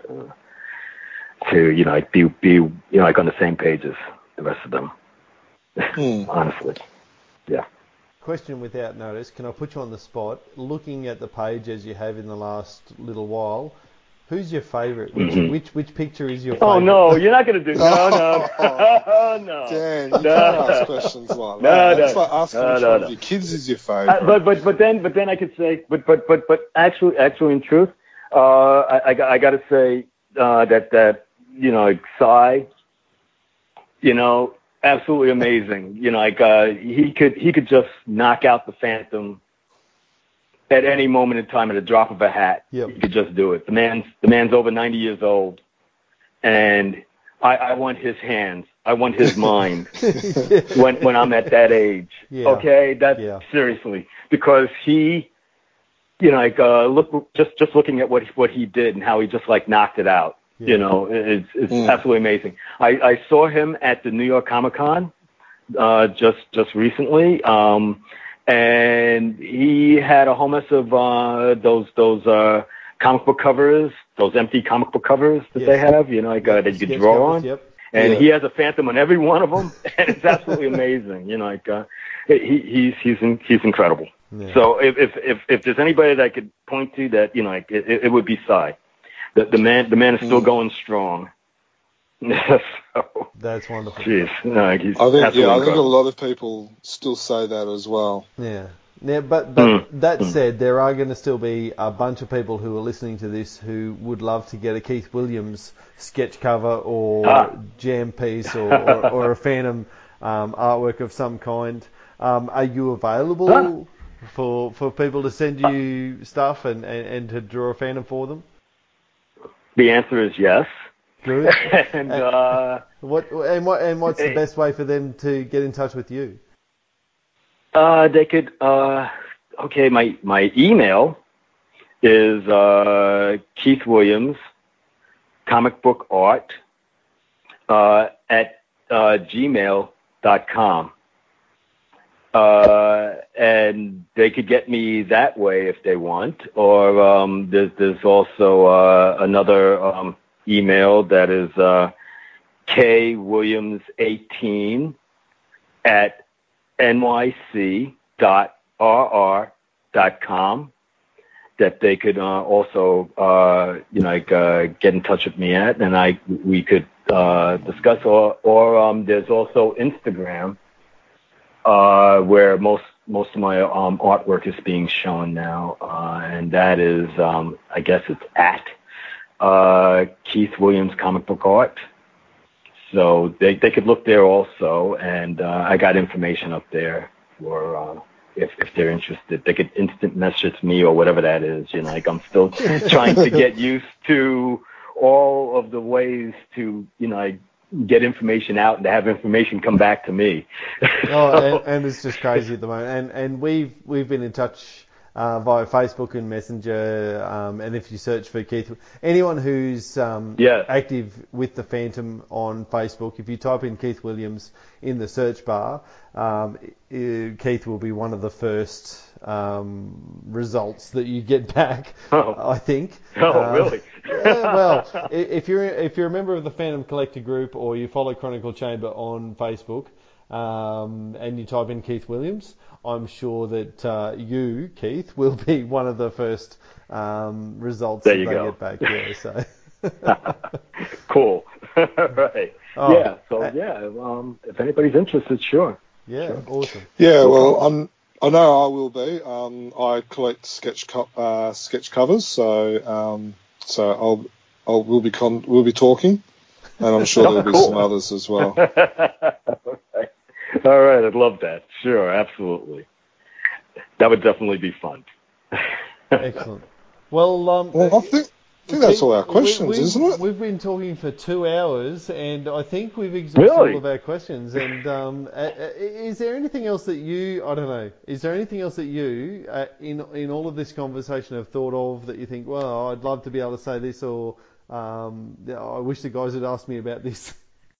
to you know like be be you know like on the same page as the rest of them. Hmm. Honestly, yeah. Question without notice. Can I put you on the spot? Looking at the page as you have in the last little while, who's your favourite? Which, Mhm. which which picture is your favourite? Oh no, you're not gonna do no no oh no. Dan, you No. can't ask questions like No, that. no. It's like asking No, which no, one no. of your kids is your favourite. Uh, but but but then but then I could say but but but but actually actually in truth, uh, I I, got- I got to say uh, that that you know like Cy, you know, absolutely amazing. You know, like uh, he could he could just knock out the Phantom at any moment in time at a drop of a hat. Yep. He could just do it. The man's the man's over ninety years old, and I, I want his hands. I want his mind when when I'm at that age. Yeah. Okay, that's Yeah. seriously because he, you know, like uh, look just just looking at what what he did and how he just like knocked it out. Yeah. You know, it's it's Mm. absolutely amazing. I, I saw him at the New York Comic Con uh, just just recently, um, and he had a whole mess of uh, those those uh, comic book covers, those empty comic book covers that Yes. they have. You know, like uh, that you could Sketch draw covers, on. Yep. And Yeah. he has a Phantom on every one of them, and it's absolutely amazing. You know, like uh, he, he's he's in, he's incredible. Yeah. So if, if if if there's anybody that I could point to that, you know, like it, it would be Cy. The the man the man is still Mm. going strong. so, That's wonderful. jeez, no, like he's I think, absolutely yeah, I think a incredible. lot of people still say that as well. Yeah. Now, but but Mm. that Mm. said, there are going to still be a bunch of people who are listening to this who would love to get a Keith Williams sketch cover or Ah. jam piece or, or, or a Phantom um, artwork of some kind. Um, are you available Ah. for for people to send you stuff and, and, and to draw a Phantom for them? The answer is yes. Good. and uh, What and what and what's the Hey. best way for them to get in touch with you? uh, they could. Uh, okay, my my email is uh, Keith Williams, comic book art uh, at uh, gmail dot com. Uh, and they could get me that way if they want, or um, there's, there's also uh, another um, email that is uh, k williams eighteen at n y c dot r r dot com that they could uh, also uh, you know like, uh, get in touch with me at, and I we could uh, discuss. Or, or um, there's also Instagram. Uh, where most most of my um, artwork is being shown now, uh, and that is, um, I guess it's at uh, Keith Williams Comic Book Art. So they they could look there also, and uh, I got information up there for uh, if if they're interested. They could instant message me or whatever that is. You know, like I'm still trying to get used to all of the ways to you know. Like, get information out and to have information come back to me. Oh, and, and it's just crazy at the moment. And and we've we've been in touch uh, via Facebook and Messenger. Um, and if you search for Keith, anyone who's um, Yes. active with the Phantom on Facebook, if you type in Keith Williams in the search bar, um, i- Keith will be one of the first um, results that you get back. Oh. I think. Oh, Um, really? yeah, well, i- if you're if you're a member of the Phantom Collector group or you follow Chronicle Chamber on Facebook, um, and you type in Keith Williams, I'm sure that uh, you, Keith, will be one of the first um, results There that you they go. get back. Yeah, so. Cool. Right. Oh. Yeah. So yeah, um, if anybody's interested, sure. Yeah, awesome. Yeah, well, I'm, I know I will be. Um, I collect sketch co- uh, sketch covers, so um, so I'll I'll we'll be con- we'll be talking, and I'm sure Oh, there'll be cool. some others as well. Okay. All right. I'd love that. Sure. Absolutely. That would definitely be fun. Excellent. Well, um, Well, I think I think that's all our we- questions, we've, isn't it? We've been talking for two hours, and I think we've exhausted Really? all of our questions. And um, uh, uh, is there anything else that you, I don't know, is there anything else that you, uh, in in all of this conversation, have thought of that you think, well, I'd love to be able to say this, or um, I wish the guys had asked me about this?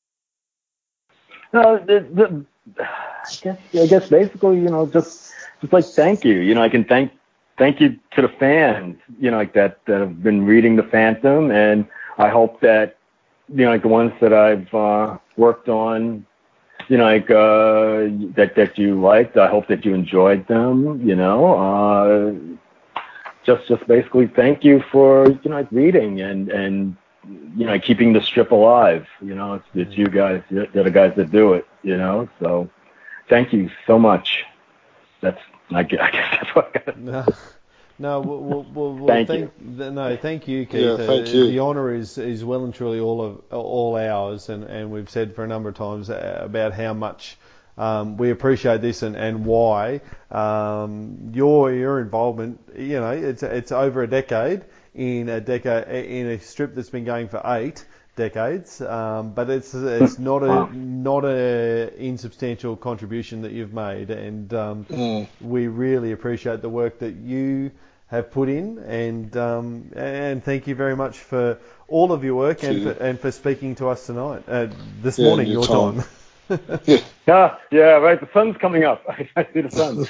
No, the, the, I guess I guess basically, you know, just just like thank you. You know, I can thank thank you to the fans, you know, like that that have been reading the Phantom, and I hope that, you know, like the ones that I've uh, worked on, you know, like uh, that that you liked. I hope that you enjoyed them. You know, uh, just just basically thank you for, you know, like reading and and you know, keeping the strip alive. You know, it's it's you guys, you're the guys that do it. You know, so thank you so much. That's I guess, I guess that's what I got. No, no, well, well, well, well thank, thank you. No, thank you, Keith. Yeah, thank uh, you. The honour is, is well and truly all of all ours, and, and we've said for a number of times about how much um, we appreciate this and, and why um, your your involvement. You know, it's it's over a decade in a decade in a strip that's been going for eight decades, um, but it's it's not a Wow. not a insubstantial contribution that you've made, and um, Mm. we really appreciate the work that you have put in, and um, and thank you very much for all of your work and for, and for speaking to us tonight, uh, this Yeah, morning, your your time. time. Yeah. Yeah, yeah, right. The sun's coming up. I see the sun.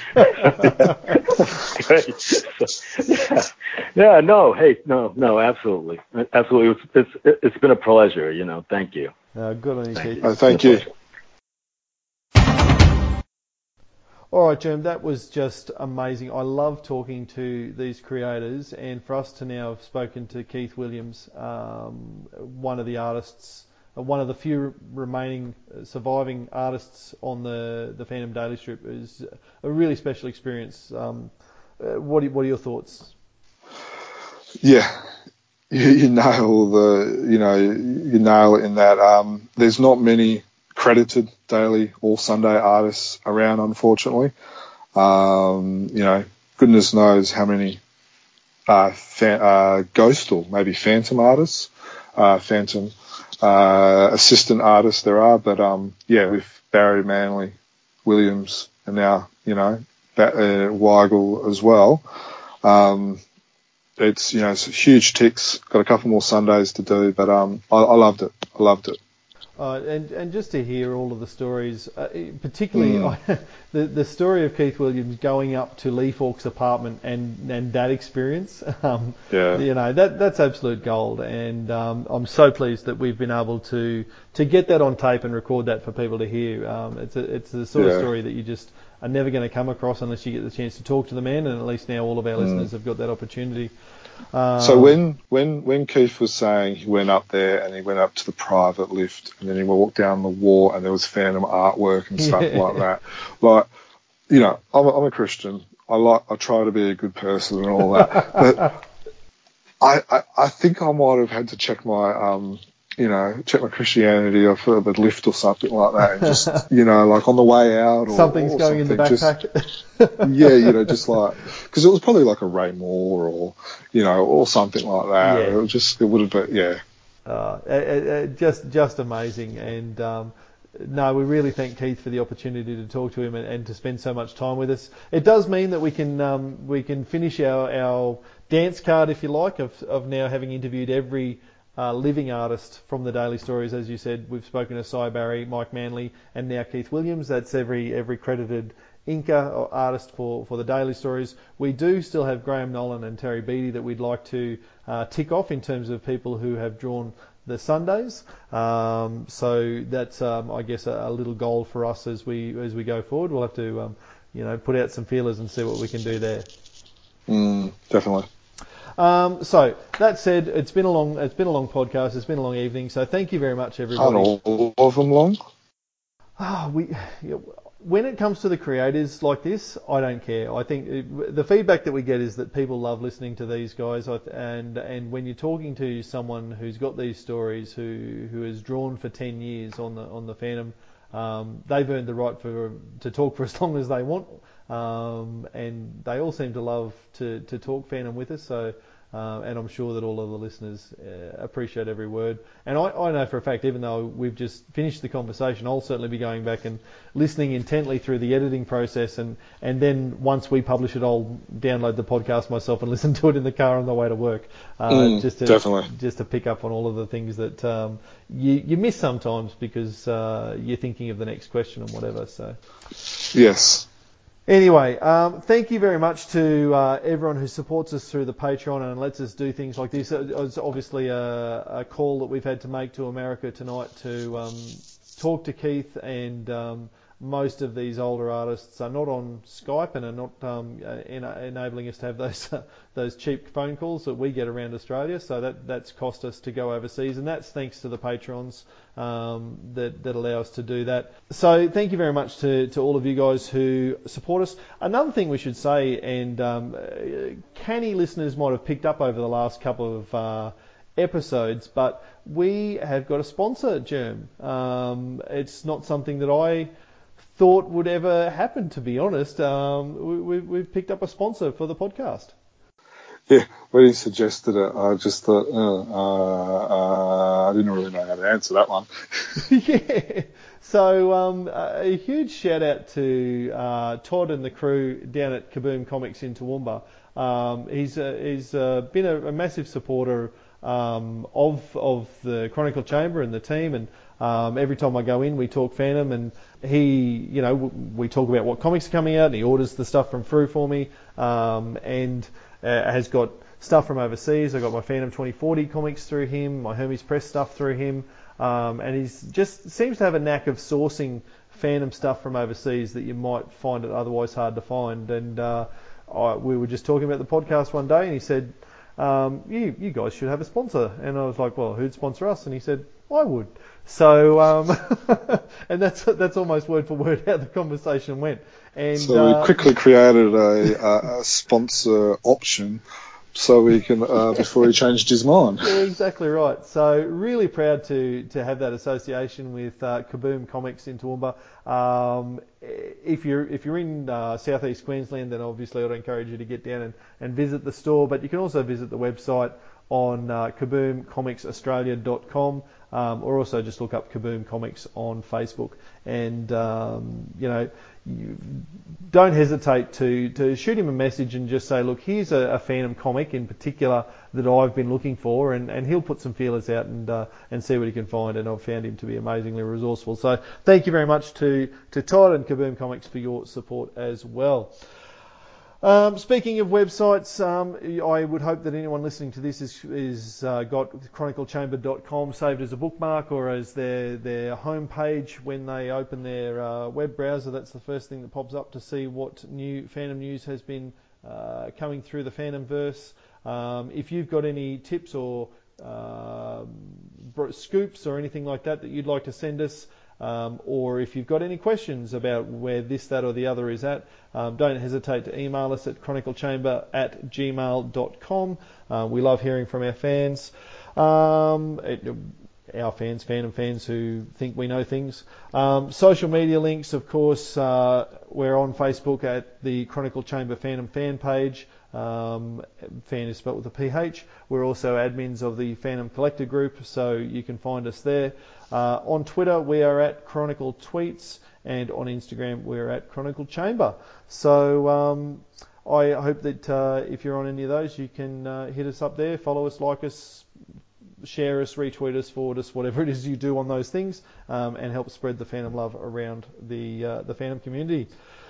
Great. So, yeah, yeah. No, hey, no, no, absolutely, absolutely. It's it's it's been a pleasure. You know, thank you. Uh, good on you, Keith. Oh, thank you. All right, Jim, that was just amazing. I love talking to these creators, and for us to now have spoken to Keith Williams, um, one of the artists, uh, one of the few remaining uh, surviving artists on the, the Phantom Daily Strip, is a really special experience. Um, uh, what, are, what are your thoughts? Yeah, you, you nail the, you know, you nail it in that. Um, there's not many credited daily or Sunday artists around, unfortunately. Um, you know, goodness knows how many uh, fa- uh, ghost or maybe phantom artists, uh, phantom uh, assistant artists there are. But um, yeah, with Barry, Manley, Williams, and now, you know, ba- uh, Weigel as well. Um, it's, you know, it's huge ticks. Got a couple more Sundays to do, but um, I, I loved it. I loved it. Uh, and, and just to hear all of the stories, uh, particularly Mm. I, the the story of Keith Williams going up to Lee Falk's apartment and, and that experience, um, Yeah. you know, that that's absolute gold. And um, I'm so pleased that we've been able to to get that on tape and record that for people to hear. Um, it's a, it's the sort Yeah. of story that you just are never going to come across unless you get the chance to talk to the man. And at least now all of our Mm. listeners have got that opportunity. Um, So when, when, when Keith was saying he went up there and he went up to the private lift and then he walked down the wall and there was phantom artwork and stuff Yeah. like that, like, you know, I'm a, I'm a Christian. I like, I try to be a good person and all that, but I, I, I think I might have had to check my, um, you know, check my Christianity off of the lift or something like that, and just, you know, like on the way out, or something's or going in the something, backpack. Just, yeah, you know, just like, because it was probably like a Ray Moore or, you know, or something like that. Yeah. It was just, it would have been, yeah. Uh, uh, uh, just just amazing, and um, no, we really thank Keith for the opportunity to talk to him and, and to spend so much time with us. It does mean that we can um, we can finish our, our dance card, if you like, of of now having interviewed every uh, living artist from the Daily Stories. As you said, we've spoken to Cy Barry, Mike Manley, and now Keith Williams. That's every every credited inker or artist for, for the Daily Stories. We do still have Graham Nolan and Terry Beattie that we'd like to uh, tick off in terms of people who have drawn the Sundays. Um, so that's, um, I guess, a, a little goal for us as we as we go forward. We'll have to, um, you know, put out some feelers and see what we can do there. Mm, definitely. Um, so that said, it's been a long it's been a long podcast. It's been a long evening. So thank you very much, everybody. Aren't all of them long? Oh, we. Yeah, when it comes to the creators like this, I don't care. I think it, the feedback that we get is that people love listening to these guys, and and when you're talking to someone who's got these stories, who who has drawn for ten years on the on the Phantom, um, they've earned the right for to talk for as long as they want, um, and they all seem to love to to talk Phantom with us. So. Uh, and I'm sure that all of the listeners uh, appreciate every word. And I, I know for a fact, even though we've just finished the conversation, I'll certainly be going back and listening intently through the editing process. And, and then once we publish it, I'll download the podcast myself and listen to it in the car on the way to work. Uh, Mm, just to, definitely. Just to pick up on all of the things that um, you, you miss sometimes because uh, you're thinking of the next question and whatever. So. Yes. Anyway, um, thank you very much to uh, everyone who supports us through the Patreon and lets us do things like this. It's obviously a, a call that we've had to make to America tonight to um, talk to Keith, and um, most of these older artists are not on Skype and are not um, en- enabling us to have those uh, those cheap phone calls that we get around Australia. So that that's cost us to go overseas, and that's thanks to the patrons um, that that allow us to do that. So thank you very much to, to all of you guys who support us. Another thing we should say, and um, canny listeners might have picked up over the last couple of uh, episodes, but we have got a sponsor, Germ. Um, it's not something that I thought would ever happen, to be honest. Um, we, we've picked up a sponsor for the podcast. Yeah, when he suggested it, I just thought, uh, uh, uh, I didn't really know how to answer that one. Yeah. So um, a huge shout out to uh, Todd and the crew down at Kaboom Comics in Toowoomba. Um, he's uh, he's uh, been a, a massive supporter um, of of the Chronicle Chamber and the team, and um, every time I go in, we talk fandom, and he, you know, we talk about what comics are coming out, and he orders the stuff from Frew for me, um, and uh, has got stuff from overseas. I got my Phantom twenty forty comics through him, my Hermes Press stuff through him, um, and he's just seems to have a knack of sourcing Phantom stuff from overseas that you might find it otherwise hard to find. And uh, I, we were just talking about the podcast one day, and he said, um, you, you guys should have a sponsor. And I was like, well, who'd sponsor us? And he said, I would. So, um, and that's that's almost word for word how the conversation went. And so we uh, quickly created a, a, a sponsor option so we can uh, before he changed his mind. Yeah, exactly right. So really proud to to have that association with uh, Kaboom Comics in Toowoomba. Um, if you're if you're in uh, southeast Queensland, then obviously I'd encourage you to get down and, and visit the store. But you can also visit the website on uh, kaboom comics australia dot com, um, or also just look up Kaboom Comics on Facebook. And um, you know, you don't hesitate to to shoot him a message and just say, look, here's a, a Phantom comic in particular that I've been looking for, and, and he'll put some feelers out and uh, and see what he can find. And I've found him to be amazingly resourceful. So thank you very much to to Todd and Kaboom Comics for your support as well. Um, speaking of websites, um, I would hope that anyone listening to this is, is uh, got chronicle chamber dot com saved as a bookmark or as their their homepage when they open their uh, web browser. That's the first thing that pops up to see what new Phantom news has been uh, coming through the Phantomverse. Um, if you've got any tips or uh, scoops or anything like that that you'd like to send us, Um, or if you've got any questions about where this, that or the other is at, um, don't hesitate to email us at chronicle chamber at gmail dot com. Uh, we love hearing from our fans, um, it, our fans, Phantom fans who think we know things. Um, social media links, of course, uh, we're on Facebook at the Chronicle Chamber Phantom fan page. Um, fan is spelled with a P H. We're also admins of the Phantom Collector group, so you can find us there. Uh, on Twitter, we are at Chronicle Tweets, and on Instagram, we're at Chronicle Chamber. So um, I hope that uh, if you're on any of those, you can uh, hit us up there, follow us, like us, share us, retweet us, forward us, whatever it is you do on those things, um, and help spread the Phantom love around the uh, the Phantom community.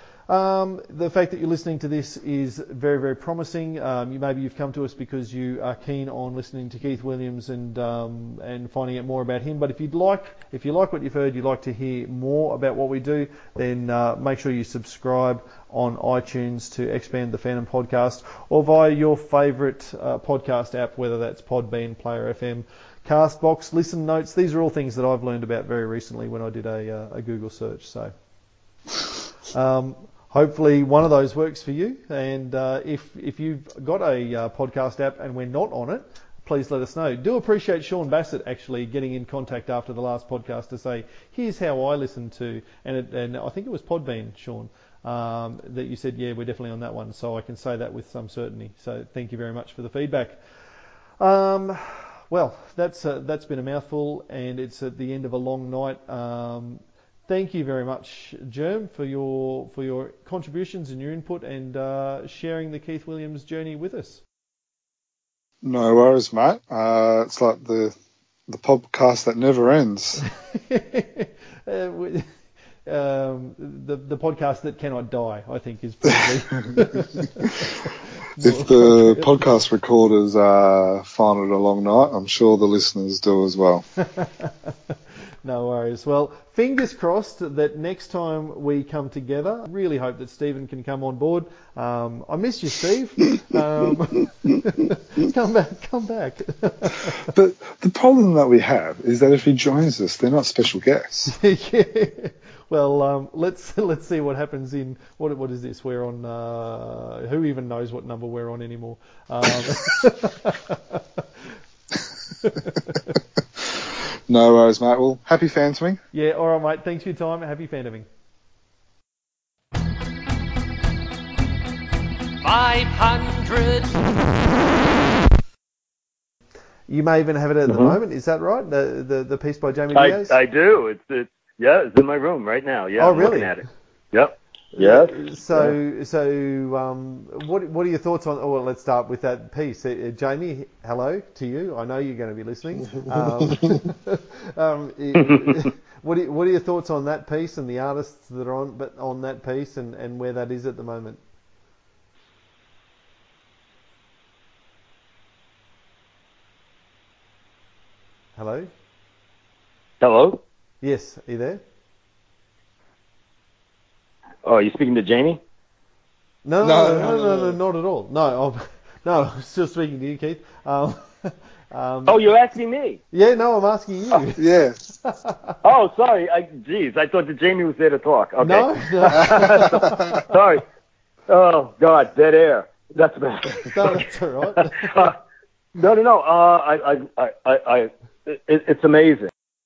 Um, the fact that you're listening to this is very, very promising. Um, you, maybe you've come to us because you are keen on listening to Keith Williams and um, and finding out more about him. But if you'd like, if you like what you've heard, you'd like to hear more about what we do, then uh, make sure you subscribe on iTunes to Expand the Phantom podcast, or via your favourite uh, podcast app, whether that's Podbean, Player F M, Castbox, Listen Notes. These are all things that I've learned about very recently when I did a, uh, a Google search. So. Um, Hopefully one of those works for you, and uh, if if you've got a uh, podcast app and we're not on it, please let us know. Do appreciate Sean Bassett actually getting in contact after the last podcast to say, here's how I listen to, and it, and I think it was Podbean, Sean, um, that you said, yeah, we're definitely on that one, so I can say that with some certainty. So thank you very much for the feedback. Um, well, that's uh, that's been a mouthful, and it's at the end of a long night. Um, Thank you very much, Germ, for your for your contributions and your input and uh, sharing the Keith Williams journey with us. No worries, mate. Uh, it's like the the podcast that never ends. uh, um, the the podcast that cannot die, I think, is probably. If the podcast recorders uh, find it a long night, I'm sure the listeners do as well. No worries. Well, fingers crossed that next time we come together, I really hope that Stephen can come on board. Um, I miss you, Steve. Um, come back, come back. But the problem that we have is that if he joins us, they're not special guests. Yeah. Well, um, let's let's see what happens in what what is this? We're on. Uh, who even knows what number we're on anymore? Um, No worries, mate. Well, happy phantoming. yeah. All right, mate. Thanks for your time. Happy phantoming. Five hundred. You may even have it at the Mhm. moment. Is that right? The the, the piece by Jamie I, Diaz. I do. It's, it's yeah, it's in my room right now. Yeah, Oh, I'm really? looking at it. Yep. Yes. So, so, um, what what are your thoughts on? Oh, well, let's start with that piece. Uh, Jamie, hello to you. I know you're going to be listening. Um, um, what are, what are your thoughts on that piece and the artists that are on, but on that piece and, and where that is at the moment? Hello. Hello. Yes, are you there? Oh, are you speaking to Jamie? No, No, no, no, no, no, no, no, no. not at all. No, I'm, no, I'm still speaking to you, Keith. Um, um, Oh, you're asking me. yeah, no, I'm asking you. Yeah. Oh, sorry. I, geez, I thought that Jamie was there to talk. Okay. No, no, Sorry. Oh God, dead air. That's bad. no, that's all right. Uh, no, no, no. Uh, I, I, I, I, I it, it's amazing.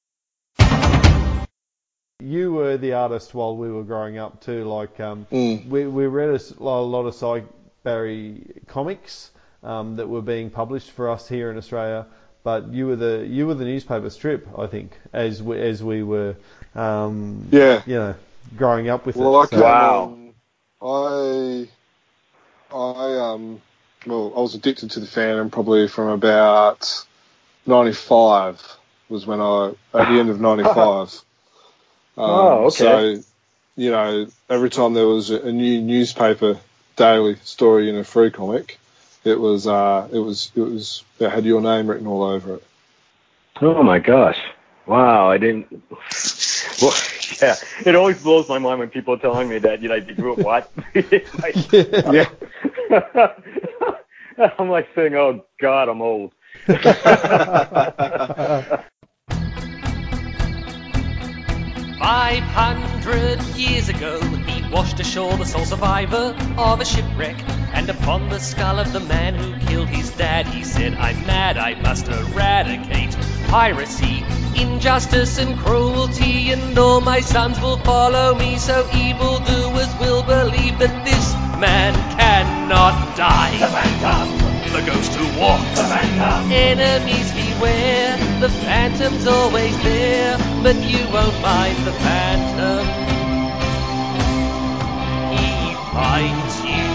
You were the artist while we were growing up too. Like, um, Mm. we we read a, s- a lot of Cy Barry comics um, that were being published for us here in Australia. But you were the you were the newspaper strip, I think, as we, as we were, um, Yeah. you know, growing up with Well, I it. came So- Wow. on- I, I, um, well, I was addicted to the fandom probably from about ninety-five was when I, at the end of ninety-five. Um, Oh, okay. So, you know, every time there was a, a new newspaper daily story in a free comic, it was, uh, it was, it was, it had your name written all over it. Oh my gosh! Wow, I didn't. Well, yeah, it always blows my mind when people are telling me that, you know, they grew up what? Like, Yeah. I'm like saying, oh God, I'm old. Five hundred years ago, he washed ashore the sole survivor of a shipwreck. And upon the skull of the man who killed his dad, he said, I'm mad, I must eradicate piracy, injustice and cruelty, and all my sons will follow me, so evildoers will believe that this man cannot die. The Phantom, The ghost who walks. the Phantom, Enemies beware, the phantom's always there, but you won't find the phantom. He finds you